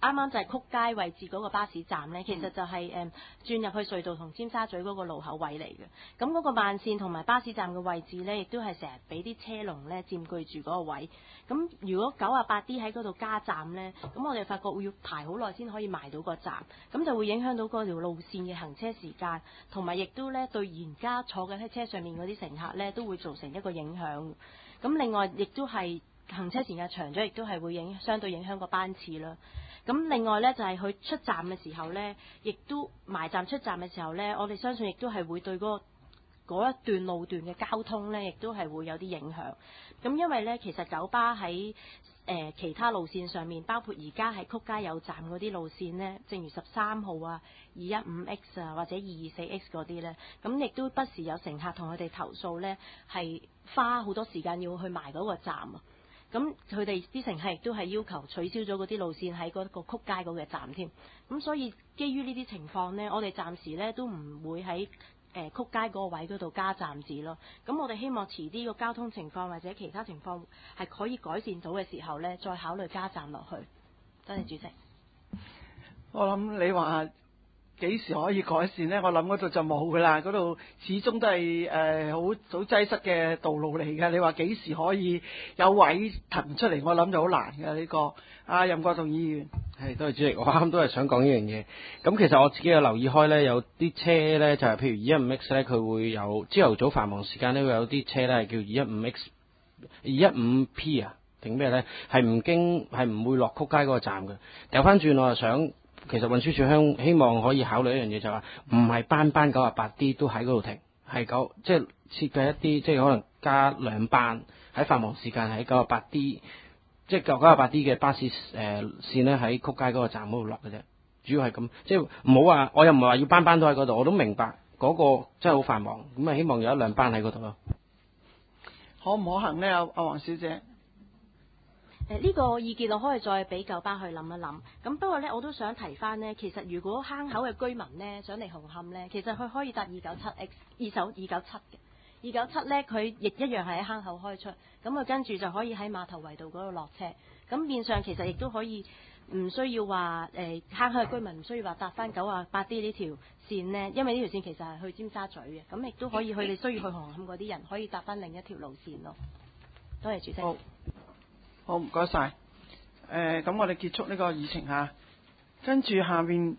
啱啱就係曲街位置嗰個巴士站呢，其實就係、是、誒、嗯、轉入去隧道同尖沙咀嗰個路口位嚟嘅。咁嗰個慢線同埋巴士站嘅位置呢，亦都係成日俾啲車龍呢佔據住嗰個位。咁如果九啊八 D 喺嗰度加站呢，咁我哋發覺會要排好耐先可以埋到個站，咁就會影響到嗰條路線嘅行車時間，同埋亦都呢對而家坐緊喺車上面嗰啲乘客呢，都會造成一個影響。咁另外亦都係行車時間長咗，亦都係會影相對影響個班次啦。咁另外呢，就係、是、佢出站嘅時候呢，亦都埋站出站嘅時候呢，我哋相信亦都係會對嗰、那個嗰一段路段嘅交通呢，亦都係會有啲影響。咁因為呢，其實九巴喺誒、呃、其他路線上面，包括而家喺曲街有站嗰啲路線呢，正如十三號啊、二一五 X 啊或者二二四 X 嗰啲呢，咁亦都不時有乘客同佢哋投訴呢，係花好多時間要去埋嗰個站啊。咁佢哋啲乘客亦都係要求取消咗嗰啲路線喺嗰個曲街嗰個站添。咁所以基於呢啲情況呢，我哋暫時呢都唔會喺誒、呃、曲街嗰個位嗰度加站址咯。咁我哋希望遲啲個交通情況或者其他情況係可以改善到嘅時候呢，再考慮加站落去。多謝主席。 我諗你話幾時可以改善呢？我諗嗰度就冇噶啦，嗰度始終都係誒好好擠塞嘅道路嚟嘅。你話幾時可以有位騰出嚟？我諗就好難嘅呢、這個。阿任國棟議員， 係多謝主席，我啱啱都係想講呢樣嘢。咁其實我自己有留意開呢，有啲車呢，就係、是、譬如二一五 X 呢，佢會有朝頭早繁忙時間呢，會有啲車呢係叫二一五 X、二一五 P 啊定咩呢？係唔經係唔會落曲街嗰個站嘅。掉翻轉我就想。其實運輸署香希望可以考慮一樣嘢，就係話唔係班班九啊八 D 都喺嗰度停，係九即係設計一啲即係可能加兩班喺繁忙時間喺九啊八 D， 即係九九啊八 D 嘅巴士誒、呃、線咧喺曲街嗰個站嗰度落嘅啫。主要係咁，即係唔好話我又唔係話要班班都喺嗰度，我都明白嗰個真係好繁忙，咁啊希望有一兩班喺嗰度咯。 可唔可行呢？阿阿黃小姐。 誒呢個意見我可以再俾九巴去諗一諗。咁不過呢，我都想提翻呢，其實如果坑口嘅居民呢，想嚟紅磡呢，其實佢可以搭二九七 X 二手二九七嘅二九七呢，佢亦一樣係喺坑口開出，咁佢跟住就可以喺碼頭圍道嗰度落車。咁變相其實亦都可以唔需要話誒坑口嘅居民唔需要話搭翻九啊八 D 呢條線呢，因為呢條線其實係去尖沙咀嘅，咁亦都可以佢哋需要去紅磡嗰啲人可以搭翻另一條路線咯。多謝主席。 好。好，唔該晒。誒、呃，咁我哋結束呢個議程嚇，跟住下面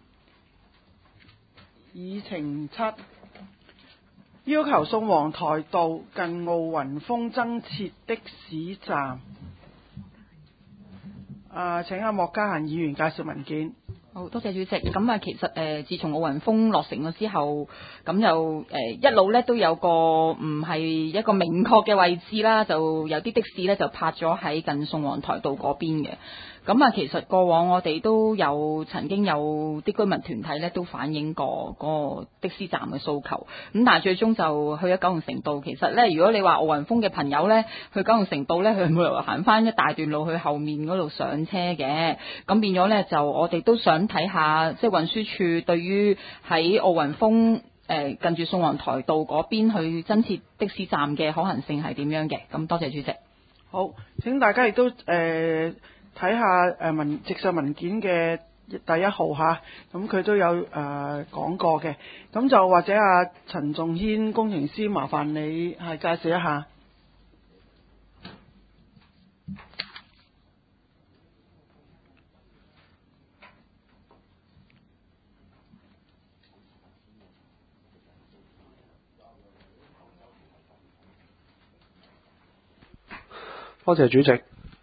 議程七，要求宋皇台道近奧運峰增設的士站。啊，請阿莫家嫻議員介紹文件。 好多謝主席。咁啊，其實誒、呃，自從奧運峰落成咗之後，咁就誒、呃、一路咧都有個唔係一個明確嘅位置啦，就有啲的士咧就泊咗喺近宋皇台道嗰邊嘅。咁啊，其實過往我哋都有曾經有啲居民團體咧都反映過嗰個的士站嘅訴求，咁但係最終就去咗九龍城道。其實咧，如果你話奧運峰嘅朋友咧去九龍城道咧，佢冇理由行翻一大段路去後面嗰度上車嘅，咁變咗咧就我哋都想睇下，即係運輸署對於喺奧運峰誒近住宋皇台道嗰邊去增設的士站嘅可行性係點樣嘅？咁多謝主席。 好，請大家亦都誒。呃睇下誒文直上文件嘅第一號嚇，咁佢都有誒、呃、講過嘅，咁就或者阿陳仲軒工程師，麻煩你係介紹一下。 多謝主席。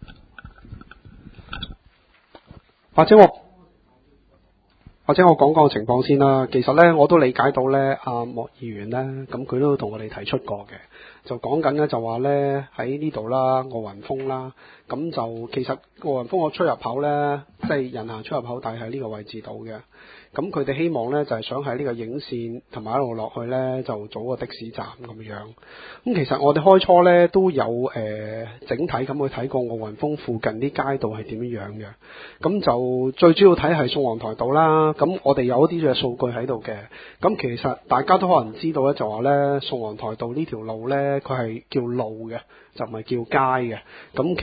或者我或者我講講情況先啦。其實呢，我都理解到呢，阿莫議員呢，咁佢都同我哋提出過嘅，就講緊呢，就話呢，喺呢度啦，奧運峰啦，咁就其實奧運峰個出入口呢，即係人行出入口，但係喺呢個位置度嘅。咁佢哋希望呢，就係、是、想喺呢個影線同埋一路落去呢，就組個的士站咁樣。咁其實我哋開初呢，都有誒、呃、整體咁去睇過奧運峰附近啲街道係點樣嘅。咁就最主要睇係宋皇台道啦。咁我哋有一啲嘅數據喺度嘅。咁其實大家都可能知道咧，就話呢，宋皇台道呢條路呢，佢係叫路嘅，就唔係叫街嘅。咁其實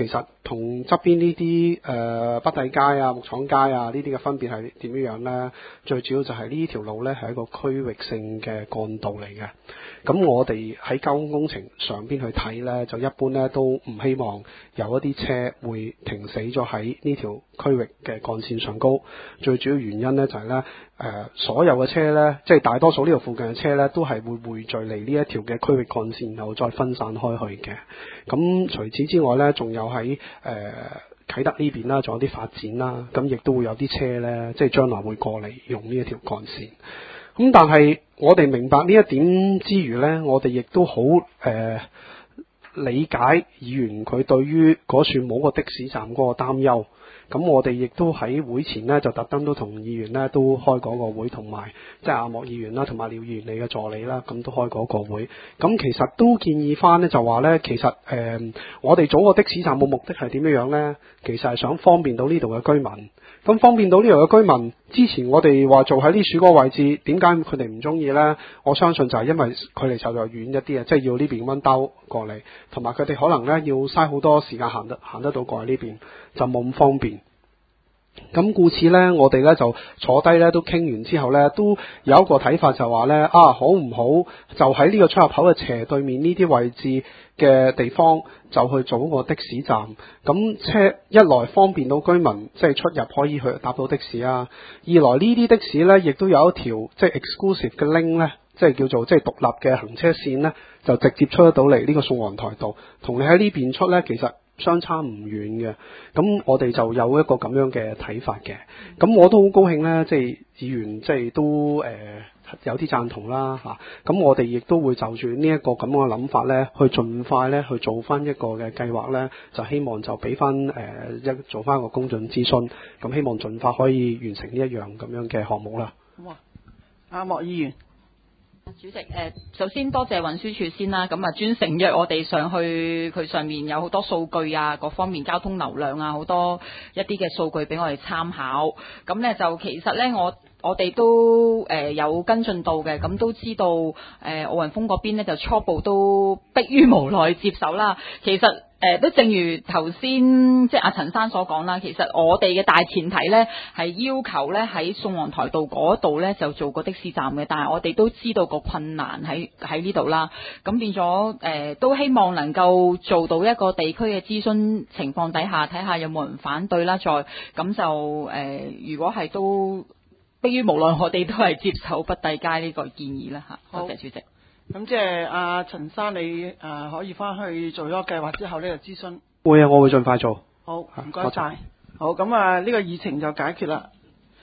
同側邊呢啲誒北帝街啊、木廠街啊呢啲嘅分別係點樣樣呢？最主要就係呢條路呢係一個區域性嘅幹道嚟嘅。咁我哋喺交通工程上邊去睇呢，就一般呢都唔希望有一啲車會停死咗喺呢條區域嘅幹線上高。最主要原因呢就係呢，誒、呃、所有嘅車呢，即係大多數呢度附近嘅車呢，都係會匯聚嚟呢一條嘅區域幹線，然後再分散開去嘅。咁除此之外呢，仲有喺誒、呃、啟德呢邊啦，仲有啲發展啦，咁亦都會有啲車呢，即係將來會過嚟用呢一條幹線。咁但係我哋明白呢一點之餘呢，我哋亦都好誒、呃、理解議員佢對於嗰處冇個的士站嗰個擔憂。咁我哋亦都喺會前呢，就特登都同議員呢都開嗰個會，同埋即係阿莫議員啦，同埋廖議員你嘅助理啦，咁都開嗰個會。咁其實都建議翻呢，就話呢，其實誒、呃、我哋組個的士站嘅目的係點樣樣呢？其實係想方便到呢度嘅居民。咁方便到呢度嘅居民，之前我哋話做喺呢處嗰個位置，點解佢哋唔中意呢？我相信就係因為佢哋就就遠一啲啊，即係要呢邊咁樣兜過嚟，同埋佢哋可能呢要嘥好多時間行得行得到過去呢邊，就冇咁方便。咁故此呢，我哋呢就坐低呢都傾完之後呢，都有一個睇法就話呢：啊好唔好就喺呢個出入口嘅斜對面呢啲位置嘅地方就去做個的士站。咁車一來方便到居民即係出入可以去搭到的士啊，二來呢啲的士呢亦都有一條即係 exclusive 嘅 link 呢，即係叫做即係獨立嘅行車線呢，就直接出得到嚟呢個宋皇台道，同你喺呢邊出呢，其實相差唔遠嘅。咁我哋就有一個咁樣嘅睇法嘅。咁我都好高興呢，即係議員即係都誒、呃、有啲贊同啦嚇。咁我哋亦都會就住呢一個咁嘅諗法呢，去盡快呢去做翻一個嘅計劃呢，就希望就俾翻誒一做翻一個公眾諮詢。咁希望盡快可以完成呢一樣咁樣嘅項目啦。 哇！阿莫議員。 主席，誒、呃，首先多謝運輸署先啦，咁啊專程約我哋上去，佢上面有好多數據啊，各方面交通流量啊，好多一啲嘅數據俾我哋參考。咁呢就其實呢，我我哋都誒、呃、有跟進到嘅，咁都知道誒奧運峰嗰邊呢就初步都迫於無奈接手啦。其實誒、呃、都正如頭先即係阿陳生所講啦，其實我哋嘅大前提呢係要求呢喺宋皇台道嗰度呢就做個的士站嘅，但係我哋都知道個困難喺喺呢度啦。咁變咗誒、呃、都希望能夠做到一個地區嘅諮詢情況底下，睇下有冇人反對啦。再咁就誒、呃，如果係都迫於無奈，我哋都係接受北帝街呢個建議啦嚇。多謝主席。 咁即係阿陳生，你誒、呃、可以翻去做咗個計劃之後呢就諮詢。 會啊，我會盡快做。 好，唔該晒。好，咁啊呢個議程就解決啦。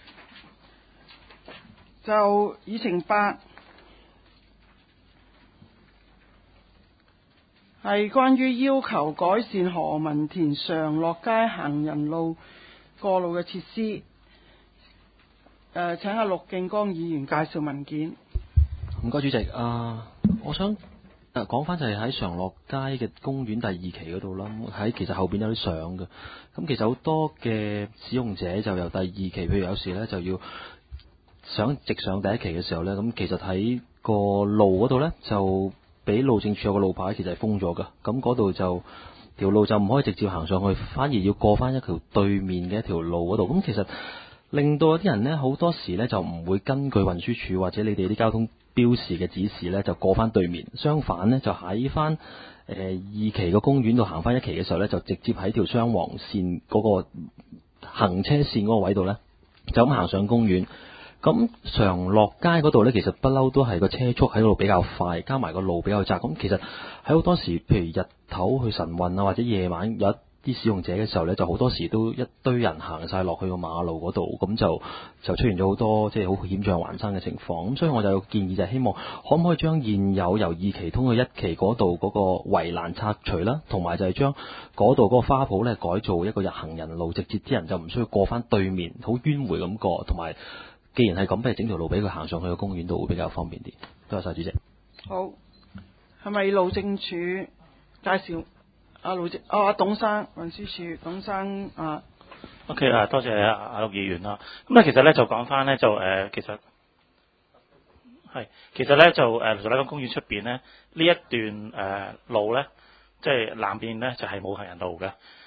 就議程八係關於要求改善何文田常樂街行人路過路嘅設施。誒、呃，請阿陸敬剛議員介紹文件。 唔該，主席。啊，我想誒講翻就係喺常樂街嘅公園第二期嗰度啦。喺其實後邊有啲相嘅。咁其實好多嘅使用者就由第二期，譬如有時咧就要想直上第一期嘅時候咧，咁其實喺個路嗰度咧就俾路政署有個路牌，其實係封咗㗎。咁嗰度就條路就唔可以直接行上去，反而要過翻一條對面嘅一條路嗰度。咁其實令到有啲人呢，好多時呢就唔會根據運輸署或者你哋啲交通標示嘅指示呢，就過翻對面。相反呢，就喺翻誒二期個公園度行翻一期嘅時候呢，就直接喺條雙黃線嗰個行車線嗰個位度呢，就咁行上公園。咁常樂街嗰度呢，其實不嬲都係個車速喺嗰度比較快，加埋個路比較窄。咁其實喺好多時，譬如日頭去晨運啊，或者夜晚有一啲使用者嘅時候呢，就好多時都一堆人行晒落去個馬路嗰度，咁就就出現咗好多即係好險象環生嘅情況。咁所以我就有建議，就係希望可唔可以將現有由二期通去一期嗰度嗰個圍欄拆除啦，同埋就係將嗰度嗰個花圃呢改造一個日行人路，直接啲人就唔需要過翻對面，好迂迴咁過，同埋既然係咁，不如整條路俾佢行上去個公園度會比較方便啲。多謝晒主席。 好，係咪路政署介紹？阿路政，哦，阿董生，運輸署董生啊。 OK 啊，多謝阿阿陸議員啦。咁咧，其實咧就講翻咧就誒、呃，其實係其實咧就誒，徐禮崗公園出邊咧呢一段誒、呃、路咧，即係南邊咧就係、是、冇行人路嘅。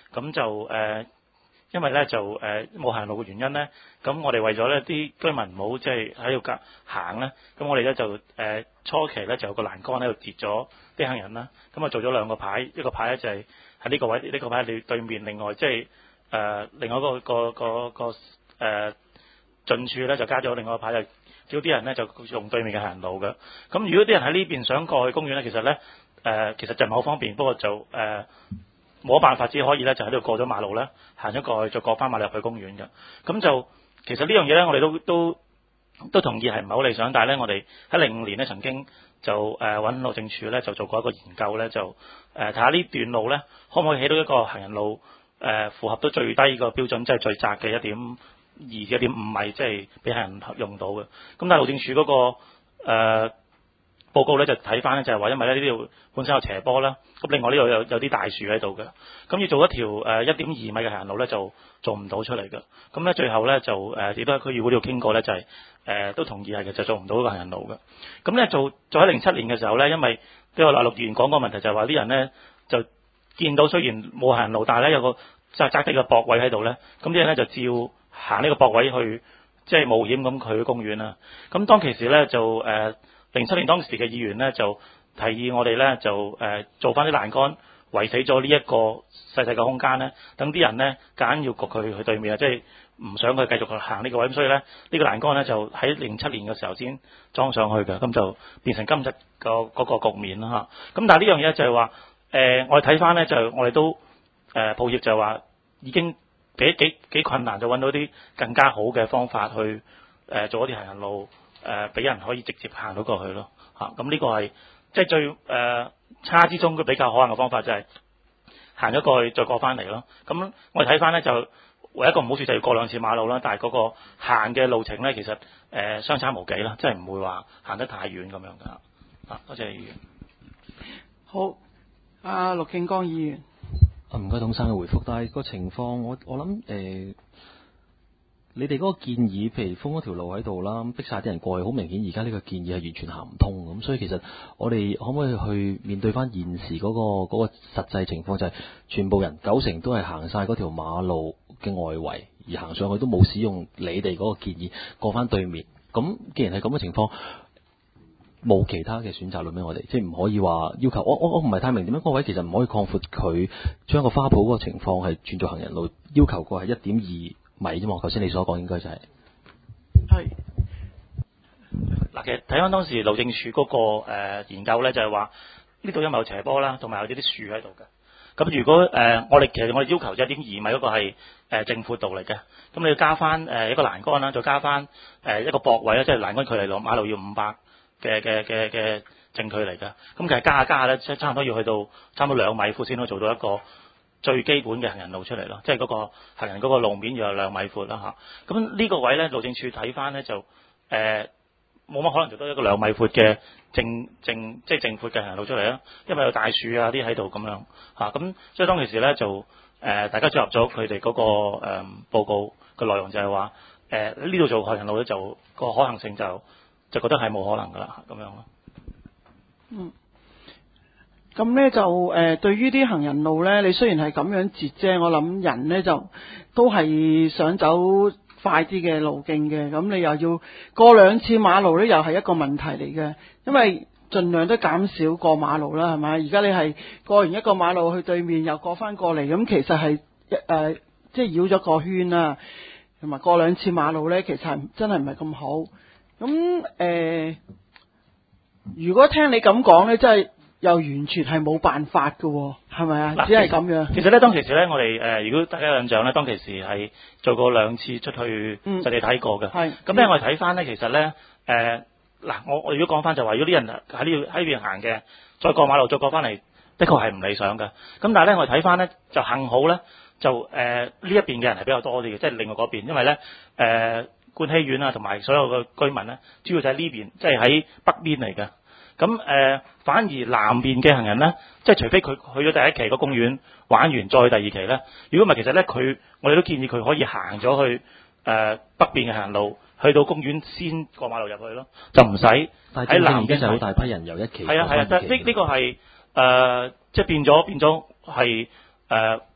咁就誒、呃，因為咧就誒冇行人路嘅原因咧，咁我哋為咗咧啲居民唔好即係喺度隔行咧，咁我哋咧就誒、呃、初期咧就有個欄杆喺度截咗啲行人啦，咁啊做咗兩個牌，一個牌咧就係喺呢個位，呢、這個牌對對面，另外即係誒另外一個個個個誒進處咧就加咗另外一個牌，就叫啲人咧就用對面嘅行人路嘅。咁如果啲人喺呢邊想過去公園咧，其實咧誒、呃、其實就唔係好方便，不過就誒。呃冇辦法，只可以咧就喺度過咗馬路咧，行咗過去，再過翻馬路入去公園嘅。咁就其實呢樣嘢咧，我哋都都都同意係唔係好理想，但係咧我哋喺零五年咧曾經就誒揾、呃、路政署咧就做過一個研究咧，就誒睇下呢段路咧可唔可以起到一個行人路誒、呃、符合到最低個標準，即係最窄嘅一點二至一點五米，即係俾行人用到嘅。咁但係路政署嗰、那個誒。呃報告咧就睇翻咧就係話，因為咧呢度本身有斜坡啦，咁另外呢度有有啲大樹喺度嘅，咁要做一條誒一點二米嘅行人路咧就做唔到出嚟嘅。咁咧最後咧就誒亦都喺區議會呢度傾過咧，就係、是、誒、呃、都同意係其實做唔到嗰個行人路嘅。咁咧做做喺零七年嘅時候咧，因為都有陸陸議員講個問題，就係話啲人咧就見到雖然冇行人路，但係咧有個窄窄啲嘅駁位喺度咧，咁啲人咧就照行呢個駁位去即係、就是、冒險咁去公園啦。咁當其時咧就誒。呃零七年當時嘅議員咧就提議我哋咧就誒、呃、做翻啲欄杆圍死咗呢一個細細嘅空間咧，等啲人咧揀要焗佢去對面啊，即係唔想佢繼續去行呢個位，咁所以咧呢、呢個欄杆咧就喺零七年嘅時候先裝上去嘅，咁就變成今日個嗰個局面啦嚇。咁但係呢樣嘢就係話誒，我哋睇翻咧就我哋都誒抱歉就係話已經幾幾幾困難，就揾到啲更加好嘅方法去誒、呃、做一啲行人路。誒俾、呃、人可以直接行到過去咯嚇，咁、啊、呢個係即係最誒、呃、差之中嘅比較可能嘅方法，就係行咗過去再過翻嚟咯。咁我哋睇翻咧就唯一一個唔好處就係要過兩次馬路啦，但係嗰個行嘅路程咧其實誒、呃、相差無幾啦，即係唔會話行得太遠咁樣㗎。啊，多謝議員。 好，阿陸敬剛議員。 啊，唔該，董生嘅回覆，但係個情況我我諗誒。呃你哋嗰個建議，譬如封一條路喺度啦，逼晒啲人過去，好明顯而家呢個建議係完全行唔通咁，所以其實我哋可唔可以去面對翻現時嗰、嗰個嗰、嗰個實際情況，就係全部人九成都係行晒嗰條馬路嘅外圍，而行上去都冇使用你哋嗰個建議過翻對面。咁既然係咁嘅情況，冇其他嘅選擇咯咩？我哋即係唔可以話要求我我我唔係太明點樣嗰位其實唔可以擴闊佢將個花圃嗰個情況係轉做行人路，要求個係一點二米啫嘛，頭先你所講應該就係係嗱，其實睇翻當時路政署嗰、那個、呃、研究咧，就係話呢度因為有斜坡啦，同埋有啲啲樹喺度嘅。咁如果誒、呃、我哋其實我哋要求就一點二米嗰個係誒正闊度嚟嘅，咁你要加翻誒、呃、一個欄杆啦，再加翻誒、呃、一個駁位啦，即係欄杆距離落馬路要五百嘅嘅嘅嘅正距離嘅。咁其實加下加下咧，即係差唔多要去到差唔多兩米闊先可以做到一個最基本嘅行人路出嚟咯，即係嗰個行人嗰個路面要有兩米闊啦嚇。咁呢個位咧，路政署睇翻咧就誒冇乜可能做到一個兩米闊嘅正正即係正闊嘅行人路出嚟啦，因為有大樹啊啲喺度咁樣嚇。咁、啊、所以當其時咧就誒、呃、大家綜合咗佢哋嗰個誒、呃、報告嘅內容就係話誒呢度做行人路咧就個可行性就就覺得係冇可能噶啦咁樣咯。 嗯。咁咧就誒、呃，對於啲行人路咧，你雖然係咁樣截啫，我諗人咧就都係想走快啲嘅路徑嘅。咁你又要過兩次馬路咧，又係一個問題嚟嘅。因為盡量都減少過馬路啦，係咪？而家你係過完一個馬路去對面，又過翻過嚟，咁其實係一誒，即係繞咗個圈啦。同埋過兩次馬路咧，其實係真係唔係咁好。咁誒、呃，如果聽你咁講咧，真係。又完全係冇辦法嘅，係咪啊？只係咁樣。 其實咧，當其時咧，我哋誒、呃，如果大家有印象咧，當其時係做過兩次出去實地睇過嘅。係、嗯。咁咧，我哋睇翻咧，其實咧，誒、呃，嗱，我我如果講翻就話，如果啲人喺呢度喺呢邊行嘅，再過馬路再過翻嚟，的確係唔理想嘅。咁但係咧，我哋睇翻咧，就幸好咧，就誒呢、呃、一邊嘅人係比較多啲嘅，即係另外嗰邊，因為咧誒、呃、冠希苑啊，同埋所有嘅居民咧，主要就喺呢邊，即係喺北邊嚟嘅。咁誒、呃，反而南邊嘅行人咧，即係除非佢去咗第一期個公園玩完，再去第二期咧。如果唔係，其實咧佢，我哋都建議佢可以行咗去誒、呃、北邊嘅行人路，去到公園先過馬路入去咯，就唔使喺南邊。而家就好大批人由一期係啊係啊，但係呢呢個係誒、呃、即係變咗變咗係誒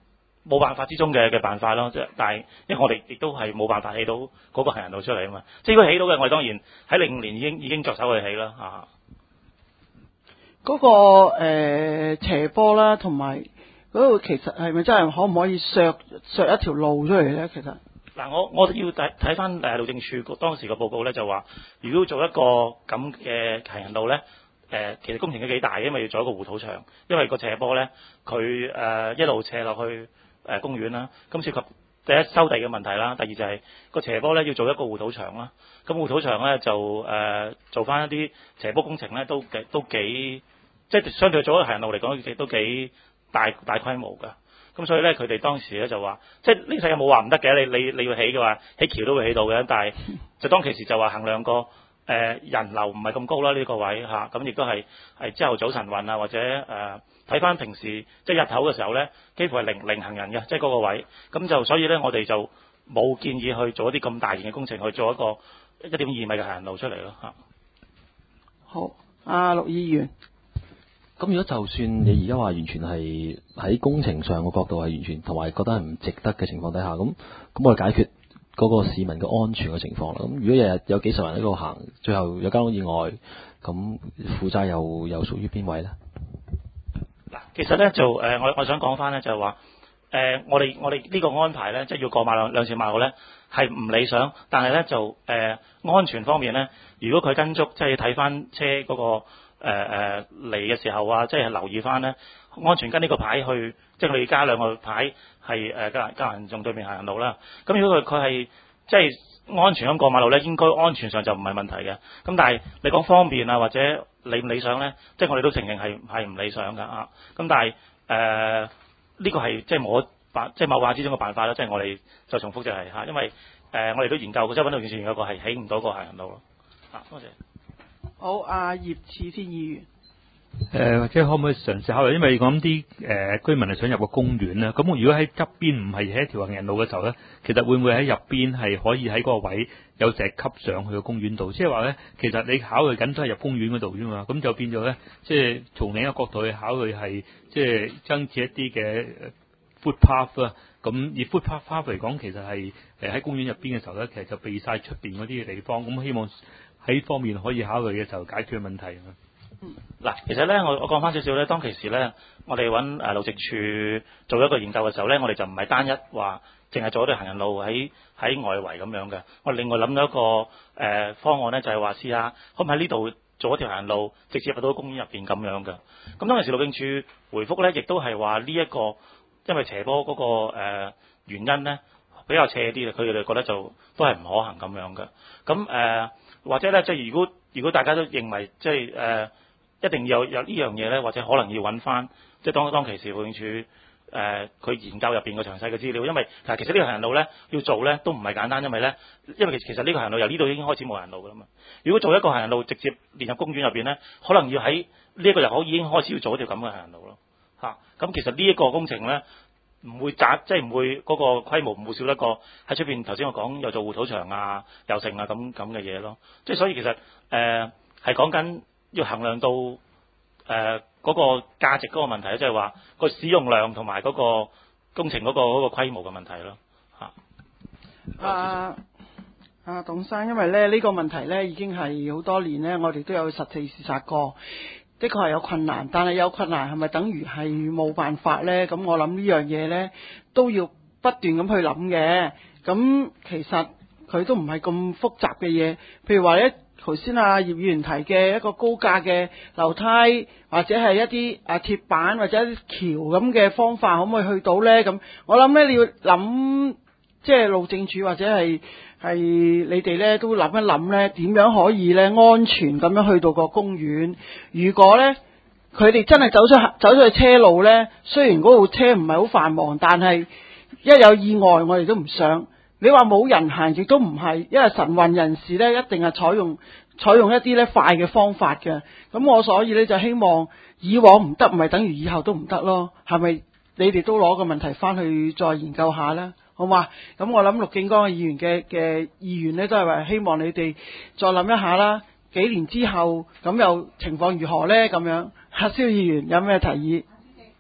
冇辦法之中嘅嘅辦法咯，即係但係因為我哋亦都係冇辦法起到嗰個行人路出嚟啊嘛。即係如果起到嘅，我哋當然喺零五年已經已經着手去起啦啊。 嗰、個、呃、斜坡啦，同埋嗰度其實係咪真係可唔可以削削一條路出嚟咧？其實嗱，我我要睇睇翻誒路政署當時個報告咧，就話如果做一個咁嘅行人路咧，誒、呃、其實工程都幾大，因為要做一個護土牆，因為個斜坡咧佢誒一路斜落去誒、呃、公園啦，咁涉及第一收地嘅問題啦，第二就係個斜坡咧要做一個護土牆啦，咁護土牆咧就誒、呃、做翻一啲斜坡工程咧都幾都幾即係相對做一個行人路嚟講，都幾大大規模㗎。咁所以咧，佢哋當時咧就話，即係呢世界冇話唔得嘅，你你你要起嘅話，起橋都會起到嘅。但係就當其時就話衡量個誒、呃、人流唔係咁高啦，呢、呢個位嚇，咁亦都係係朝頭早晨運啊，或者誒睇翻平時即係日頭嘅時候咧，幾乎係零零行人嘅，即係嗰個位。咁就所以咧，我哋就冇建議去做一啲咁大型嘅工程，去做一個一點二米嘅行人路出嚟咯嚇。 好，阿陸議員。 咁如果就算你而家話完全係喺工程上嘅角度係完全同埋覺得係唔值得嘅情況底下，咁咁我哋解決嗰個市民嘅安全嘅情況啦。咁如果日日有幾十人喺度行，最後有交通意外，咁負責又又屬於邊位咧？ 嗱，其實咧就誒、呃，我我想講翻咧就係話誒，我哋我哋呢個安排咧，即係要過馬兩兩次馬路咧係唔理想，但係咧就誒、呃、安全方面咧，如果佢跟足即係睇翻車嗰、那個。誒誒嚟嘅時候啊，即係留意翻咧，安全跟呢個牌去，即係我哋加兩個牌係誒教教人用對面行人路啦。咁如果佢佢係即係安全咁過馬路咧，應該安全上就唔係問題嘅。咁但係你講方便啊，或者理唔理想咧，即係我哋都承認係係唔理想㗎啊。咁但係誒呢個係即係冇辦，即係某話之中嘅辦法啦。即係我哋再重複就係、是、嚇，因為誒、呃、我哋都研究過，即係揾到件事有個係起唔到個行人路咯。啊，多謝。 好，阿葉次先議員。 誒，或者可唔可以嘗試考慮？因為我諗啲誒居民係想入個公園啦。咁如果喺側邊唔係喺一條行人路嘅時候咧，其實會唔會喺入邊係可以喺嗰個位有石級上去個公園度？即係話咧，其實你考慮緊都係入公園嗰度啫嘛。咁就變咗咧，即係從另一個角度去考慮係即係增設一啲嘅 footpath 啦。咁以 footpath 嚟講，其實係誒喺公園入邊嘅時候咧，其實就避晒出邊嗰啲嘅地方。咁希望喺方面可以考慮嘅時候解決問題。 嗱，其實咧，我我講翻少少咧，當其時咧，我哋揾誒路政署做一個研究嘅時候咧，我哋就唔係單一話淨係做一條行人路喺喺外圍咁樣嘅。我另外諗咗一個誒、呃、方案咧，就係話試下可唔可以喺呢度做一條行人路，直接入到公園入邊咁樣嘅。咁當其時路政署回覆咧，亦都係話呢一個因為斜坡嗰、那個、呃、原因咧比較斜啲，佢哋覺得就都係唔可行咁樣嘅。咁誒、呃、或者咧，即係如果如果大家都認為即係誒。呃一定要有有呢樣嘢咧，或者可能要揾翻，即係當當其時路政署誒佢研究入邊個詳細嘅資料，因為其實呢個行人路咧要做咧都唔係簡單，因為咧因為其實呢個行人路由呢度已經開始冇行人路噶啦嘛。如果做一個行人路直接連入公園入邊咧，可能要喺呢一個入口已經開始要做一條咁嘅行人路咯嚇。咁、啊、其實呢一個工程咧唔會窄，即係唔會嗰個規模唔會少得過喺出邊頭先我講又做護土牆啊、又剩啊咁咁嘅嘢咯。即係所以其實誒係講緊。要衡量到誒嗰、呃那個價值嗰個問題，即係話個使用量同埋嗰個工程嗰、那個嗰、那個規模嘅問題咯嚇。 啊啊，董生，因為咧呢、這個問題咧已經係好多年咧，我哋都有實地視察過，的確係有困難，但係有困難係咪等於係冇辦法咧？咁我諗呢樣嘢咧都要不斷咁去諗嘅。咁其實佢都唔係咁複雜嘅嘢，譬如話咧。頭先啊葉議員提嘅一個高架嘅樓梯，或者係一啲啊鐵板或者一啲橋咁嘅方法，可唔可以去到咧？咁我諗咧你要諗，即係路政署或者係係你哋咧都諗一諗咧，點樣可以咧安全咁樣去到個公園？如果咧佢哋真係走出走出去車路咧，雖然嗰度車唔係好繁忙，但係一有意外我哋都唔想。你話冇人行亦都唔係，因為晨運人士咧一定係採用採用一啲咧快嘅方法嘅。咁我所以咧就希望以往唔得，唔係等於以後都唔得咯。係咪你哋都攞個問題翻去再研究下啦？好嘛？咁我諗陸敬剛嘅議員嘅嘅議員咧都係話希望你哋再諗一下啦。幾年之後咁又情況如何咧？咁樣，阿蕭議員有咩提議？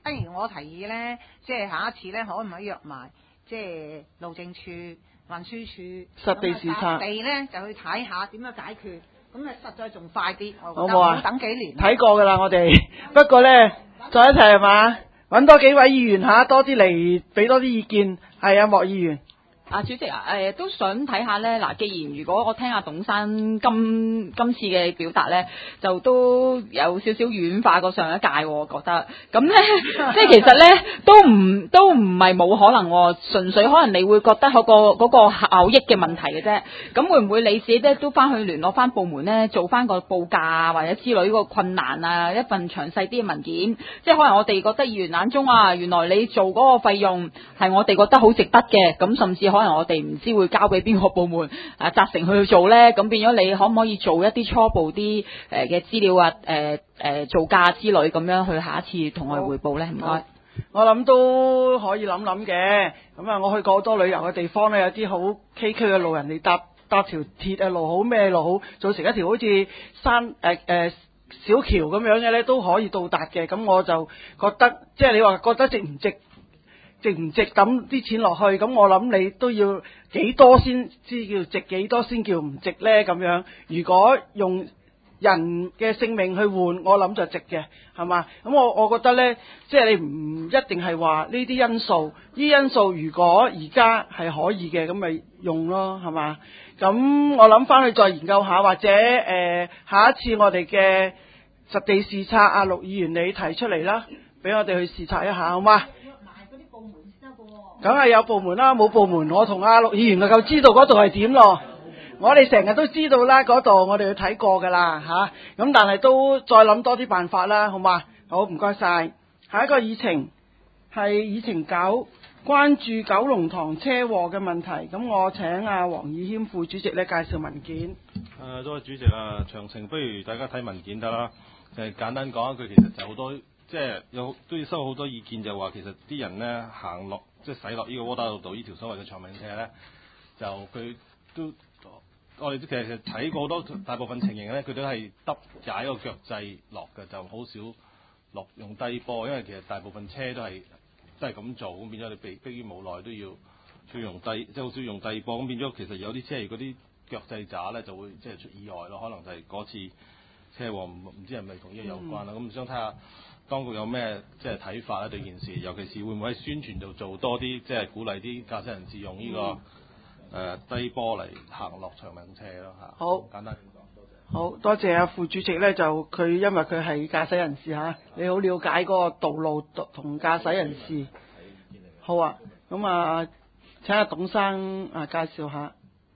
不如我提議咧，即係下一次咧，可唔可以約埋即係路政處、運輸處實地視察咁啊實地咧就去睇下點樣解決，咁啊實在仲快啲，我好唔好啊覺得唔好等幾年。 睇過噶啦，我哋不過咧，再一齊係嘛，揾多幾位議員嚇，多啲嚟俾多啲意見。係啊，莫議員。 啊，主席啊，誒、都想睇下咧。嗱，既然如果我聽阿董生今今次嘅表達咧，就都有少少軟化過上一屆喎，我覺得咁咧，即係其實咧都唔都唔係冇可能喎，純粹可能你會覺得嗰、個嗰、個效益嘅問題嘅啫。咁會唔會你自己咧都翻去聯絡翻部門咧，做翻個報價啊，或者之類個困難啊，一份詳細啲嘅文件，即係可能我哋覺得議員眼中啊，原來你做嗰個費用係我哋覺得好值得嘅，咁甚至可能我哋唔知會交俾邊個部門啊責成去做咧，咁變咗你可唔可以做一啲初步啲誒嘅資料啊，誒、呃、誒、呃、造價之類咁樣去下一次同我哋匯報咧？唔該。 我諗都可以諗諗嘅。咁啊，我去過好多旅遊嘅地方咧，有啲好崎嶇嘅路，人哋搭搭條鐵啊路好咩路好，做成一條好似山誒誒、呃呃、小橋咁樣嘅咧，都可以到達嘅。咁我就覺得，即係你話覺得值唔值？值唔值抌啲錢落去？咁我諗你都要幾多先知叫值，幾多先叫唔值呢？咁樣如果用人嘅性命去換，我諗就值嘅，係嘛？咁我我覺得呢，即係你唔一定係話呢啲因素，呢啲因素如果而家係可以嘅，咁咪用咯，係嘛？咁我諗翻去再研究下，或者誒、呃、下一次我哋嘅實地視察，阿陸議員你提出嚟啦，俾我哋去視察一下，好嘛？梗係有部門啦，冇部門我同阿陸議員就夠知道嗰度係點咯。我哋成日都知道啦，嗰度我哋去睇過噶啦吓。咁、啊、但係都再諗多啲辦法啦，好嘛？好，唔該晒。下一個議程係議程九，關注九龍塘車禍嘅問題。咁我請阿黃以謙副主席咧介紹文件。 誒、呃，多位主席啊，詳情不如大家睇文件得啦。就係、簡單講一句，其實就好多即係有都要收好多意見，就話其實啲人咧行落。即係駛落呢個窩打老道呢條所謂嘅長命車咧，就佢都我哋其實睇過好多大部分情形咧，佢都係揼踩個腳掣落嘅，就好少落用低波，因為其實大部分車都係都係咁做，咁變咗你被迫於無奈都要要用低，即係好少用低波，咁變咗其實有啲車嗰啲腳掣渣咧就會即係出意外咯，可能就係嗰次車禍唔唔知係咪同呢個有關啦，咁、嗯、想睇下。當局有咩即係睇法咧？對件事，尤其是會唔會喺宣傳度做多啲，即係鼓勵啲駕駛人士用呢、這個誒、嗯呃、低波嚟行落長命車咯嚇。 好， 簡單點講，多謝。 好多謝阿副主席咧，就佢因為佢係駕駛人士嚇，你好了解嗰個道路同駕駛人士。好啊，咁啊請阿董生啊介紹下。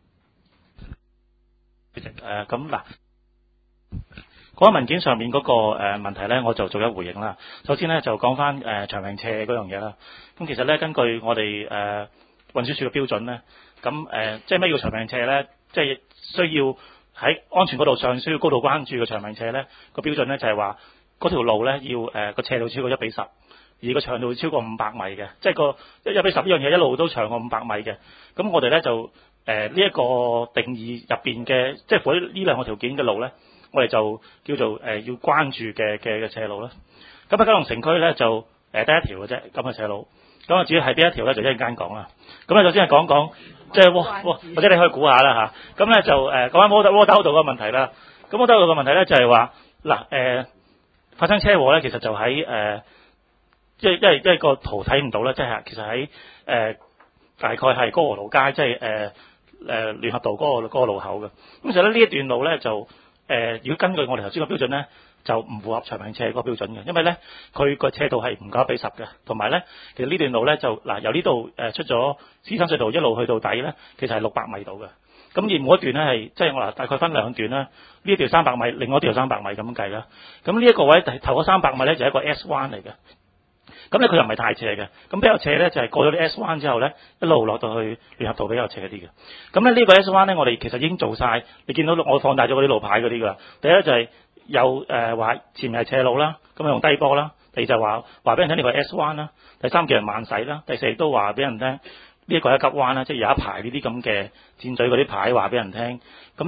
主席誒咁嗱。嗰個文件上面嗰個誒問題咧，我就做一回應啦。首先咧就講翻誒長命斜嗰樣嘢啦。咁其實咧根據我哋誒運輸署嘅標準咧，咁誒即係咩叫長命斜咧？即係需要喺安全嗰度上需要高度關注嘅長命斜咧，個標準咧就係話嗰條路咧要誒個斜度超過一比十，而個長度超過五百米嘅，即係個一比十呢樣嘢一路都長過五百米嘅。咁我哋咧就誒呢一個定義入邊嘅，即係符合呢兩個條件嘅路咧。我哋就叫做誒、呃、要關注嘅嘅嘅斜路啦。咁喺九龍城區咧就誒得、呃、一條嘅啫，咁嘅斜路。咁啊至於係邊一條咧，就一陣間講啦。咁啊首先係講講即係窩窩，或者你可以估下啦嚇。咁咧就誒講翻窩打窩打老道嘅問題啦。咁窩打老道嘅問題咧就係話嗱誒發生車禍咧，其實就喺誒即係因為因為個圖睇唔到啦，即係其實喺誒、呃、大概係歌和路街，即係誒誒聯合道嗰、嗰個嗰個路口嘅。咁其實咧呢一段路咧就。誒、呃，如果根據我哋頭先個標準咧，就唔符合長命斜嗰個標準嘅，因為咧佢個斜度係唔夠一比十嘅，同埋咧其實呢段路咧就嗱、呃、由呢度誒出咗獅山隧道一路去到底咧，其實係六百米度嘅。咁而每一段咧係即係我話大概分兩段啦，呢一段三百米，另外一段三百米咁計啦。咁呢一個位頭嗰三百米咧就係一個 S 彎嚟嘅。咁咧佢又唔係太斜嘅，咁比較斜咧就係、是、過咗啲 S 彎之後咧，一路落到去聯合道比較斜啲嘅。咁咧呢個 S 彎咧，我哋其實已經做晒，你見到我放大咗嗰啲路牌嗰啲㗎啦。第一就係有誒話、呃、前面係斜路啦，咁用低波啦。第二就係話話俾人聽呢個 S 彎啦。第三叫人慢駛啦。第四亦都話俾人聽呢一個係急彎啦，即係有一排呢啲咁嘅箭嘴嗰啲牌話俾人聽。咁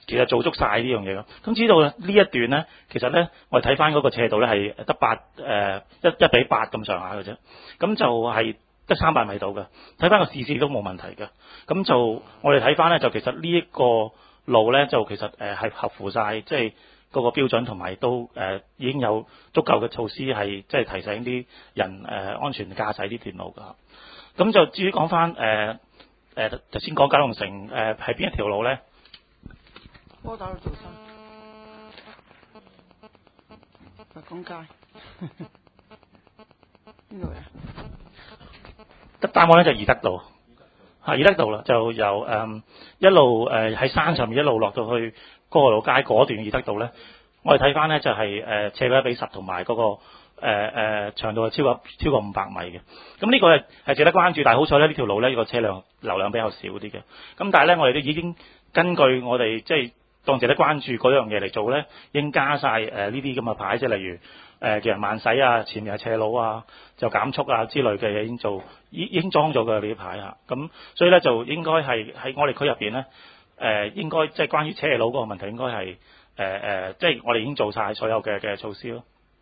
其實做足晒呢樣嘢咯。咁知道呢一段咧，其實咧我哋睇翻嗰個斜度咧係得八誒一一比八咁上下嘅啫。咁就係得三百米度嘅。睇翻個視線都冇問題嘅。咁就我哋睇翻咧，就其實呢一個路咧就其實誒係合乎晒即係嗰個標準，同埋都誒、呃、已經有足夠嘅措施係即係提醒啲人誒、呃、安全駕駛呢段路㗎。咁就至於講翻誒誒頭先講九龍城誒係邊一條路咧？ 波打路做新佛光街邊度嘅？ 得答案咧就宜德道，嚇宜德道啦，就由誒、嗯、一路誒喺、呃、山上面一路落到去歌和老街嗰段宜德道咧，我哋睇翻咧就係、是、誒、呃、斜過一比十，同埋嗰個誒誒、呃、長度係超過超過五百米嘅。咁呢個係係值得關注，但係好彩咧呢條路咧個車輛流量比較少啲嘅。咁但係咧我哋都已經根據我哋即係當值得關注嗰樣嘢嚟做咧，已經加晒誒呢啲咁嘅牌，即係例如誒、呃、叫人慢駛啊，前面係斜路啊，就減速啊之類嘅嘢已經做，已已經裝咗嘅呢啲牌嚇。咁所以咧就應該係喺我哋區入邊咧，誒、呃、應該即係關於斜路嗰個問題，應該係誒誒，即係我哋已經做晒所有嘅嘅措施咯。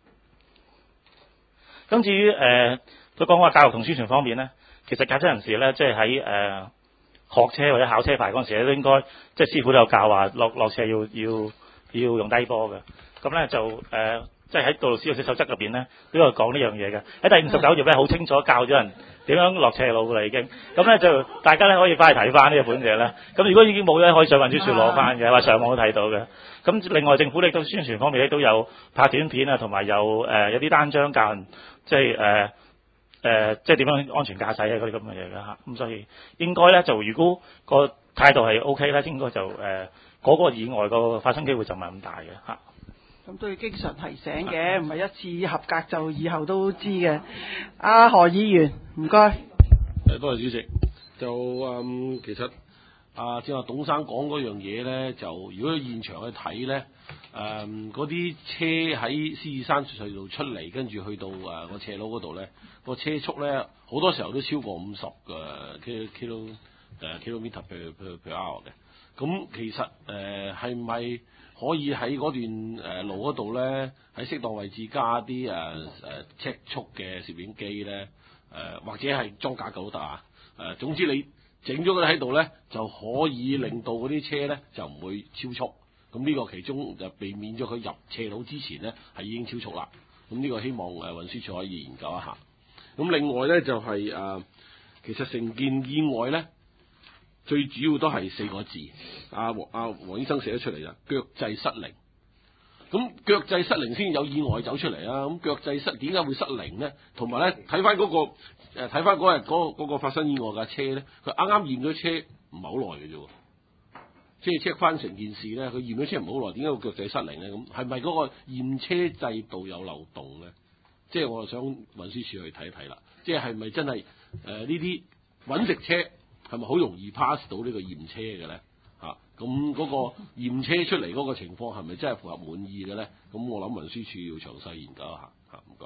咁至於誒佢講話教育同宣傳方面咧，其實駕駛人士咧即係喺誒學車或者考車牌嗰陣時咧，都應該即係師傅都有教話落落斜要要要用低波嘅。咁咧就誒、呃、即係喺道路使用者守則入邊咧都有講呢樣嘢嘅。喺第五十九頁咧好清楚教咗人點樣落斜路㗎啦已經。咁咧就大家咧可以翻去睇翻呢一本嘢啦。咁如果已經冇咧，可以上運輸署攞翻嘅，或上網都睇到嘅。咁另外政府咧都宣傳方面咧都有拍短片啊，同埋有誒、呃、有啲單張教人即係誒。呃誒、呃，即係點樣安全駕駛啊嗰啲咁嘅嘢㗎嚇，咁所以應該咧就如果個態度係 O K 咧，應該就誒嗰、呃那個意外個發生機會就唔係咁大嘅嚇。 咁都要經常提醒嘅，唔係一次合格就以後都知嘅。阿、啊、何議員，唔該。 誒，多謝主席。就嗯，其實啊，正話董生講嗰樣嘢咧，就如果現場去睇咧。誒嗰啲車喺獅子山隧道出嚟，跟住去到誒個斜路嗰度咧，個車速咧好多時候都超過五十嘅 kilo kilo 誒 kilometer per per per hour 嘅。咁其實誒係咪可以喺嗰段誒路嗰度咧，喺適當位置加啲誒誒測速嘅攝影機咧？誒、呃、或者係裝假狗都得啊！誒、呃、總之你整咗佢喺度咧，就可以令到嗰啲車咧就唔會超速。咁呢個其中就避免咗佢入斜路之前咧係已經超速啦。咁呢個希望誒運輸署可以研究一下。咁另外咧就係、是、誒、呃，其實成件意外咧最主要都係四個字，阿黃阿黃醫生寫得出嚟啦，腳掣失靈。咁腳掣失靈先有意外走出嚟啊！咁腳掣失點解會失靈咧？同埋咧睇翻嗰個誒睇翻嗰日嗰個嗰個發生意外嘅車咧，佢啱啱驗咗車唔係好耐嘅啫喎。即係 check 翻成件事咧，佢驗咗車唔好耐，點解個腳仔失靈咧？咁係咪嗰個驗車制度有漏洞咧？即係我就想運輸署去睇一睇啦。即係係咪真係誒呢啲揾食車係咪好容易 pass 到呢個驗車嘅咧？嚇咁嗰個驗車出嚟嗰個情況係咪真係符合滿意嘅咧？咁我諗運輸署要詳細研究一下嚇。唔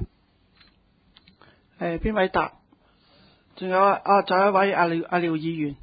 該。 誒邊位答？仲有啊，仲有一位阿廖阿廖議員。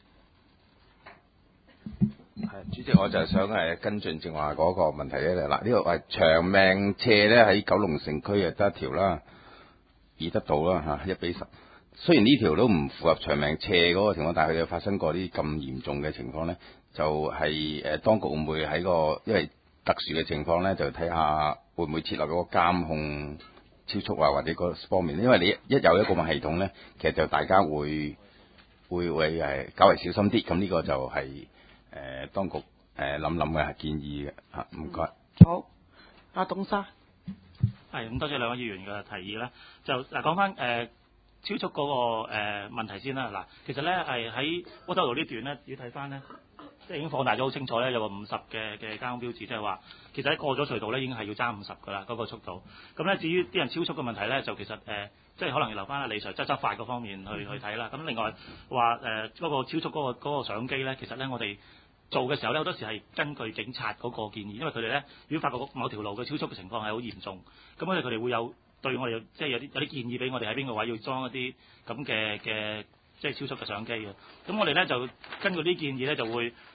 係主席，我就係想係跟進正話嗰個問題咧。嗱，呢個係長命斜咧喺九龍城區啊得一條啦，宜德道啦嚇一比十。雖然呢條都唔符合長命斜嗰個情況，但係佢有發生過啲咁嚴重嘅情況咧，就係、是、誒當局會唔會喺個因為特殊嘅情況咧，就睇下會唔會設立嗰個監控超速啊或者嗰方面。因為你一有一個系統咧，其實就大家會會會誒較為小心啲。咁呢個就係、是。誒、呃，當局誒諗諗嘅建議嘅嚇，唔該。 好，阿董生。 係咁，多謝兩位議員嘅提議啦。就嗱講翻誒超速嗰、那個誒、呃、問題先啦。嗱，其實咧係喺窩打老道呢段咧，要睇翻咧，即係已經放大咗好清楚咧，有個五十嘅嘅交通標誌，即係話其實喺過咗隧道咧，已經係要揸五十噶啦，嗰、那個速度。咁咧，至於啲人超速嘅問題咧，就其實誒。呃即係可能要留翻阿李 Sir 執執法嗰方面去去睇啦。咁另外話誒嗰個超速嗰、嗰個嗰個相機咧，其實咧我哋做嘅時候咧，好多時係根據警察嗰個建議，因為佢哋咧如果發覺某條路嘅超速嘅情況係好嚴重，咁所以佢哋會有對我哋即係有啲有啲建議俾我哋喺邊個位要裝一啲咁嘅嘅即係超速嘅相機嘅。咁我哋咧就根據啲建議咧就會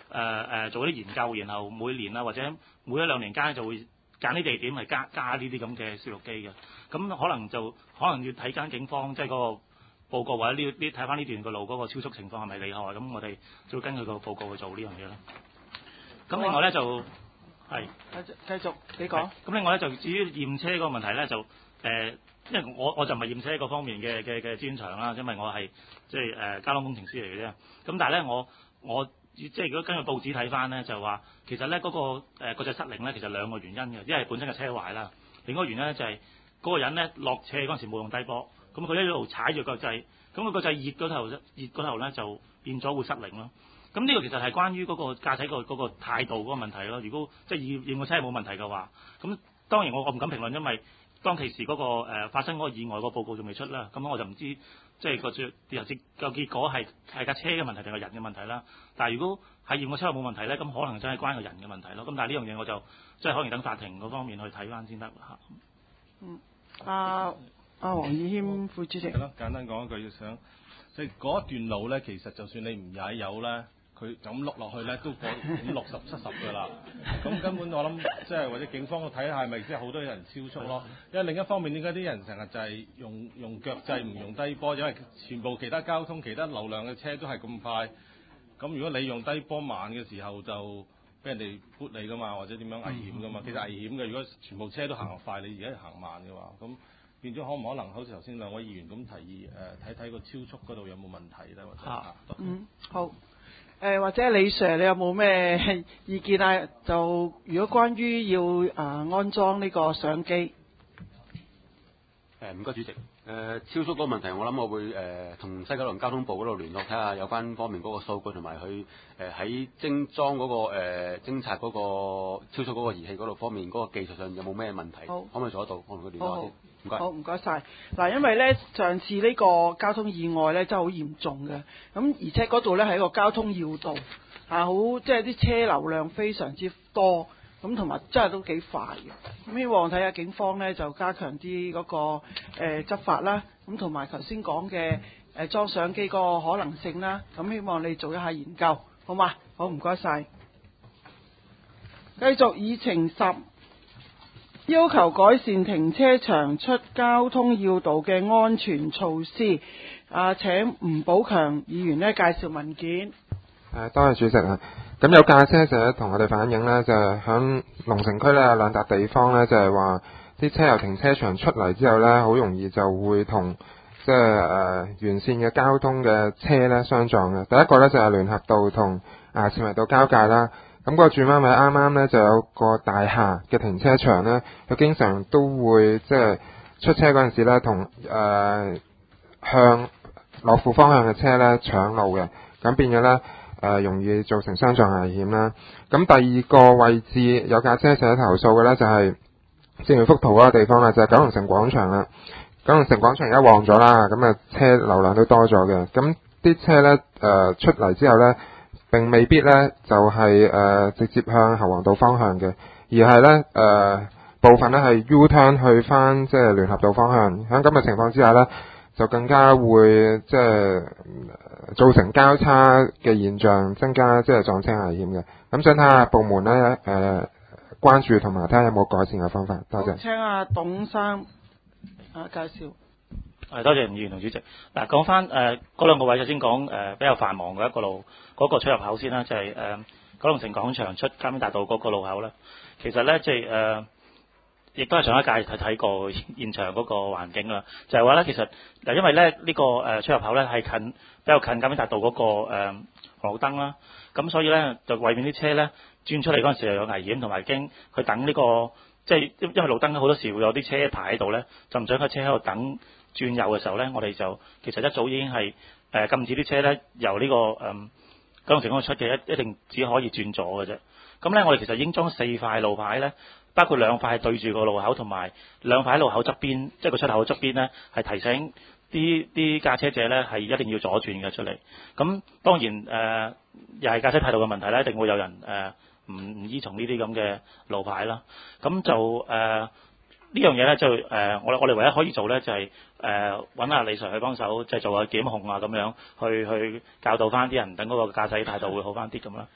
誒誒做啲研究，然後每年啊或者每一兩年間就會揀啲地點係加加呢啲咁嘅攝錄機嘅。咁可能就可能要睇緊警方即係嗰個報告或者呢呢睇翻呢段個路嗰個超速情況係咪厲害，咁我哋就會根據個報告去做呢樣嘢啦。咁另外咧就係繼續你講。 咁另外咧就至於驗車嗰個問題咧就誒、呃，因為我我就唔係驗車嗰方面嘅嘅嘅專長啦，因為我係即係誒交通工程師嚟嘅啫。咁但係咧我我即係如果根據報紙睇翻咧就話，其實咧嗰、那個誒、呃、國際失靈咧其實兩個原因嘅，一係本身嘅車壞啦，另一個原因咧就係、是、嗰個人咧落斜嗰陣時冇用低波，咁佢一路踩住個掣，咁佢個掣熱嗰頭熱嗰頭咧就變咗會失靈咯。咁呢個其實係關於嗰個駕駛個嗰個態度嗰個問題咯。如果即係驗驗個車係冇問題嘅話，咁當然我我唔敢評論，因為當其時嗰、那個誒、呃、發生嗰個意外個報告仲未出啦。咁我就唔知即係個最後結個結果係係架車嘅問題定係人嘅問題啦。但係如果係驗個車冇問題咧，咁可能真係關個人嘅問題咯。咁但係呢樣嘢我就即係可能等法庭嗰方面去睇翻先得嚇。 嗯，阿阿黃宇軒副主席。 係咯，簡單講一句，要想即係嗰一段路咧，其實就算你唔踩油咧。佢就咁碌落去咧，都過五六十七十㗎啦。咁根本我諗，即係或者警方睇下係咪即係好多人超速咯？因為另一方面，點解啲人成日就係用用腳掣唔用低波？因為全部其他交通、其他流量嘅車都係咁快。咁如果你用低波慢嘅時候，就俾人哋撥你㗎嘛，或者點樣危險㗎嘛？其實危險嘅，如果全部車都行快，你而家行慢嘅話，咁變咗可唔可能好似頭先兩位議員咁提議誒睇睇個超速嗰度有冇問題咧？或者啊， 嗯，好。誒、呃、或者李 Sir 你有冇咩意見啊？就如果關於要誒、呃、安裝呢個相機， 誒唔該主席，誒、呃、超速嗰個問題，我諗我會誒同、呃、西九龍交通部嗰度聯絡，睇下有關方面嗰個數據同埋佢誒喺精裝嗰個誒、呃、偵察嗰個超速嗰個儀器嗰度方面嗰、嗰個技術上有冇咩問題，可唔可以做得到？我同佢聯絡先。唔該。 好，唔該晒。嗱，因為咧上次呢個交通意外咧真係好嚴重嘅，咁而且嗰度咧係一個交通要道，啊好即係啲車流量非常之多，咁同埋真係都幾快嘅。咁希望睇下警方咧就加強啲嗰、那個誒、呃、執法啦，咁同埋頭先講嘅誒裝相機嗰個可能性啦，咁希望你做一下研究，好嘛？好，唔該晒。繼續議程十。要求改善停車場出交通要道嘅安全措施。啊，請吳寶強議員咧介紹文件。 誒，多謝主席啊。咁有駕車者同我哋反映呢，就係響龍城區呢有兩笪地方呢，就係話啲車由停車場出嚟之後呢，好容易就會同即係誒沿線嘅交通嘅車呢相撞嘅。第一個呢，就係聯合道同衙前圍道交界啦。咁個轉彎位啱啱咧就有個大廈嘅停車場咧，佢經常都會即係出車嗰陣時咧，同誒、呃、向樂富方向嘅車咧搶路嘅，咁變咗咧誒容易造成相撞危險啦。咁第二個位置有架車寫投訴嘅咧，就係正如幅圖嗰個地方啦，就係、是、九龍城廣場啦。九龍城廣場而家旺咗啦，咁啊車流量都多咗嘅。咁啲車咧誒、呃、出嚟之後咧，並未必咧就係、是、誒、呃、直接向侯王道方向嘅，而係咧誒部分咧係 U turn 去翻即係聯合道方向。喺咁嘅情況之下咧，就更加會即係造成交叉嘅現象，增加即係撞車危險嘅。咁想睇下部門咧誒、呃、關注同埋睇下有冇改善嘅方法。多謝。 請阿董生啊介紹。 誒，多謝吳議員同主席。嗱，講翻誒嗰兩個位，首先講誒、呃、比較繁忙嘅一個路，嗰、那個出入口先啦，就係、是、誒、呃、九龍城廣場出加冕大道嗰個路口咧。其實咧，即係誒，亦都係上一屆睇睇過現場嗰個環境啦。就係話咧，其實嗱，因為咧呢、這個誒出入口咧係近比較近加冕大道嗰、那個誒、呃、紅綠燈啦，咁所以咧就為免啲車咧轉出嚟嗰陣時又有危險，同埋驚佢等呢、這個即係因因為路燈好多時會有啲車排喺度咧，就唔想架車喺度等。轉右嘅時候咧，我哋就其實一早已經係誒、呃、禁止啲車咧由呢、這個誒、嗯、九龍城嗰度出嘅，一一定只可以轉左嘅啫。咁咧，我哋其實已經裝四塊路牌咧，包括兩塊對住個路口，同埋兩塊喺路口側邊，即係個出口側邊咧，係提醒啲啲駕車者咧係一定要左轉嘅出嚟。咁當然誒、呃，又係駕車態度嘅問題咧，一定會有人誒唔唔依從呢啲咁嘅路牌啦。咁就誒。呃呢樣嘢咧就誒、呃，我我哋唯一可以做咧就係誒揾阿李 Sir 去幫手，即係做下檢控啊咁樣，去去教導翻啲人，等嗰個駕駛態度會好翻啲咁啦。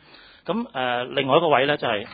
咁誒、呃、另外一個位咧就係、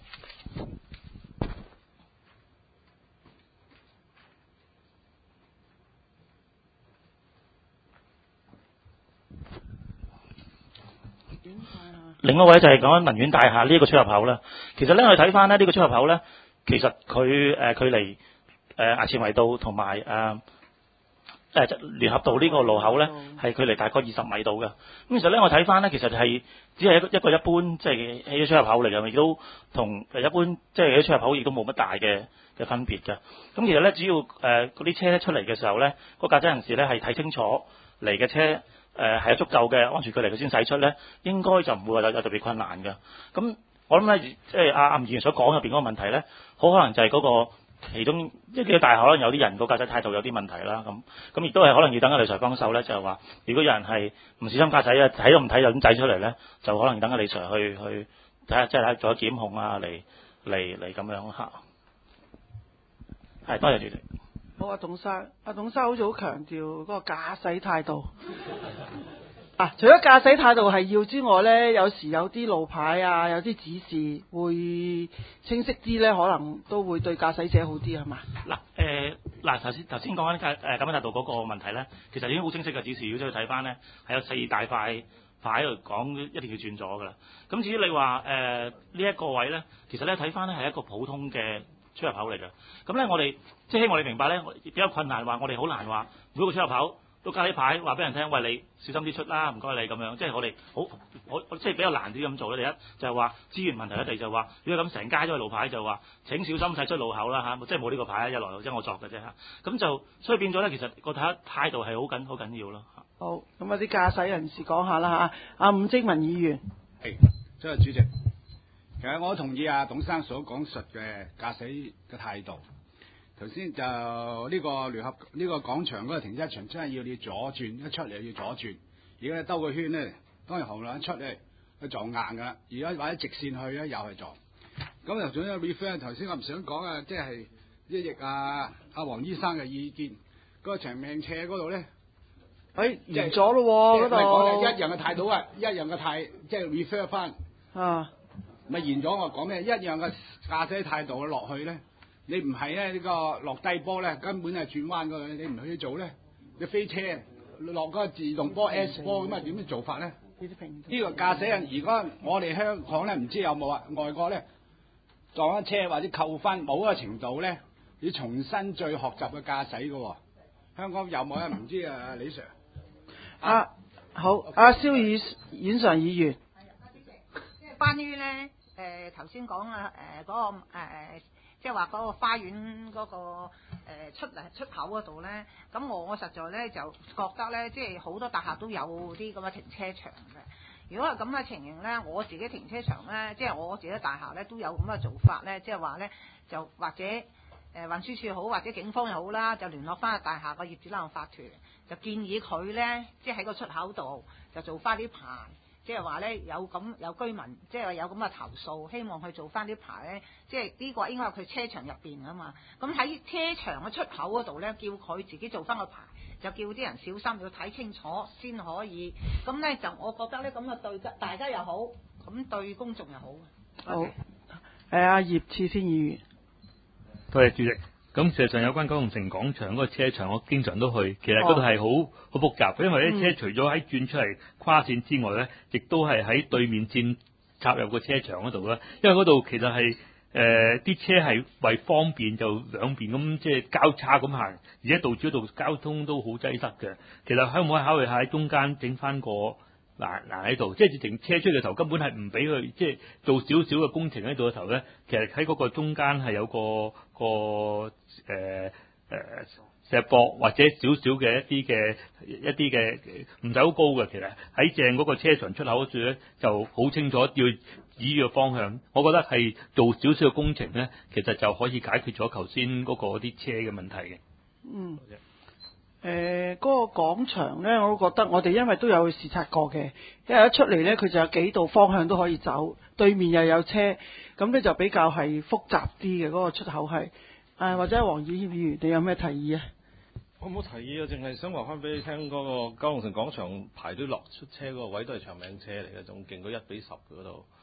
另外一位就係講緊能源大廈呢一個出入口啦。其實咧，我哋睇翻咧呢個出入口咧，其實佢誒、呃、距離誒衙前圍道同埋誒誒聯合道呢個路口咧，係距離大概二十米度嘅。咁其實咧，我睇翻咧，其實係只係一個一個一般即係汽車出入口嚟嘅，亦都同誒一般即係汽車出入口亦都冇乜大嘅嘅分別嘅。咁其實咧，只要誒嗰啲車出嚟嘅時候咧，個駕駛人士咧係睇清楚嚟嘅車。誒係、呃、有足夠嘅安全距離佢先駛出咧，應該就唔會話有有特別困難嘅。咁我諗咧，即係阿阿吳議員所講入邊嗰個問題咧，好可能就係嗰、嗰個其中一幾個大廈可能有啲人個駕駛態度有啲問題啦。咁咁亦都係可能要等阿理財幫手咧，就係話如果有人係唔小心駕駛啊，睇都唔睇就咁駛出嚟咧，就可能要等阿理財去去睇下，即係做咗檢控啊，嚟嚟嚟咁樣嚇。係，多謝主席。 好啊，董生，阿董生好似好強調嗰個駕駛態度。啊，除咗駕駛態度係要之外咧，有時有啲路牌啊，有啲指示會清晰啲咧，可能都會對駕駛者好啲係嘛？ 嗱誒嗱頭先頭先講緊誒誒感恩大道嗰個問題咧，其實已經好清晰嘅指示，如果再去睇翻咧，係有四大塊牌喺度講一定要轉左㗎啦。咁至於你話誒呢一個位咧，其實咧睇翻咧係一個普通嘅出入口嚟嘅。咁咧我哋即係希望你明白咧，比較困難話我哋好難話每個出入口都加啲牌話俾人聽，喂，你小心啲出啦，唔該你咁樣，即係我哋好我即係比較難啲咁做咧。第一就係話資源問題咧，第二就係話如果咁成街都係路牌就話請小心駛出路口啦嚇，即係冇呢個牌一來即係我作嘅啫嚇。咁就所以變咗咧，其實個態態度係好緊好緊要咯。 好，咁啊啲駕駛人士講下啦嚇，阿伍晶文議員。 係，多謝主席。其實我同意阿董生所講述嘅駕駛嘅態度。頭先就呢個聯合呢、這個廣場嗰個停車場真係要你左轉，一出嚟要左轉。而家兜個圈咧，當然紅綠燈出咧，佢撞硬㗎啦。而家或者直線去咧，又係撞。咁又仲有 refer 頭先我唔想講啊，即係一翼啊阿黃醫生嘅意見，嗰、那個長命斜嗰度咧， 誒完咗咯喎嗰度。 一樣嘅態度啊，一樣嘅態，即係 refer 翻啊， 咪完咗我講咩？一樣嘅駕駛態度落去咧。你唔係咧呢個落低波咧，根本係轉彎㗎，你唔去做咧，你飛車落嗰個自動波 S 波咁啊，點樣做法咧？呢個駕駛人，如果我哋香港咧，唔知有冇啊？外國咧撞咗車或者扣分某一個程度咧，要重新再學習嘅駕駛嘅喎。香港有冇啊？唔知啊，李 Sir。 啊，好，阿蕭宇阮常議員。 即係關於咧誒頭先講啊誒嗰個誒。呃即係話嗰個花園嗰、嗰個、呃、出嚟出口嗰度咧，咁我我實在咧就覺得咧，即係好多大廈都有啲咁嘅停車場嘅。如果係咁嘅情形咧，我自己停車場咧，即係我自己大廈咧都有咁嘅做法咧，即係話咧就或者誒、呃、運輸署好，或者警方又好啦，就聯絡翻大廈個業主立案法團，就建議佢咧，即係喺個出口度就做翻啲牌。即係話咧有咁有居民，即係話有咁嘅投訴，希望去做翻啲牌咧。即係呢個應該係佢車場入邊啊嘛。咁喺車場嘅出口嗰度咧，叫佢自己做翻個牌，就叫啲人小心要睇清楚先可以。咁咧就我覺得咧咁啊對大家又好，咁對公眾又好。 好，誒阿葉次先議員。 多謝主席。咁事實上有關九龍城廣場嗰個車場，我經常都去，其實嗰度係好好複雜，因為啲車除咗喺轉出嚟跨線之外咧，亦都係喺對面線插入個車場嗰度啦。因為嗰度其實係誒啲車係為方便就兩邊咁即係交叉咁行，而且道主嗰度交通都好擠塞嘅。其實可唔可以考慮下喺中間整翻個嗱嗱喺度，即係直情車出嘅頭根本係唔俾佢即係做少少嘅工程喺度嘅頭咧，其實喺嗰個中間係有個個誒誒、呃、石壆或者少少嘅一啲嘅一啲嘅唔使好高嘅，其實喺正嗰個車場出口嗰處咧就好清楚要指個方向。我覺得係做少少嘅工程咧，其實就可以解決咗頭先嗰個啲車嘅問題嘅。 嗯。誒嗰、呃嗰個廣場咧，我都覺得我哋因為都有去視察過嘅，因為一出嚟咧佢就有幾度方向都可以走，對面又有車，咁咧就比較係複雜啲嘅嗰個出口係。誒、呃、或者黃議員，你有咩提議啊？ 我冇提議啊，淨係想話翻俾你聽，嗰個九龍城廣場排隊落出車嗰個位都係長命車嚟嘅，仲勁過一比十嘅嗰度。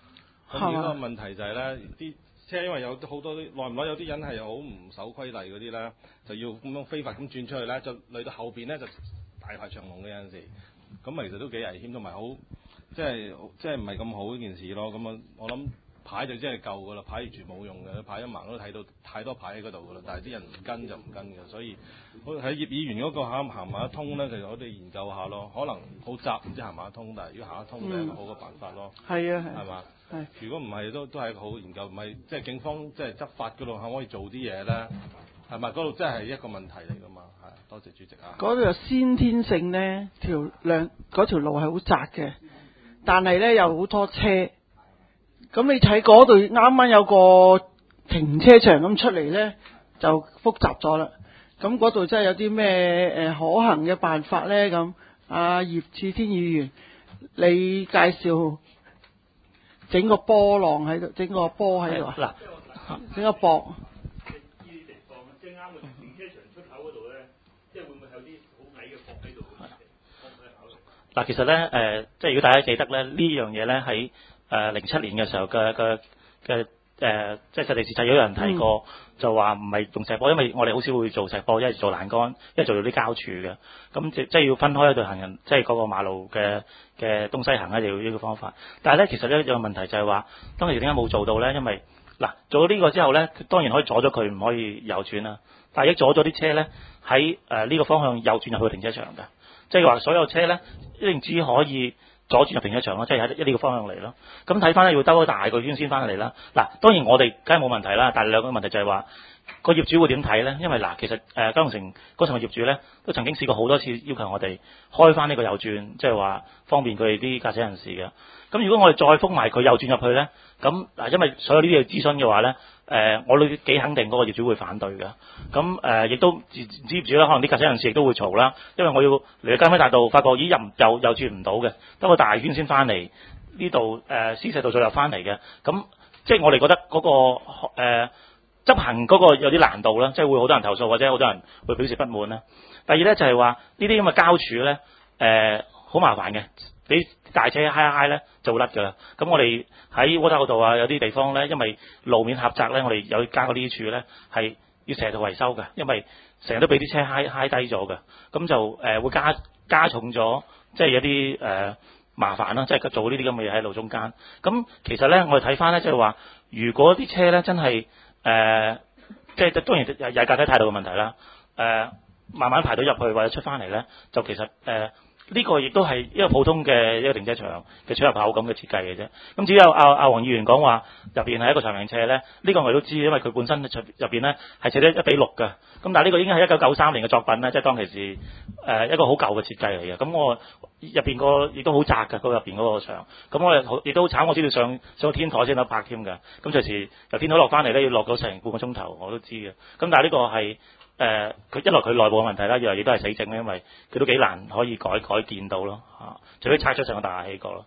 咁而家個問題就係咧，啲車因為有好多啲耐唔耐有啲人係好唔守規例嗰啲咧，就要咁樣非法咁轉出去咧，就嚟到後邊咧就大排長龍嘅有陣時，咁啊其實都幾危險，同埋好即係即係唔係咁好呢件事咯。咁啊，我諗牌就真係夠噶啦，牌完全冇用嘅，牌一盲都睇到太多牌喺嗰度噶啦，但係啲人唔跟就唔跟嘅，所以喺葉議員嗰個行行埋得通咧，其實我哋研究下咯，可能好窄唔知行埋得通，但係如果行得通就係一個好嘅辦法咯。 係啊係嘛？ 係。 如果唔係都都係一個好研究，唔係即係警方即係執法嗰度可唔可以做啲嘢咧？係咪嗰度真係一個問題嚟㗎嘛？係，多謝主席啊。 嗰度有先天性咧，條兩嗰條路係好窄嘅，但係咧有好多車。咁你睇嗰度啱啱有個停車場咁出嚟咧，就複雜咗啦。咁嗰度真係有啲咩誒可行嘅辦法咧？咁阿葉志天議員，你介紹整個波浪喺度，整個波喺度啊？嗱，整個膊。 即係啱個停車場出口嗰度咧，即係會唔會有啲好矮嘅膊喺度？ 嗱，其實咧誒、呃，即係如果大家記得咧，呢樣嘢咧喺誒零七年嘅時候嘅嘅嘅誒，即係實地視察有人提過，嗯、就話唔係用石波，因為我哋好少會做石波，一係做欄杆，一係做到啲膠柱嘅。咁即即係要分開一對行人，即係嗰個馬路嘅嘅東西行咧，就要呢個方法。但係咧，其實咧有個問題就係話，當時點解冇做到咧？因為嗱做咗呢個之後咧，當然可以阻咗佢唔可以右轉啦。但係亦阻咗啲車咧喺誒呢個方向右轉入去停車場嘅，即係話所有車咧一定只可以左轉入停車場咯，即係喺呢個方向嚟咯。咁睇翻咧要兜大個圈先翻嚟啦。嗱，當然我哋梗係冇問題啦，但係兩個問題就係話個業主會點睇咧？因為嗱，其實誒九龍城嗰層嘅業主咧都曾經試過好多次要求我哋開翻呢個右轉，即係話方便佢哋啲駕駛人士嘅。咁如果我哋再封埋佢右轉入去咧，咁嗱，因為所有呢啲嘅諮詢嘅話咧。誒、呃，我都幾肯定嗰個業主會反對嘅。咁誒，亦、呃、都知業主啦，可能啲駕駛人士亦都會嘈啦。因為我要嚟到街尾大道，發覺咦又又又轉唔到嘅，得個大圈先翻嚟呢度誒，獅石道再入翻嚟嘅。咁即係我哋覺得嗰、那個誒、呃、執行嗰個有啲難度啦，即係會好多人投訴或者好多人會表示不滿啦。第二咧就係話呢啲咁嘅膠柱咧誒好麻煩嘅。俾大車揩一揩咧就會甩㗎啦。咁我哋喺窩頭嗰度啊，有啲地方咧，因為路面狹窄咧，我哋有加嗰啲柱咧係要成日做維修嘅，因為成日都俾啲車揩揩低咗嘅。咁就誒、呃、會加加重咗，即係有啲誒、呃、麻煩啦，即係做呢啲咁嘅嘢喺路中間。咁其實咧，我哋睇翻咧，即係話，如果啲車咧真係誒、呃，即係當然有有駕駛態度嘅問題啦。誒、呃，慢慢排到入去或者出翻嚟咧，就其實誒。呃呢個亦都係一個普通嘅一個停車場嘅出入口咁嘅設計嘅啫。咁至於阿阿阿黃議員講話入邊係一個長命斜咧，呢、呢個我哋都知，因為佢本身入邊咧係斜得一比六嘅。咁但係呢個已經係一九九三年嘅作品咧，即係當其時誒一個好舊嘅設計嚟嘅。咁我入邊個亦都好窄嘅，嗰入邊嗰個場。咁我哋亦都慘，我知道上上天台先得拍添嘅。咁隨時由天台落翻嚟咧，要落到成半個鐘頭，我都知嘅。咁但係呢個係。誒，佢、呃、一來佢內部嘅問題啦，二來亦都係死症咧，因為佢都幾難可以改改建到咯嚇，除非拆出成個大氣過咯。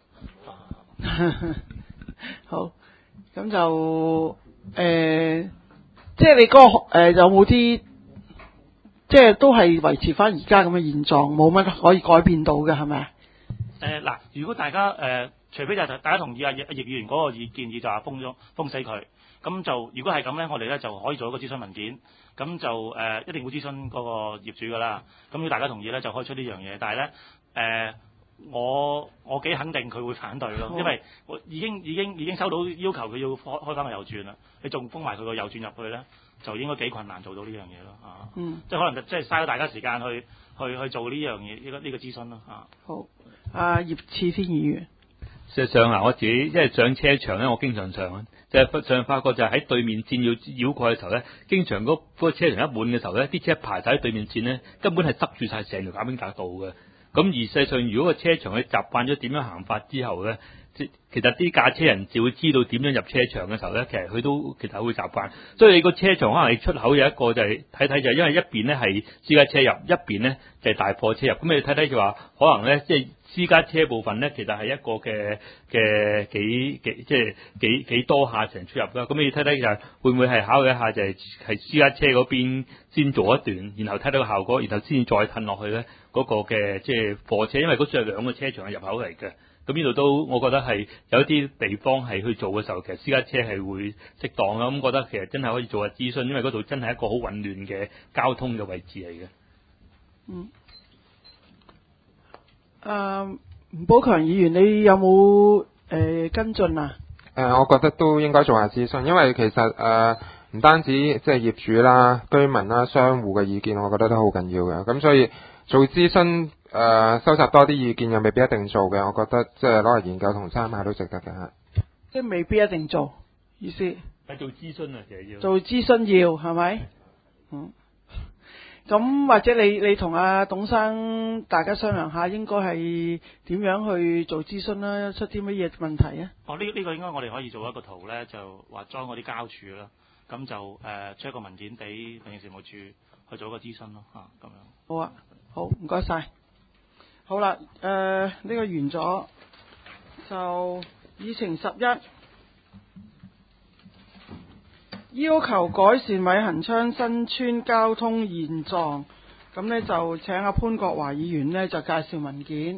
好，咁就誒、呃，即係你嗰、那個、呃、有冇啲，即係都係維持翻而家咁嘅現狀，冇乜可以改變到嘅係咪啊？ 誒嗱、呃，如果大家誒、呃，除非就大家同意阿葉葉議員嗰個意建議，就話封咗封死佢，咁就如果係咁咧，我哋咧就可以做一個諮詢文件。咁就誒、呃、一定會諮詢嗰個業主噶啦，咁如果大家同意咧，就開出呢樣嘢。但係咧誒，我我幾肯定佢會反對咯，因為我已經已經已經收到要求佢要開開翻個右轉啦，你仲封埋佢個右轉入去咧，就應該幾困難做到呢樣嘢咯嚇。嗯，即係可能即係嘥咗大家時間去去去做呢樣嘢呢個呢個諮詢咯嚇。 好，阿葉賜天議員。 事實上嗱，我自己因為上車場咧，我經常上啊，就係上發覺就係喺對面線要繞過嘅時候咧，經常嗰嗰個車場一滿嘅時候咧，啲車排晒喺對面線咧，根本係塞住晒成條簡兵大道嘅。咁而事實上，如果個車場佢習慣咗點樣行法之後咧，即其實啲駕車人就會知道點樣入車場嘅時候咧，其實佢都其實會習慣。所以你個車場可能你出口有一個就係睇睇就係因為一邊咧係私家車入，一邊咧就係大貨車入。咁你睇睇就話可能咧即係。私家車部分咧，其實係一個嘅嘅幾幾即係幾幾多下程出入啦。咁你睇睇就係會唔會係考慮一下，就係係私家車嗰邊先做一段，然後睇到個效果，然後先再褪落去咧嗰個嘅即係貨車，因為嗰處係兩個車場嘅入口嚟嘅。 咁呢度都我覺得係有一啲地方係去做嘅時候，其實私家車係會適當啦。咁覺得其實真係可以做下諮詢，因為嗰度真係一個好混亂嘅交通嘅位置嚟嘅。 嗯。誒，吳寶強議員，你有冇誒、呃、跟進啊？ 誒、呃，我覺得都應該做下諮詢，因為其實誒唔、呃、單止即係業主啦、居民啦、商戶嘅意見，我覺得都好緊要嘅。咁所以做諮詢誒，收集多啲意見又未必一定做嘅。我覺得即係攞嚟研究同參考都值得嘅。 即係未必一定做，意思？ 係做諮詢啊，其實要做諮詢要係咪？嗯。咁或者你你同阿董生大家商量下，應該係點樣去做諮詢啦？出啲乜嘢問題啊？ 哦，呢、呢、呢個應該我哋可以做一個圖咧，就話裝嗰啲膠柱啦，咁就誒、呃、出一個文件俾民政事務處去做一個諮詢咯，嚇、啊、咁樣。 好啊，好，唔該晒。好啦，誒、呃、呢、呢個完咗，就議程十一，要求改善偉恒昌新村交通現狀，咁呢就請阿潘國華議員呢就介紹文件。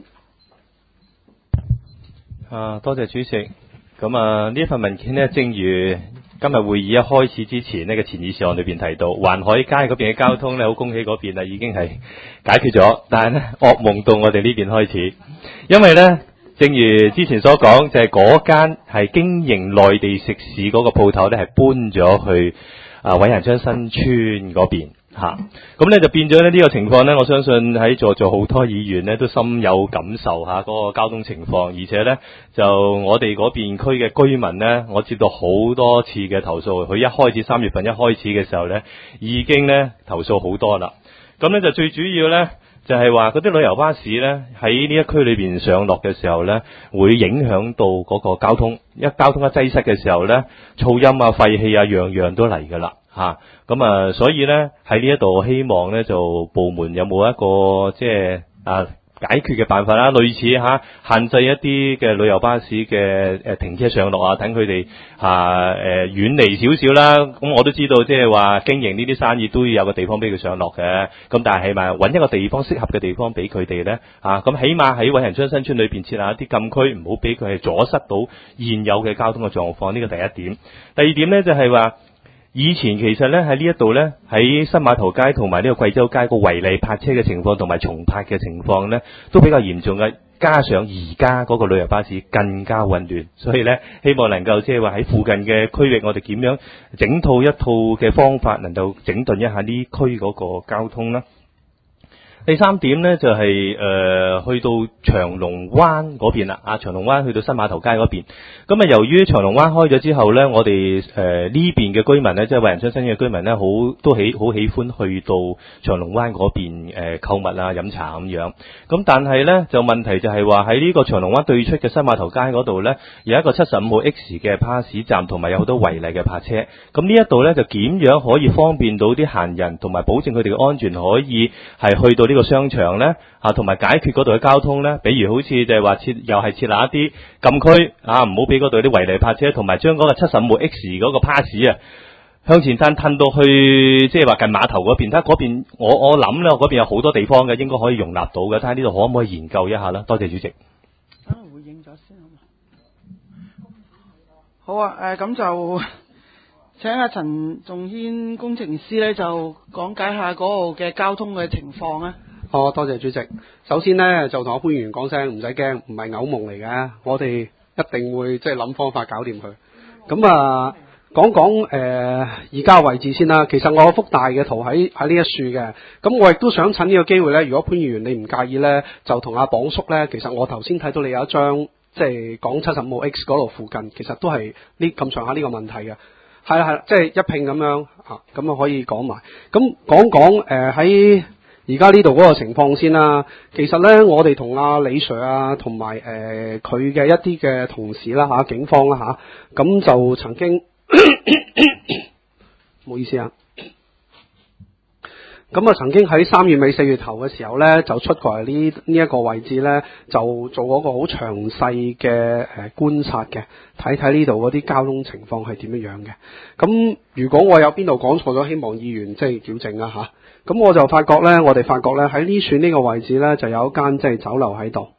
啊，多謝主席。咁啊，呢份文件呢，正如今日會議一開始之前呢個前議事案裏邊提到，環海街嗰邊嘅交通呢，好恭喜嗰邊啊已經係解決咗，但係呢噩夢到我哋呢邊開始，因為呢，正如之前所講，就係嗰間係經營內地食肆嗰個鋪頭呢，係搬咗去啊偉恒昌新村嗰邊嚇，咁呢就變咗呢呢個情況呢，我相信喺座座好多議員呢都深有感受嚇嗰個交通情況，而且呢，就我哋嗰邊區嘅居民呢，我接到好多次嘅投訴，佢一開始三月份一開始嘅時候呢，已經呢投訴好多啦，咁呢就最主要呢。就係話嗰啲旅遊巴士呢，喺呢一區裏邊上落嘅時候呢，會影響到嗰個交通。一交通一擠塞嘅時候呢，噪音啊、廢氣啊，樣樣都嚟㗎啦嚇。咁啊，所以呢，喺呢一度希望呢，就部門有冇一個即係啊解決嘅辦法啦，類似嚇限制一啲嘅旅遊巴士嘅誒停車上落啊，等佢哋嚇誒遠離少少啦。咁我都知道即係話經營呢啲生意都要有個地方俾佢上落嘅。咁但係起碼揾一個地方適合嘅地方俾佢哋咧嚇。咁起碼喺偉恒昌新村裏邊設立一啲禁區，唔好俾佢係阻塞到現有嘅交通嘅狀況。呢個第一點。第二點咧就係話。以前其實咧喺呢一度咧喺新碼頭街同埋呢個貴州街個違例泊車嘅情況同埋重泊嘅情況咧都比較嚴重嘅，加上而家嗰個旅遊巴士更加混亂，所以咧希望能夠即係話喺附近嘅區域，我哋點樣整套一套嘅方法，能夠整頓一下呢區嗰個交通啦。第三點呢，就係、是、誒、呃、去到長龍灣嗰邊啦，啊長龍灣去到新碼頭街嗰邊。咁啊，由於長龍灣開咗之後呢，我哋誒呢邊嘅居民呢，即係偉恒昌新嘅居民呢，好都喜好喜歡去到長龍灣嗰邊誒購物啊、飲茶咁樣。咁但係呢，就問題就係話喺呢個長龍灣對出嘅新碼頭街嗰度呢，有一個七十五號 X 嘅巴士站，同埋有好多違例嘅泊車。咁呢一度呢，就點樣可以方便到啲行人，同埋保證佢哋嘅安全，可以係去到呢個商場咧，啊，同埋解決嗰度嘅交通咧，比如好似就係話設，又係設立一啲禁區，啊，唔好俾嗰度啲違例泊車，同埋將嗰個七十五號 X 嗰個巴士啊，向前褪褪到去，即係話近碼頭嗰邊。睇下嗰邊，我我諗咧，嗰邊有好多地方嘅，應該可以容納到嘅。睇下呢度可唔可以研究一下啦？多謝主席。 啊，回應咗先好嘛？好啊，誒，咁就請阿陳仲軒工程師咧，就講解下嗰度嘅交通嘅情況啊。 好，多謝主席。首先呢，就同我潘議員講聲，唔使驚，唔係偶夢嚟嘅，我哋一定會即係諗方法搞掂佢。咁啊，講講誒而家位置先啦。其實我有幅大嘅圖喺喺呢一處嘅。咁我亦都想趁呢個機會呢，如果潘議員你唔介意呢，就同阿綁叔呢，其實我頭先睇到你有一張即係講七十五號 X 嗰度附近，其實都係呢咁上下呢個問題嘅。係啦係啦，即係一拼咁樣啊，咁啊可以講埋。咁講講誒喺而家呢度嗰個情況先啦。其實咧，我哋同阿李 Sir 啊，同埋誒佢嘅一啲嘅同事啦嚇，警方啦嚇，咁就曾經唔好意思啊。咁啊，曾經喺三月尾四月頭嘅時候咧，就出過嚟呢呢一個位置咧，就做嗰個好詳細嘅誒觀察嘅，睇睇呢度嗰啲交通情況係點樣樣嘅。咁如果我有邊度講錯咗，希望議員即係矯正啦嚇。咁我就發覺咧，我哋發覺咧喺呢處呢個位置咧，就有一間即係酒樓喺度。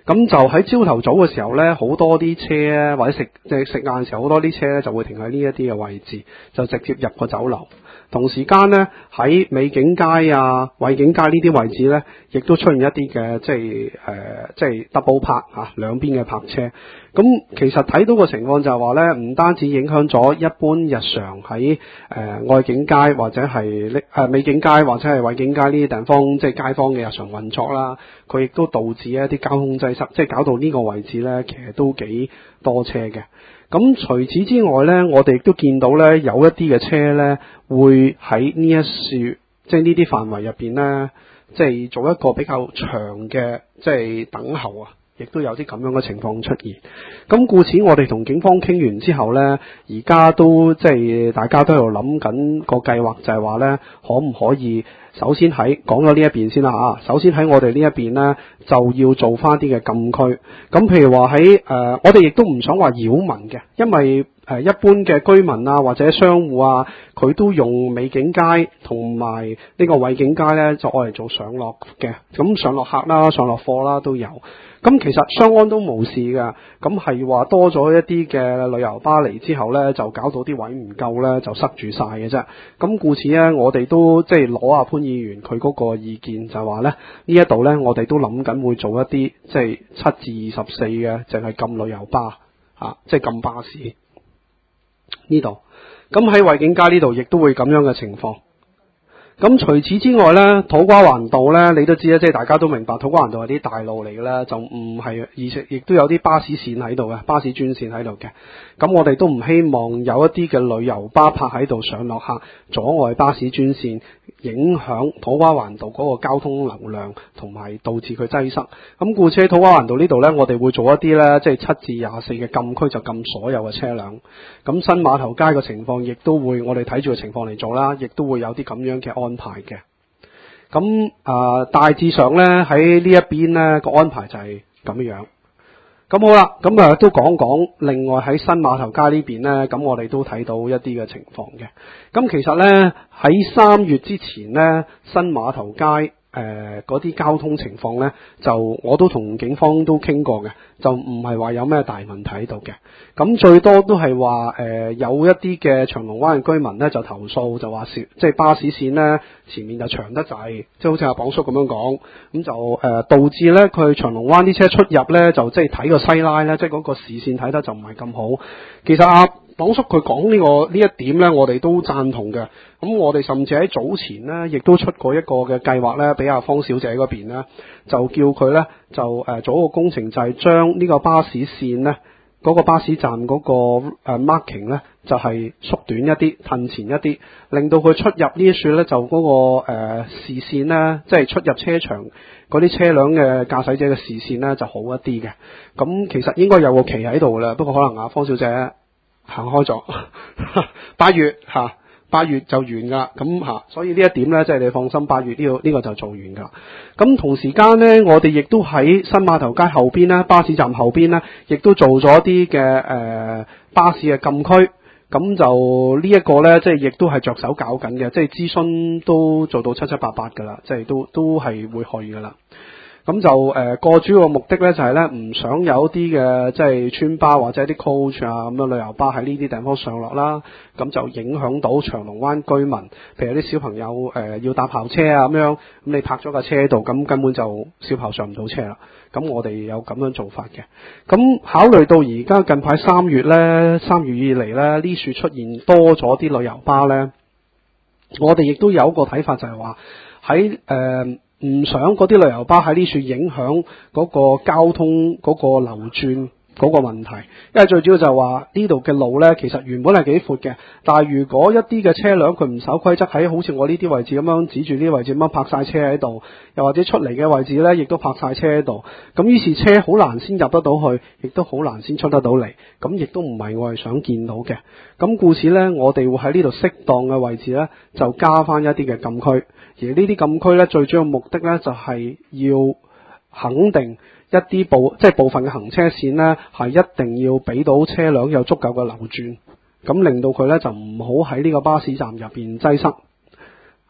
咁就喺朝頭早嘅時候呢，好多啲車咧，或者食即係食晏嘅時候，好多啲車咧就會停喺呢一啲嘅位置，就直接入個酒樓。同時間呢，喺美景街啊、惠景街呢啲位置呢，亦都出現一啲嘅即係誒、呃、即係 double park 啊，兩邊嘅泊車。咁其實睇到個情況就係話呢，唔單止影響咗一般日常喺誒愛景街或者係呢誒美景街或者係惠景街呢啲地方即係街坊嘅日常運作啦，佢亦都導致一啲交通擠塞，即係搞到呢個位置呢，其實都幾多車嘅。咁除此之外呢，我哋亦都見到呢，有一啲嘅車呢會喺呢一處即係呢啲範圍入邊呢，即係做一個比較長嘅即係等候啊，亦都有啲咁樣嘅情況出現。咁故此我哋同警方傾完之後呢，而家都即係大家都喺度諗緊個計劃，就係話呢，可唔可以首先喺講咗呢一邊先啦啊，首先喺我哋呢一邊呢，就要做翻啲嘅禁區。咁譬如話喺誒，我哋亦都唔想話擾民嘅，因為誒、呃、一般嘅居民啊或者商戶啊，佢都用美景街同埋呢個惠景街呢，就愛嚟做上落嘅，咁上落客啦、上落貨啦都有。咁其實雙安都冇事㗎，咁係話多咗一啲嘅旅遊巴嚟之後呢，就搞到啲位唔夠呢，就塞住晒嘅啫。咁故此呢，我哋都即係攞阿潘議員佢嗰個意見，就係話呢，呢一度呢，我哋都諗緊會做一啲即係七至二十四嘅，淨係禁旅遊巴啊，即係禁巴士呢度。咁喺惠景街呢度亦都會咁樣嘅情況。咁除此之外呢，土瓜灣道呢，你都知啦，即係大家都明白土瓜灣道係啲大路嚟嘅啦，就唔係，而且亦都有啲巴士線喺度嘅，巴士專線喺度嘅。咁我哋都唔希望有一啲嘅旅遊巴泊喺度上落客，阻礙巴士專線，影響土瓜灣道嗰個交通流量，同埋導致佢擠塞。咁故此喺土瓜灣道呢度呢，我哋會做一啲呢，即係七至廿四嘅禁區，就禁所有嘅車輛。咁新碼頭街嘅情況亦都會，我哋睇住個情況嚟做啦，亦都會有啲咁樣嘅安排嘅。咁啊、呃，大致上呢，喺呢一邊呢個安排就係咁樣。咁好啦，咁啊都講講另外喺新碼頭街呢邊呢，咁我哋都睇到一啲嘅情況嘅。咁其實呢，喺三月之前呢，新碼頭街誒嗰啲交通情況呢，就我都同警方都傾過嘅，就唔係話有咩大問題喺度嘅。咁最多都係話誒有一啲嘅長龍灣嘅居民呢，就投訴，就話即係巴士線呢前面就長得滯，即係好似阿綁叔咁樣講，咁就誒、呃、導致呢，佢長龍灣啲車出入呢，就即係睇個西拉呢，即係嗰個視線睇得就唔係咁好。其實阿綁叔佢講呢個呢一點呢，我哋都贊同嘅。咁我哋甚至喺早前呢，亦都出過一個嘅計劃呢，俾阿方小姐嗰邊呢，就叫佢呢，就誒、呃、做一個工程，就係將呢個巴士線呢，嗰、嗰個巴士站嗰個誒 marking 呢，就係、是、縮短一啲，褪前一啲，令到佢出入呢一處呢，就嗰、嗰個誒、呃、視線呢，即係出入車場嗰啲車輛嘅駕駛者嘅視線呢，就好一啲嘅。咁其實應該有個期喺度啦，不過可能阿方小姐行開咗，八月嚇，八月就完㗎啦。咁嚇，所以呢一點呢，即係你放心，八月呢個呢個就做完㗎啦。咁同時間呢，我哋亦都喺新碼頭街後邊呢，巴士站後邊呢，亦都做咗啲嘅誒巴士嘅禁區。咁就呢一個呢，即係亦都係着手搞緊嘅，即係諮詢都做到七七八八㗎啦，即係都都係會去㗎啦。咁就誒、呃、個主要嘅目的咧，就係咧唔想有啲嘅即係村巴或者啲 coach 啊咁樣旅遊巴喺呢啲地方上落啦，咁就影響到長龍灣居民，譬如啲小朋友誒、呃、要搭校車啊咁樣，咁你泊咗架車度，咁根本就小朋友上唔到車啦。咁我哋有咁樣做法嘅。咁考慮到而家近排三月咧，三月以嚟咧呢處出現多咗啲旅遊巴咧，我哋亦都有個睇法，就係話喺誒唔想嗰啲旅遊巴喺呢處影響嗰個交通嗰個流轉嗰個問題，因為最主要就係話呢度嘅路呢，其實原本係幾闊嘅，但係如果一啲嘅車輛佢唔守規則，喺好似我呢啲位置咁樣指住呢啲位置咁樣泊晒車喺度，又或者出嚟嘅位置呢亦都泊晒車喺度，咁於是車好難先入得到去，亦都好難先出得到嚟，咁亦都唔係我係想見到嘅。咁故此呢，我哋會喺呢度適當嘅位置呢，就加翻一啲嘅禁區，而呢啲禁區呢，最主要目的呢，就係要肯定一啲部即係部分嘅行車線呢，係一定要俾到車輛有足夠嘅流轉，咁令到佢呢就唔好喺呢個巴士站入邊擠塞嚇。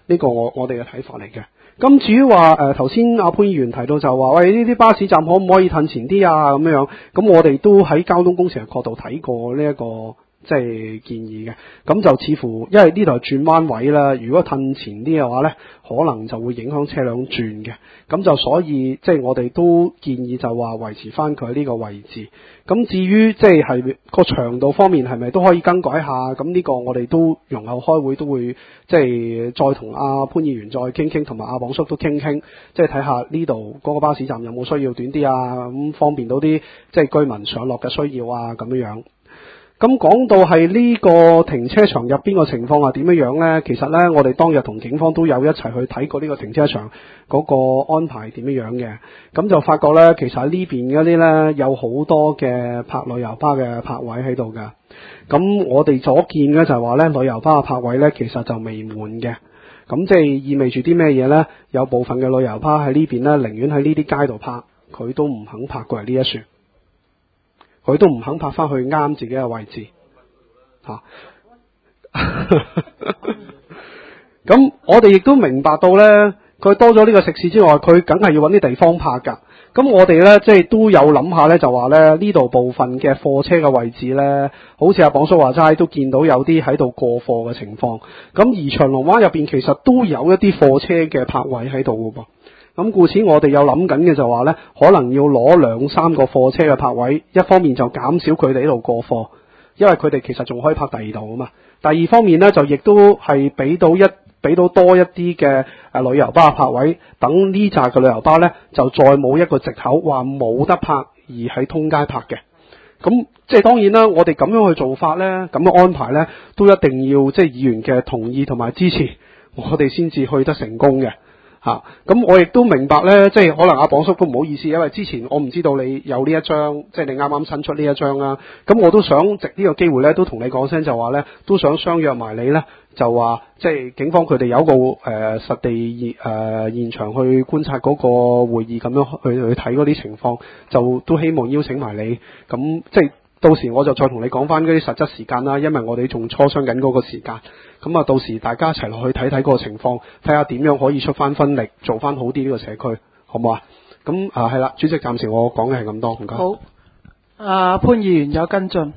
呢個我我哋嘅睇法嚟嘅。咁至於話誒頭先阿潘議員提到就話，喂，呢啲巴士站可唔可以褪前啲啊咁樣？咁我哋都喺交通工程嘅角度睇過呢、這、一個即係建議嘅。咁就似乎因為呢度係轉彎位啦，如果褪前啲嘅話呢，可能就會影響車輛轉嘅。咁就所以即係我哋都建議就話維持翻佢呢個位置。咁至於即係係個長度方面係咪都可以更改下？咁呢個我哋都容後開會都會即係再同阿潘議員再傾傾，同埋阿綁叔都傾傾，即係睇下呢度嗰個巴士站有冇需要短啲啊，咁方便到啲即係居民上落嘅需要啊咁樣樣。咁講到係呢個停車場入邊個情況係點樣樣呢？其實呢，我哋當日同警方都有一齊去睇過呢個停車場嗰個安排點樣樣嘅。咁就發覺呢，其實喺呢邊嗰啲呢，有好多嘅泊旅遊巴嘅泊位喺度㗎。咁我哋所見嘅就係話呢，旅遊巴嘅泊位呢，其實就未滿嘅。咁即係意味住啲咩嘢呢？有部分嘅旅遊巴喺呢邊呢，寧願喺呢啲街度泊，佢都唔肯泊過嚟呢一船。佢都唔肯泊翻去啱自己嘅位置，嚇、啊。咁我哋亦都明白到呢，佢多咗呢個食肆之外，佢梗係要揾啲地方泊㗎。咁我哋呢，即係都有諗下呢，就話呢呢度部分嘅貨車嘅位置呢，好似阿綁叔話齋，都見到有啲喺度過貨嘅情況。咁而長龍灣入邊其實都有一啲貨車嘅泊位喺度㗎噃。咁故此我哋有諗緊嘅就話呢，可能要攞兩三個貨車嘅泊位，一方面就減少佢哋喺度過貨，因為佢哋其實仲可以泊第二度啊嘛。第二方面呢，就亦都係俾到一俾到多一啲嘅誒旅遊巴嘅泊位，等呢扎嘅旅遊巴呢，就再冇一個藉口話冇得泊而喺通街泊嘅。咁即係當然啦，我哋咁樣去做法呢，咁樣安排呢，都一定要即係議員嘅同意同埋支持，我哋先至去得成功嘅。嚇，咁、啊、我亦都明白咧，即係可能阿綁叔都唔好意思，因為之前我唔知道你有呢一張，即係你啱啱新出呢一張啦。咁我都想藉呢個機會咧，都同你講聲就話咧，都想相約埋你咧，就話即係警方佢哋有個誒、呃、實地誒、呃、現場去觀察嗰個會議咁樣去去睇嗰啲情況，就都希望邀請埋你。咁即係到時我就再同你講翻嗰啲實質時間啦，因為我哋仲磋商緊嗰個時間。咁啊，到時大家一齊落去睇睇嗰個情況，睇下點樣可以出翻分力，做翻好啲呢個社區，好唔好啊？咁啊，係啦，主席，暫時我講嘅係咁多，唔該。 好，啊潘議員有跟進。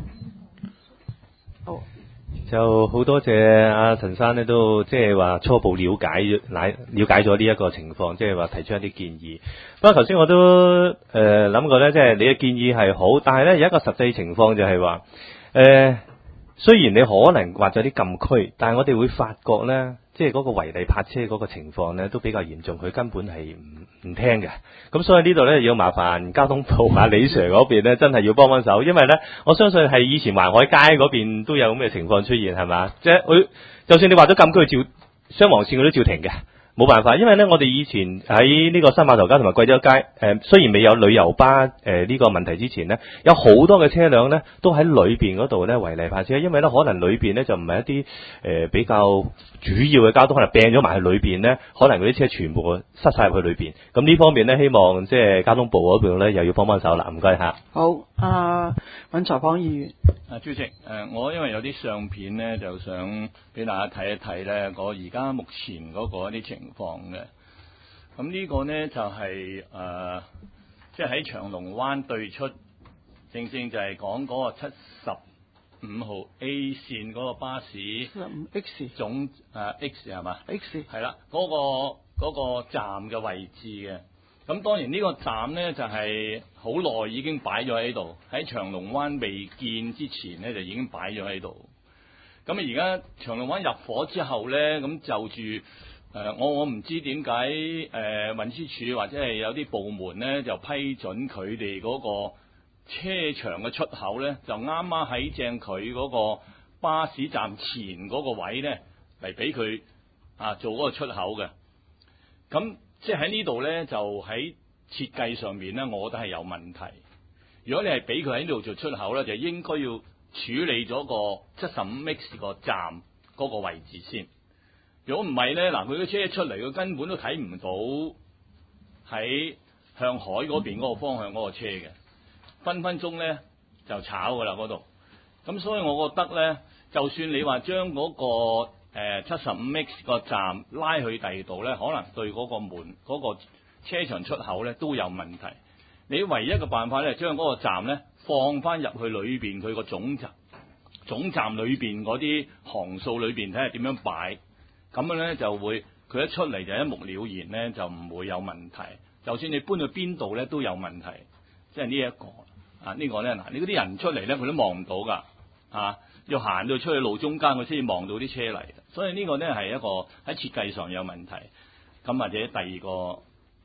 好， 就好多謝阿陳生咧，都即係話初步了解咗，了解咗呢一個情況，即係話提出一啲建議。不過頭先我都誒諗、呃、過咧，即係你嘅建議係好，但係咧有一個實際情況就係話誒。呃雖然你可能劃咗啲禁區，但係我哋會發覺呢，即係嗰個違例泊車嗰個情況呢，都比較嚴重，佢根本係唔唔聽嘅。咁所以呢度呢，要麻煩交通部啊李 Sir 嗰邊呢，真係要幫幫手，因為呢，我相信係以前環海街嗰邊都有咁嘅情況出現，係嘛？即係佢就算你劃咗禁區，照雙黃線佢都照停嘅。冇辦法，因為咧，我哋以前喺呢個新碼頭街同埋貴州街，誒、呃，雖然未有旅遊巴誒呢、呃這個問題之前呢，有好多嘅車輛呢都喺裏邊嗰度呢違例泊車，因為呢可能裏邊呢就唔係一啲誒、呃、比較主要嘅交通，可能掟咗埋去裏邊呢，可能嗰啲車全部塞晒入去裏邊。咁呢方面呢，希望即係交通部嗰邊呢又要幫幫手啦，唔該吓。 好，啊，尹財芳議員。 啊，主席，誒、呃，我因為有啲相片呢，就想俾大家睇一睇呢我而家目前嗰個一啲情況嘅。咁呢個呢，就係、是、誒，即係喺長龍灣對出，正正就係講嗰個七十五號 A 線嗰個巴士，七十五 X 總誒 X 係嘛 ？X 係啦，嗰、那個嗰、那個站嘅位置嘅。咁當然呢個站呢，就係好耐已經擺咗喺度，喺長龍灣未建之前呢，就已經擺咗喺度。咁啊而家長龍灣入伙之後呢，咁就住誒、呃、我我唔知點解誒運輸署或者係有啲部門呢，就批准佢哋嗰個車場嘅出口呢，就啱啱喺正佢嗰個巴士站前嗰個位呢，嚟俾佢啊做嗰個出口嘅。咁即係喺呢度呢，就喺設計上面呢，我覺得係有問題。如果你係俾佢喺呢度做出口呢，就應該要處理咗個七十五 X 個站嗰個位置先。如果唔係呢，嗱佢嘅車一出嚟，佢根本都睇唔到喺向海嗰邊嗰個方向嗰個車嘅，分分鐘呢就炒噶啦嗰度。咁所以我覺得呢，就算你話將嗰個誒七十五 X 個站拉去第二度咧，可能對嗰個門嗰、嗰個車場出口咧都有問題。你唯一嘅辦法咧，將嗰個站咧放翻入去裏邊佢個總站總站裏邊嗰啲行數裏邊睇下點樣擺，咁樣咧就會佢一出嚟就一目了然咧，就唔會有問題。就算你搬去邊度咧都有問題，即係呢一個啊、呢個、呢個咧嗱，你嗰啲人出嚟咧佢都望唔到㗎啊，要行到出去路中間佢先望到啲車嚟，所以呢個咧係一個喺設計上有問題。咁或者第二個。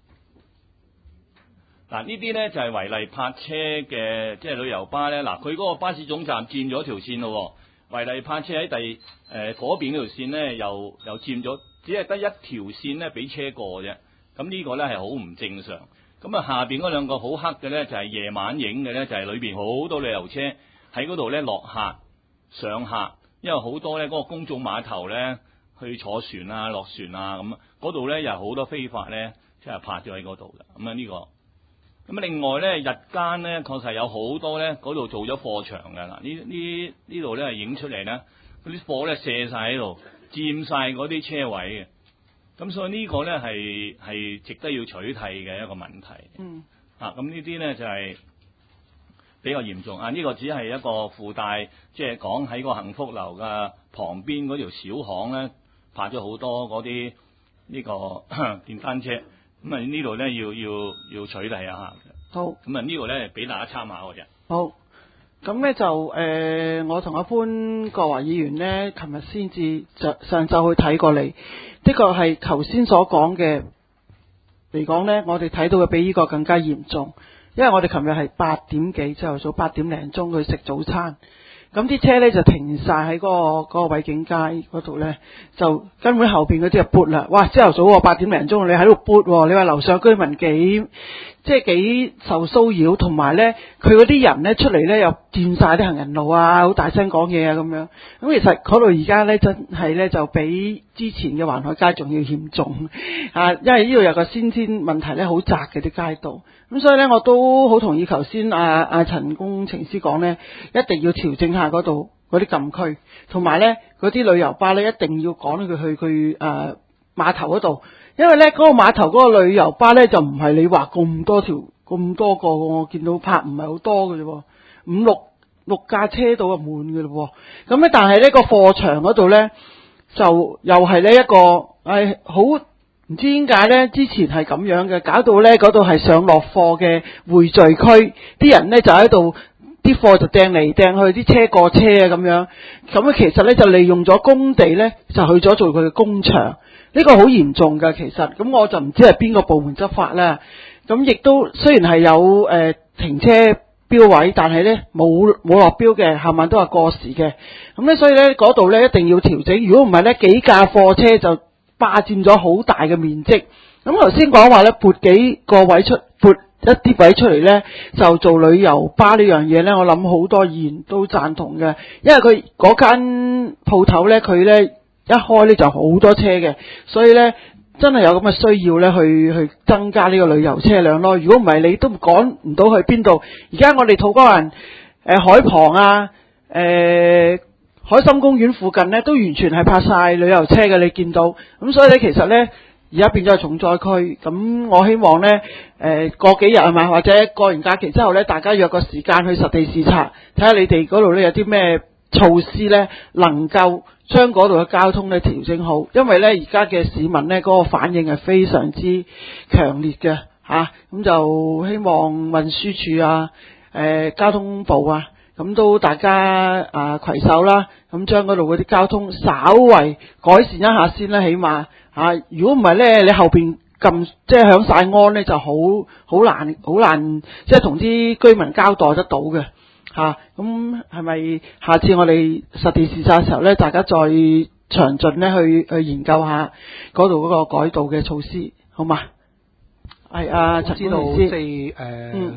嗱，呢啲咧就係違例泊車嘅，即係旅遊巴咧。嗱，佢嗰個巴士總站佔咗條線咯，違例泊車喺第誒嗰邊嗰條線咧，又又佔咗，只係得一條線咧俾車過啫。咁呢個咧係好唔正常。咁啊，下邊嗰兩個好黑嘅咧，就係夜晚影嘅咧，就係裏邊好多旅遊車喺嗰度咧落客上客，因為好多咧嗰個公眾碼頭咧去坐船啊、落船啊咁，嗰度咧有好多非法咧即係泊咗喺嗰度嘅。咁啊呢個。咁另外咧，日間咧確實有好多咧，嗰度做咗貨場嘅。嗱，呢呢呢度咧係影出嚟咧，嗰啲貨咧卸晒喺度，佔晒嗰啲車位嘅。咁所以呢個咧係係值得要取締嘅一個問題。 嗯。 啊，咁呢啲咧就係比較嚴重。啊，呢個只係一個附帶，即係講喺個幸福樓嘅旁邊嗰條小巷咧，泊咗好多嗰啲呢個電單車。咁啊呢度咧要要要取締一下嘅。 好。 咁啊呢度咧俾大家參考嘅啫。 好。咁咧就誒、呃，我同阿潘國華議員咧，琴日先至就上晝去睇過你，的確係頭先所講嘅嚟講咧，我哋睇到嘅比呢個更加嚴重，因為我哋琴日係八點幾朝頭早八點零鐘去食早餐。咁啲車咧就停晒喺嗰個嗰個偉景街嗰度咧，就根本後邊嗰啲就撥啦。哇！朝頭早八點零鐘你喺度撥，你話樓上居民幾即係幾受騷擾，同埋咧佢嗰啲人咧出嚟咧又佔晒啲行人路啊，好大聲講嘢啊咁樣。咁其實嗰度而家咧真係咧就比之前嘅環海街仲要嚴重啊，因為呢度有個先天問題咧，好窄嘅啲街道。咁所以咧，我都好同意頭先阿阿陳工程師講咧，一定要調整下嗰度嗰啲禁區，同埋咧嗰啲旅遊巴咧一定要趕佢去佢誒碼頭嗰度，因為咧嗰、嗰個碼頭嗰個旅遊巴咧就唔係你話咁多條咁多個，我見到泊唔係好多嘅啫，五六六架車到就滿嘅咯。咁咧，但係呢個貨場嗰度咧就又係呢一個誒好。唔知點解咧？之前係咁樣嘅，搞到咧嗰度係上落貨嘅匯聚區，啲人咧就喺度，啲貨就掟嚟掟去，啲車過車啊咁樣。咁其實咧就利用咗工地咧，就去咗做佢嘅工場。呢個好嚴重㗎，其實。咁我就唔知係邊個部門執法啦。咁亦都雖然係有誒、呃、停車標位，但係咧冇冇落標嘅，冚唪唥都係過時嘅。咁咧所以咧嗰度咧一定要調整。如果唔係咧，幾架貨車就霸佔咗好大嘅面積。咁頭先講話咧，撥幾個位出，撥一啲位出嚟咧，就做旅遊巴呢樣嘢咧，我諗好多議員都贊同嘅，因為佢嗰間鋪頭咧，佢咧一開咧就好多車嘅，所以咧真係有咁嘅需要咧，去去增加呢個旅遊車輛咯。如果唔係，你都趕唔到去邊度。而家我哋土瓜灣誒海旁啊，誒、呃。海心公園附近咧都完全係泊晒旅遊車嘅，你見到咁，所以咧其實咧而家變咗係重災區。咁我希望咧誒、呃、過幾日係咪，或者過完假期之後咧，大家約個時間去實地視察，睇下你哋嗰度咧有啲咩措施咧，能夠將嗰度嘅交通咧調整好。因為咧而家嘅市民咧嗰、那個反應係非常之強烈嘅嚇，咁、啊、就希望運輸署啊、誒、呃、交通部啊。咁都大家啊攜手啦，咁將嗰度嗰啲交通稍為改善一下先啦，起碼啊，如果唔係咧，你後邊咁即係響晒安咧，就好好難好難，即係同啲居民交代得到嘅嚇。咁係咪下次我哋實地視察嘅時候咧，大家再詳盡咧去去研究下嗰度嗰個改道嘅措施，好嘛？係啊，陳知道公司即係誒。 嗯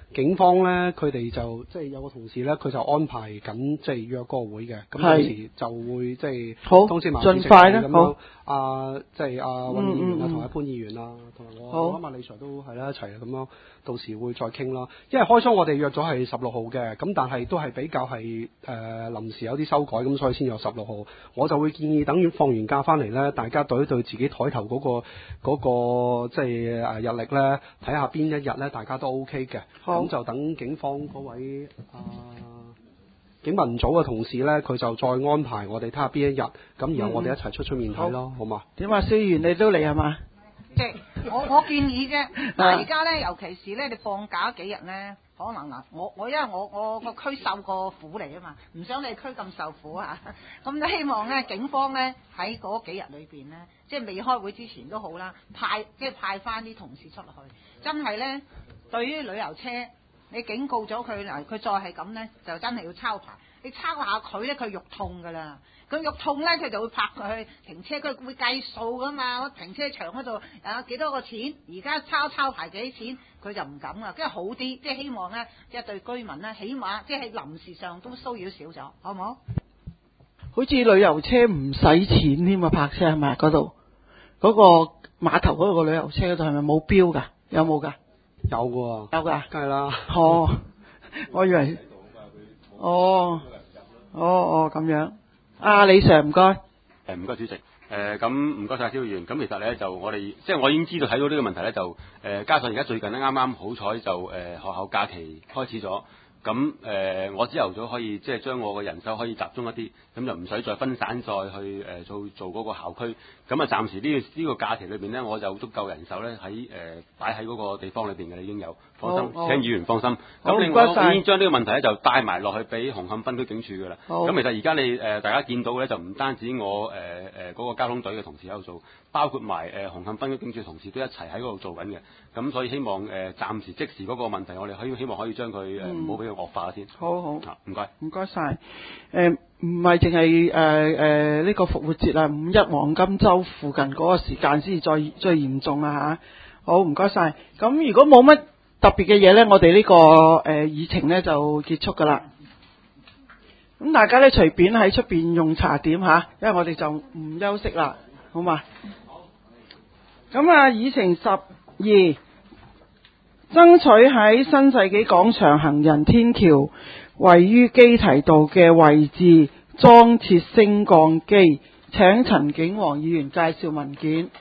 警方咧，佢哋就即係有個同事咧，佢就安排緊即係約嗰個會嘅，咁係到時就會即係好通知埋主席盡快啦咁好樣。啊，即係阿温議員啊， 嗯嗯嗯同埋潘議員啊，同埋我好我諗阿李 Sir 都係啦一齊咁樣，到時會再傾啦。因為開初我哋約咗係十六號嘅，咁但係都係比較係誒、呃、臨時有啲修改，咁所以先有十六號。我就會建議等於放完假翻嚟咧，大家對一對自己台頭嗰、個嗰、個即係誒日曆咧，睇下邊一日咧大家都 O K 嘅。 好咁就等警方嗰位啊。警民組嘅同事咧，佢就再安排我哋睇下邊一日，咁然後我哋一齊出出面睇咯，好嘛？ 點啊？蕭議員你都嚟係嘛？ 即係我我建議啫。 啊嗱，而家咧，尤其是咧，你放假嗰幾日咧，可能嗱，我我因為我我個區受過苦嚟啊嘛，唔想你區咁受苦啊。咁都希望咧，警方咧喺嗰幾日裏邊咧，即係未開會之前都好啦，派即係派翻啲同事出去，真係咧，對於旅遊車。你警告咗佢嗱，佢再係咁咧，就真係要抄牌。你抄下佢咧，佢肉痛噶啦。佢肉痛咧，佢就會拍佢去停車，佢會計數噶嘛。停車場嗰度啊幾多個錢？而家抄抄牌幾錢？佢就唔敢啊。跟住好啲，即係希望咧，即係對居民咧，起碼即係喺臨時上都騷擾少咗，好唔好？ 好似旅遊車唔使錢添啊，泊車係咪嗰度？嗰、個碼頭嗰個旅遊車嗰度係咪冇標㗎？有冇㗎？ 有喎， 有㗎， 梗係啦。 哦，我以為，哦，哦哦咁樣。啊，李 Sir 唔該。 誒唔該主席，誒咁唔該晒蕭議員。咁其實咧就我哋即係我已經知道睇到呢個問題咧，就誒、呃、加上而家最近咧啱啱好彩就誒、呃、學校假期開始咗。咁誒、呃，我朝頭早可以即係將我嘅人手可以集中一啲，咁就唔使再分散再去誒、呃、做做嗰個校區。咁啊，暫時呢、這個呢、這個假期裏邊呢，我就足夠人手咧喺誒擺喺嗰個地方裏邊嘅已經有，放心， 好請議員放心。 好咁另外唔該晒我已經將呢個問題咧就帶埋落去俾紅磡分區警署㗎啦。 好咁其實而家你誒、呃、大家見到咧就唔單止我誒誒嗰個交通隊嘅同事喺度做，包括埋誒、呃、紅磡分區警署同事都一齊喺嗰度做緊嘅。咁所以希望誒、呃、暫時即時嗰個問題，我哋可以希望可以將佢誒唔好俾佢惡化先。 好好， 唔該， 唔該晒。誒唔係淨係誒誒呢個復活節啊，五一黃金週附近嗰個時間先至最最嚴重啊嚇。好，唔該晒。咁如果冇乜特別嘅嘢咧，我哋呢、這個誒、呃、議程咧就結束㗎啦。咁大家咧隨便喺出邊用茶點嚇，因為我哋就唔休息啦，好嘛？咁啊，議程十二。爭取喺新世紀廣場行人天橋位於基提道嘅位置裝設升降機，請陳景黃議員介紹文件。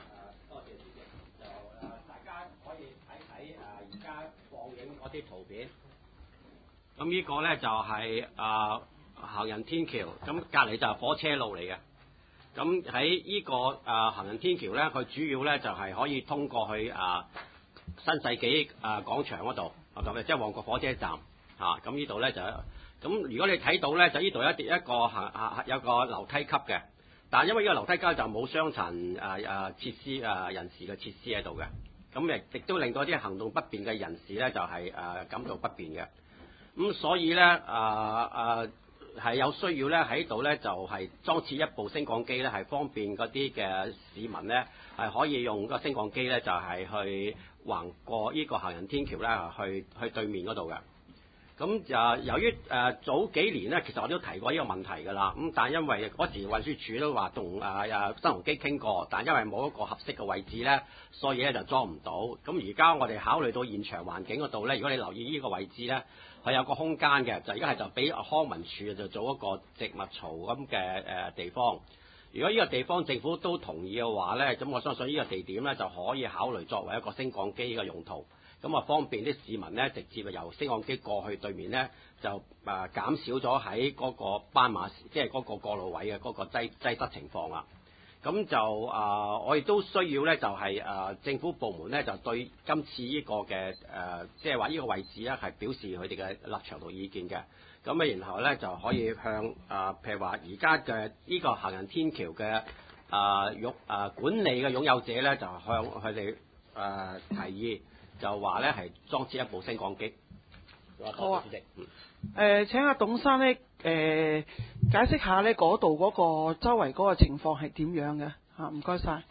嗰啲圖片，咁呢個呢就係、是、啊、呃、行人天橋，咁隔離就係火車路嚟嘅。咁喺呢個啊、呃、行人天橋呢，佢主要呢就係、是、可以通過去啊、呃、新世紀啊廣場嗰度，咁即係旺角火車站嚇。咁呢度呢就咁，如果你睇到呢，就呢度一一個行啊有個樓梯級嘅，但係因為呢個樓梯級就冇傷殘啊啊設施啊人士嘅設施喺度嘅。咁亦亦都令到啲行動不便嘅人士咧，就係、是、誒、呃、感到不便嘅。咁所以咧，誒誒係有需要咧喺度咧，就係、是、裝設一部升降機咧，係方便嗰啲嘅市民咧，係可以用個升降機咧，就係、是、去橫過呢個行人天橋咧，去去對面嗰度嘅。咁就、呃、由於誒、呃、早幾年咧，其實我都提過呢個問題㗎啦。咁但係因為嗰時運輸署都話同誒誒新鴻基傾過，但係因為冇一個合適嘅位置咧，所以咧就裝唔到。咁而家我哋考慮到現場環境嗰度咧，如果你留意呢個位置咧，係有個空間嘅，就而家係就俾康文署就做一個植物槽咁嘅誒地方。如果呢個地方政府都同意嘅話咧，咁我相信呢個地點咧就可以考慮作為一個升降機嘅用途。咁啊，方便啲市民咧，直接由升降機過去對面咧，就誒、呃、減少咗喺嗰個斑馬，即係嗰個過路位嘅嗰個擠擠塞情況啦。咁就誒、呃，我亦都需要咧，就係、是、誒、呃、政府部門咧，就對今次呢個嘅誒，即係話呢個位置咧，係表示佢哋嘅立場同意見嘅。咁啊，然後咧就可以向誒、呃，譬如話而家嘅呢個行人天橋嘅誒擁誒管理嘅擁有者咧，就向佢哋誒提議。就話咧係裝置一部升降機。 好啊。誒、呃，請阿董生咧誒、呃、解釋下咧嗰度嗰個周圍嗰個情況係點樣嘅嚇？唔該晒。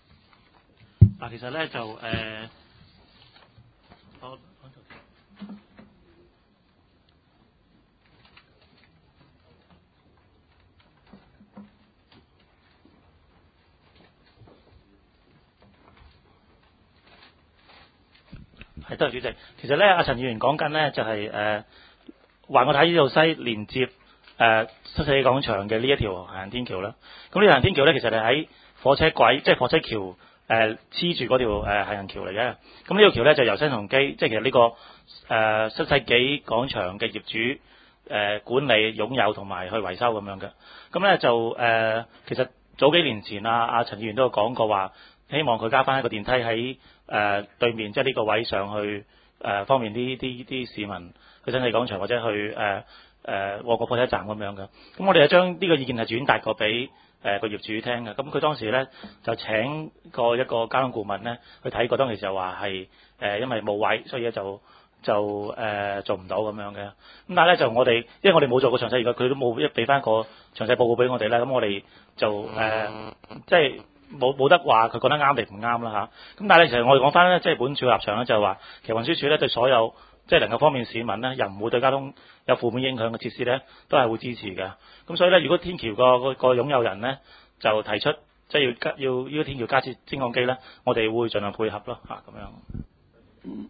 嗱，其實咧就誒，我係多謝主席。其實咧，阿陳議員講緊咧就係誒環我睇呢度西連接誒新世紀廣場嘅呢一條行人天橋啦。咁呢條行人天橋咧，其實係喺火車軌，即係火車橋誒黐住嗰條誒行人橋嚟嘅。咁呢條橋咧就由新鴻基，即係其實呢、這個誒、呃、新世紀廣場嘅業主誒、呃、管理、擁有同埋去維修咁樣嘅。咁咧就誒、呃、其實早幾年前啊，阿陳議員都有講過話，希望佢加翻一個電梯喺誒、呃、對面，即係呢個位上去誒、呃、方便啲啲啲市民去新世紀廣場或者去誒誒旺角火車站咁樣嘅。咁我哋就將呢個意見係轉達過俾誒個業主聽嘅。咁佢當時咧就請過一個交通顧問咧去睇過，當時就話係誒因為冇位，所以咧就就誒、呃、做唔到咁樣嘅。咁但係咧就我哋，因為我哋冇做過詳細，而家佢都冇一俾翻個詳細報告俾我哋咧，咁我哋就誒、呃、即係冇冇得話佢覺得啱定唔啱啦嚇。咁但係咧其實我哋講翻咧，即係本署立場咧就係話，其實運輸署咧對所有即係能夠方便市民咧，又唔會對交通有負面影響嘅設施咧，都係會支持嘅。咁所以咧，如果天橋個個個擁有人咧就提出即係要加要呢個天橋加設升降機咧，我哋會盡量配合咯嚇咁樣。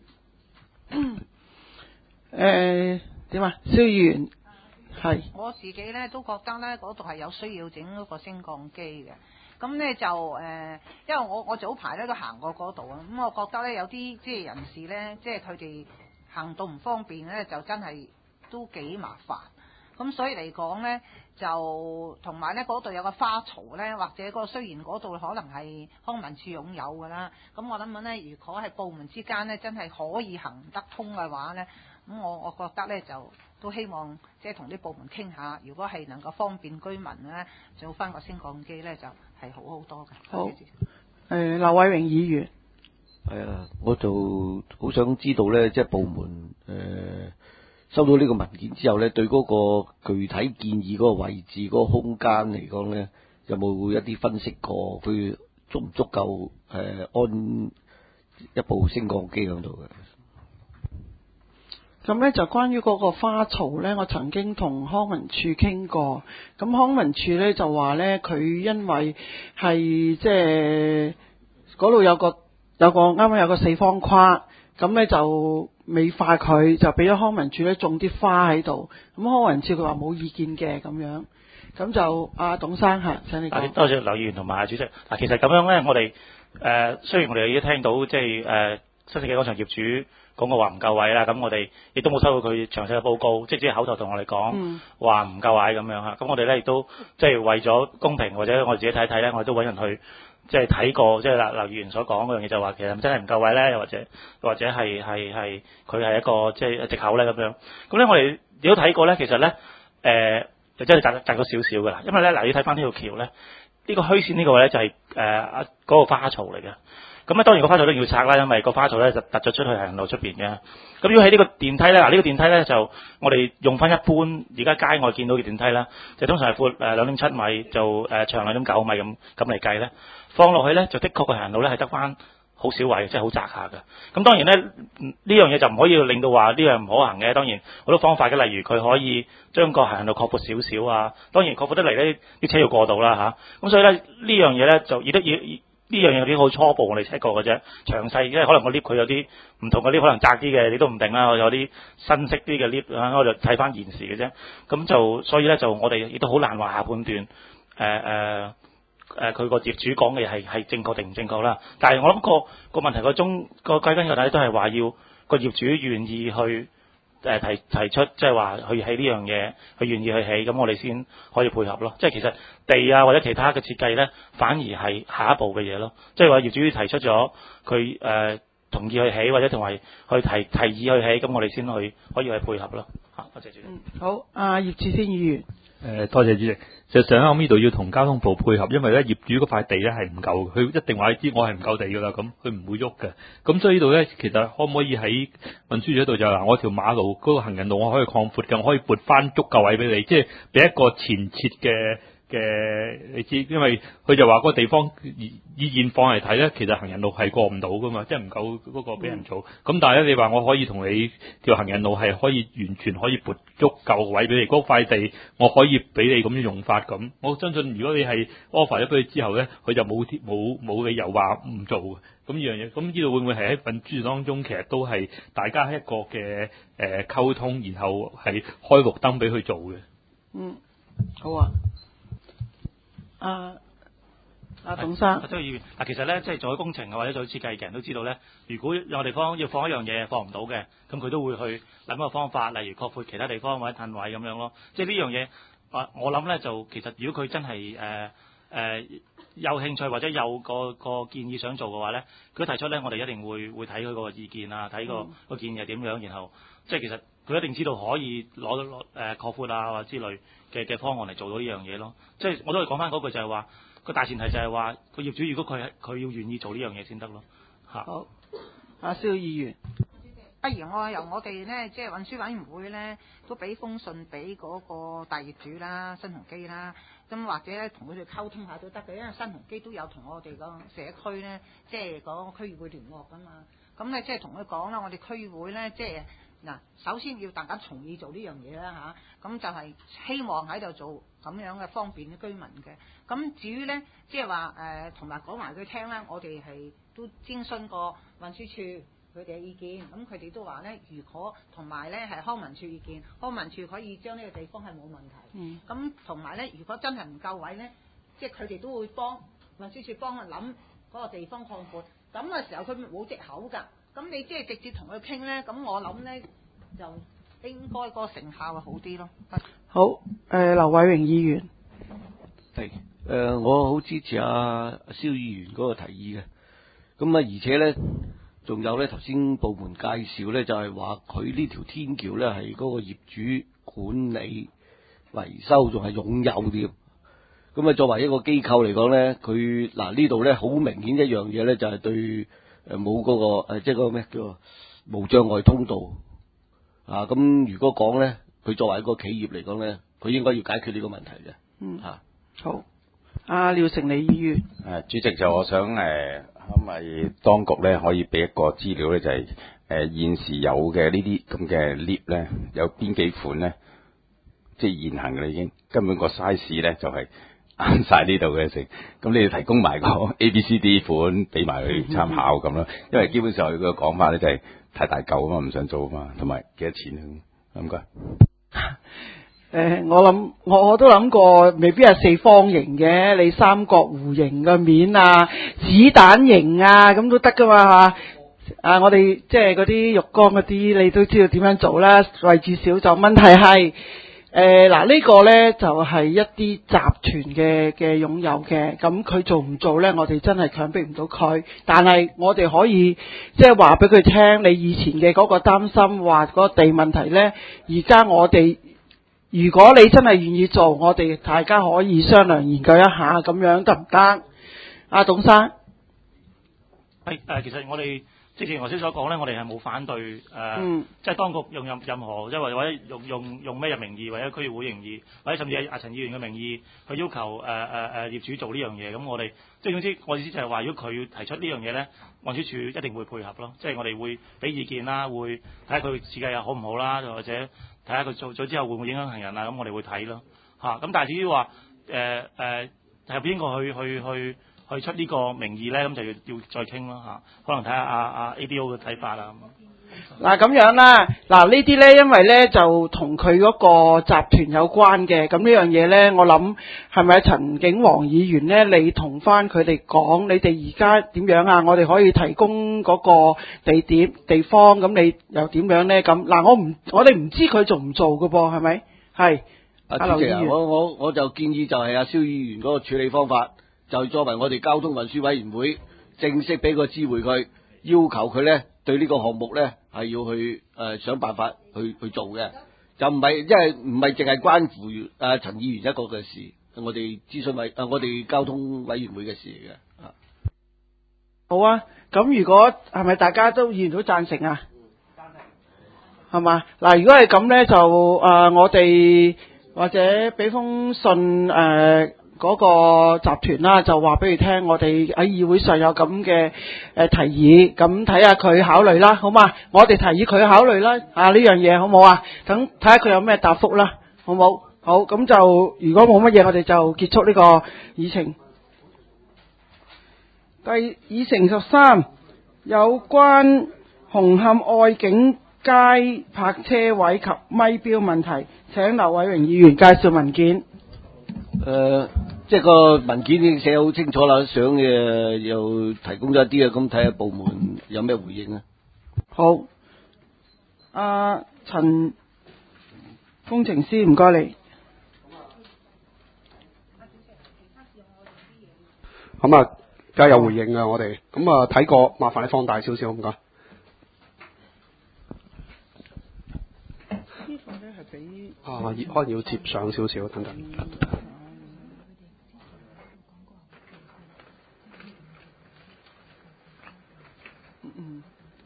誒點啊？蕭議員係我自己咧都覺得咧嗰度係有需要整嗰個升降機嘅。咁咧就誒、呃，因為我我早排咧都行過嗰度啊，咁我覺得咧有啲即係人士咧，即係佢哋行動唔方便咧，就真係都幾麻煩。咁所以嚟講咧，就同埋咧嗰度有個花槽咧，或者個雖然嗰度可能係康文署擁有㗎啦，咁我諗緊咧，如果係部門之間咧真係可以行得通嘅話咧，咁我我覺得咧就都希望即係同啲部門傾下，如果係能夠方便居民咧，做翻個升降機咧就係好好多嘅。 好，誒、呃、劉偉榮議員。 係啊，我就好想知道咧，即係部門誒、呃、收到呢個文件之後咧，對嗰個具體建議嗰個位置嗰、嗰個空間嚟講咧，有冇一啲分析過佢足唔足夠誒、呃、安一部升降機喺度嘅？ 咁咧就關於嗰個花槽咧，我曾經同康文署傾過，咁康文署咧就話咧，佢因為係即係嗰度有個有個啱啱有個四方框，咁咧就美化佢，就俾咗康文署咧種啲花喺度，咁康文署佢話冇意見嘅咁樣，咁就阿、啊、董生嚇，請你講。 多謝劉議員同埋主席。嗱，其實咁樣咧，我哋誒、呃、雖然我哋已經聽到即係誒新世紀廣場業主講過話唔夠位啦，咁我哋亦都冇收到佢詳細嘅報告，即係口頭同我哋講話唔夠位咁樣嚇。咁我哋咧亦都即係為咗公平或者我哋自己睇睇咧，我哋都揾人去即係睇過，即係劉劉議員所講嗰樣嘢，就話其實真係唔夠位咧，又或者或者係係係佢係一個即係藉口咧咁樣。咁咧我哋亦都睇過咧，其實咧誒就真係賺賺咗少少噶啦，因為咧嗱，你睇翻呢條橋咧，呢、呢個虛線呢個位咧就係誒嗰個花槽嚟嘅。咁咧當然個花槽都要拆啦，因為個花槽咧就突咗出去行人路出邊嘅。咁如果喺呢個電梯咧，嗱、呢、呢個電梯咧就我哋用翻一般而家街外見到嘅電梯啦，就通常係闊誒兩點七米，就誒、呃、長兩點九米咁咁嚟計咧，放落去咧就的確個行人路咧係得翻好少位，即係好窄下嘅。咁當然咧呢樣嘢就唔可以令到話呢樣唔可行嘅。當然好多方法嘅，例如佢可以將個行人路擴闊少少啊。當然擴闊得嚟咧啲車要過道啦嚇。咁、啊、所以咧呢樣嘢咧就亦都要。呢樣嘢有啲好初步，我哋 check 過嘅啫。詳細，因為可能個 lift 佢有啲唔同嘅 lift，可能窄啲嘅，你都唔定啦。有啲新式啲嘅 lift 啊，我就睇翻現時嘅啫。咁就所以咧，就我哋亦都好難話下判斷。誒誒誒，佢個業主講嘅係係正確定唔正確啦。但係我諗個個問題個中個歸根究底都係話要個業主願意去。誒提提出即係話去起呢樣嘢，佢願意去起，咁我哋先可以配合咯。即係其實地啊或者其他嘅設計咧，反而係下一步嘅嘢咯。即係話業主提出咗佢誒同意去起，或者同埋去提提議去起，咁我哋先去可以去配合咯。嚇，多謝主席。 嗯，好，阿葉志先議員。 誒，多謝主席。實際上我呢度要同交通部配合，因為咧業主嗰塊地咧係唔夠，佢一定話你知我係唔夠地噶啦，咁佢唔會喐嘅。咁所以呢度咧，其實可唔可以喺運輸署嗰度就嗱，我條馬路嗰個行人路我可以擴闊嘅，我可以撥翻足夠位俾你，即係俾一個前設嘅嘅，你知，因為佢就話嗰個地方以以現況嚟睇咧，其實行人路係過唔到噶嘛，即係唔夠嗰個俾人做。咁、嗯、但係咧，你話我可以同你條行人路係可以完全可以撥足夠位俾你，嗰塊地我可以俾你咁樣用法咁。我相信如果你係 offer 咗俾佢之後咧，佢就冇冇冇理由話唔做嘅。 咁呢樣嘢，咁呢度會唔會係喺運輸當中，其實都係大家一個嘅誒溝通，然後係開綠燈俾佢做嘅。 嗯，好啊。啊，阿董生， 周議員嗱，其實咧，即係做工程或者做設計嘅人都知道咧，如果有地方要放一樣嘢放唔到嘅，咁佢都會去諗個方法，例如擴闊其他地方或者褪位咁樣咯。即係呢樣嘢，啊，我諗咧就其實如果佢真係誒誒有興趣或者有個個建議想做嘅話咧，佢提出咧，我哋一定會會睇佢個意見啊，睇個嗯個建議係點樣，然後即係其實佢一定知道可以攞到攞誒擴闊啊或者之類嘅嘅方案嚟做到呢樣嘢咯。即係我都係講翻嗰句就係話。個大前提就係話個業主如果佢係佢要願意做呢樣嘢先得咯嚇。 好，阿蕭議員， 不如我由我哋呢，即係運輸委員會呢，都俾封信俾嗰個大業主啦、新鴻基啦，咁或者咧同佢哋溝通下都得嘅，因為新鴻基都有同我哋個社區呢，即係嗰個區議會聯絡噶嘛。咁咧即係同佢講啦，我哋區議會呢，即係嗱，首先要大家同意做呢樣嘢啦嚇，咁就係希望喺度做咁樣嘅方便嘅居民嘅。咁至於呢，即係話誒，同埋講埋佢聽啦，我哋係都徵詢過運輸處佢哋嘅意見，咁佢哋都話呢，如果同埋呢係康文署意見，康文署可以將呢個地方係冇問題。 嗯。 咁同埋呢，如果真係唔夠位呢，即係佢哋都會幫運輸處幫佢諗嗰個地方擴闊。咁嘅時候佢冇藉口㗎。咁你即係直接同佢傾呢，咁我諗呢，就應該個成效會好啲咯。 好，誒、呃，劉偉榮議員， 係誒、呃，我好支持阿蕭議員嗰個提議嘅。咁啊，而且咧，仲有咧，頭先部門介紹咧，就係話佢呢條天橋咧係嗰個業主管理維修，仲係擁有添。咁啊，作為一個機構嚟講咧，佢嗱呢度咧好明顯一樣嘢咧，就係對誒冇嗰個誒，即係嗰個咩叫做無障礙通道啊。咁如果講咧，佢作為一個企業嚟講咧，佢應該要解決呢個問題嘅。 嗯， 嚇， 好。阿廖成理議員， 誒，主席就我想誒，可唔可以當局咧可以俾一個資料咧，就係、是、誒、呃、現時有嘅呢啲咁嘅 lift 咧，有邊幾款咧，即係現行嘅已經根本個 size 咧就係啱晒呢度嘅成，咁你要提供埋個 A、B、C、D 款俾埋佢參考咁咯，因為基本上佢個講法咧就係太大嚿啊嘛，唔想做啊嘛，同埋幾多錢啊？唔該。 誒、呃，我諗我我都諗過，未必係四方形嘅，你三角弧形嘅面啊，子彈形啊，咁都得噶嘛嚇。啊，我哋即係嗰啲浴缸嗰啲，你都知道點樣做啦，位置少咗。問題係誒嗱呢個呢，就係、是、一啲集團嘅嘅擁有嘅，咁佢做唔做呢？我哋真係強迫唔到佢，但係我哋可以即係話俾佢聽，你以前嘅嗰個擔心話嗰個地問題呢，而家我哋。如果你真係願意做，我哋大家可以商量研究一下，咁樣得唔得？阿董生， 係誒，其實我哋即係正如頭先所講咧，我哋係冇反對誒，呃嗯、 即係當局用任任何即係或或者用用用咩人名義，或者區議會名義，或者甚至係阿陳議員嘅名義去要求誒誒誒業主做呢樣嘢，咁我哋即係總之，我意思就係話，如果佢提出呢樣嘢咧，運輸署一定會配合咯，即係我哋會俾意見啦，會睇下佢設計又好唔好啦，或者睇下佢做咗之後會唔會影響行人啊，咁我哋會睇咯嚇。咁但係至於話誒誒係邊個去去去去出呢個名義咧，咁就要要再傾咯嚇。可能睇下阿阿 A D O 嘅睇法啦。 嗱咁樣啦，嗱呢啲咧，因為咧就同佢嗰個集團有關嘅，咁呢樣嘢咧，我諗係咪陳景黃議員咧，你同翻佢哋講，你哋而家點樣啊？我哋可以提供嗰個地點地方，咁你又點樣咧？咁嗱，我唔我哋唔知佢做唔做㗎噃，係咪？係。 阿主席啊，我我我就建議就係阿蕭議員嗰個處理方法，就作為我哋交通運輸委員會正式俾個知會佢，要求佢咧對呢個項目咧係要去誒、呃、想辦法去去做嘅，就唔係因為唔係淨係關乎誒、呃、陳議員一個嘅事，我哋諮詢委誒、呃、我哋交通委員會嘅事嚟嘅。啊， 好啊，咁如果係咪大家都議員都贊成啊？係嘛？嗱，如果係咁咧，就誒、呃、我哋。或者俾封信誒嗰、呃那個集團啦，就話俾佢聽，我哋喺議會上有咁嘅誒提議，咁睇下佢考慮啦，好嘛？我哋提議佢考慮啦，啊呢樣嘢好唔好啊？等睇下佢有咩答覆啦，好冇？好，咁就如果冇乜嘢，我哋就結束呢個議程。第議程十三， 有關紅磡愛景街泊車位及咪標問題，請劉偉榮議員介紹文件。 誒、呃，即係個文件已經寫好清楚啦，相嘅又提供咗一啲啊，咁睇下部門有咩回應啊？ 好，阿陳工程師，唔該你。 咁啊，梗係有回應啊！我哋咁啊睇過，麻煩你放大少少，唔該。 呢個咧係俾啊，可能要接上少少，等等。 嗯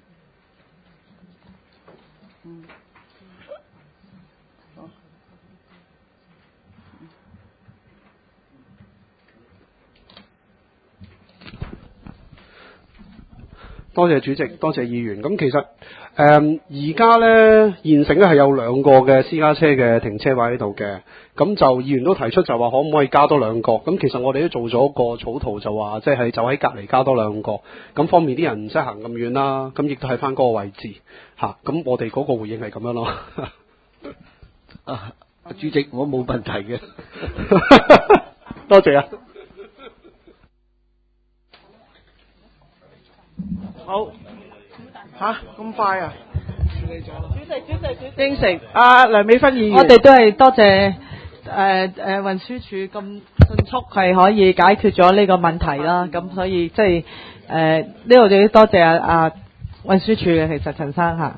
嗯。好。 多謝主席，多謝議員。咁其實誒而家呢，現成咧係有兩個嘅私家車嘅停車位喺度嘅。咁就議員都提出就話可唔可以加多兩個？咁其實我哋都做咗個草圖，就話即係就喺隔離加多兩個，咁方便啲人唔使行咁遠啦。咁亦都係翻嗰個位置嚇。咁我哋嗰個回應係咁樣咯。 啊，主席，我冇問題嘅。 多謝啊。 好吓咁快啊！處理咗啦。主席，主席，主席。應承。阿梁美芬議員。 我哋都係多謝誒誒運輸署咁迅速係可以解決咗呢個問題啦。咁所以即係誒呢度就要多謝阿阿運輸署嘅，其實陳生嚇。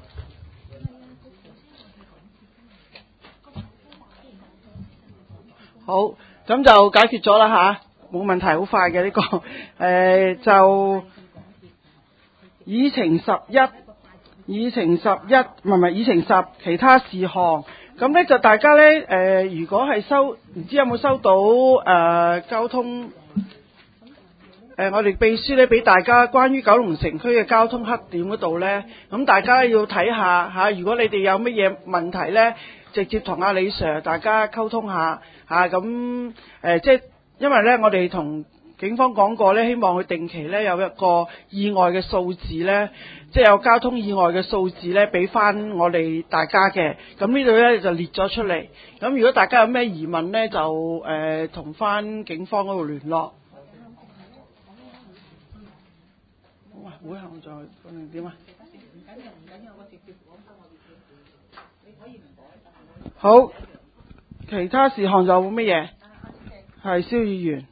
好，咁就解決咗啦吓，冇問題，好快嘅呢個誒、呃、就。議程十一，議程十一，唔係唔係議程十，其他事項。咁呢就大家呢，誒、呃，如果係收，唔知有冇收到誒、呃、交通，誒、呃，我哋秘書呢俾大家關於九龍城區嘅交通黑點嗰度呢，咁大家要睇下吓，如果你哋有乜嘢問題呢，直接同阿李 Sir 大家溝通下吓，咁誒、呃，即係因為呢，我哋同警方講過咧，希望佢定期咧有一個意外嘅數字咧，即係有交通意外嘅數字咧，俾翻我哋大家嘅。咁呢度咧就列咗出嚟。咁如果大家有咩疑問咧，就誒同翻警方嗰度聯絡。哇！會後再講定點啊？好，其他事項就冇乜嘢。係蕭議員。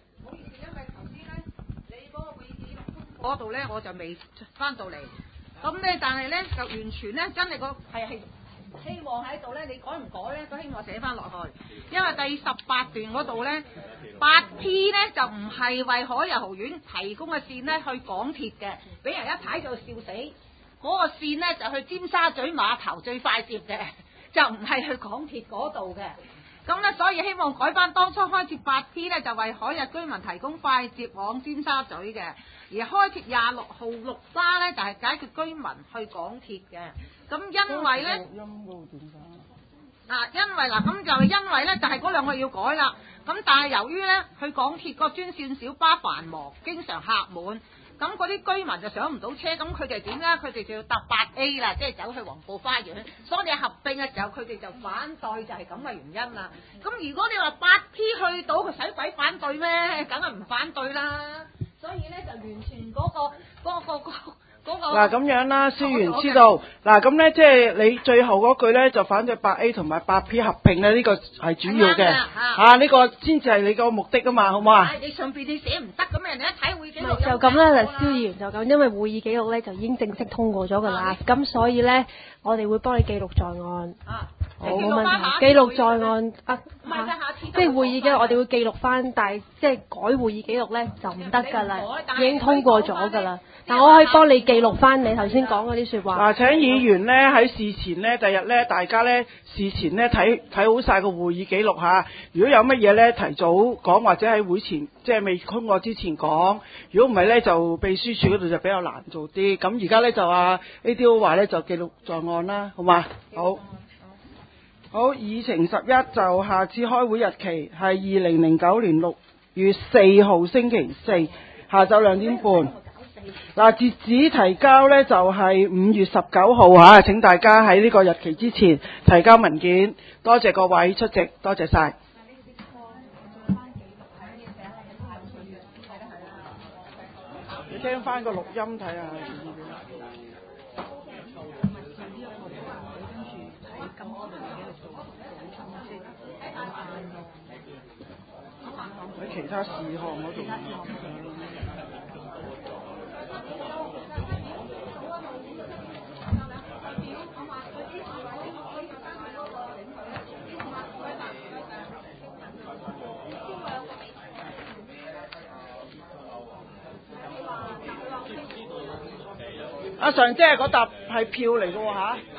嗰度咧我就未翻到嚟，咁咧但係咧就完全咧真係個係係希望喺度咧，你改唔改咧都希望寫翻落去，因為第十八段嗰度咧八 P 咧就唔係為海逸豪苑提供嘅線咧去港鐵嘅，俾人一睇就笑死，嗰、嗰個線咧就去尖沙咀碼頭最快接嘅，就唔係去港鐵嗰度嘅。咁咧，所以希望改翻當初開設八 P 咧，就為海逸居民提供快捷往尖沙咀嘅；而開設廿六號綠巴咧，就係、是、解決居民去港鐵嘅。咁因為咧，嗱，因為嗱，咁就因為咧，就係嗰兩個要改啦。咁但係由於咧，去港鐵個專線小巴繁忙，經常客滿。咁嗰啲居民就上唔到車，咁佢哋點咧？佢哋就要搭八 A 啦，即係走去黃埔花園。所以你合併嘅時候，佢哋就反對，就係咁嘅原因啦。咁如果你話八 P 去到，佢使鬼反對咩？梗係唔反對啦。所以咧就完全嗰、嗰個嗰、嗰個嗰、嗰個嗱咁樣啦，蕭員知道嗱咁咧，即係你最後嗰句咧就反對八 A 同埋八 P 合併咧，呢、呢個係主要嘅嚇，呢個先至係你個目的啊嘛，好唔好啊？ 你上邊你寫唔得咁，人哋一睇會記錄就咁啦，嗱，蕭議員就咁，因為會議記錄咧就已經正式通過咗噶啦，咁所以咧我哋會幫你記錄在案。啊，好冇問題，記錄在案啊，即係會議記錄我哋會記錄翻，但係即係改會議記錄咧就唔得噶啦，已經通過咗噶啦。但我可以幫你記錄翻你頭先講嗰啲説話。 嗱，請議員咧喺事前咧，第日咧大家咧事前咧睇睇好晒個會議記錄嚇。如果有乜嘢咧提早講，或者喺會前即係未通過之前講。如果唔係咧，就秘書處嗰度就比較難做啲。咁而家咧就話 A D O 話咧就記錄在案啦，好嘛？好。好，議程十一就下次開會日期係二零零九年六月四號星期四下晝兩點半。 嗱，截止提交呢就係五月十九號嚇，請大家喺呢個日期之前提交文件。多謝各位出席，多謝晒。你聽翻個錄音睇下。喺其他事項嗰度。阿常姐嗰沓係票嚟嘅喎嚇。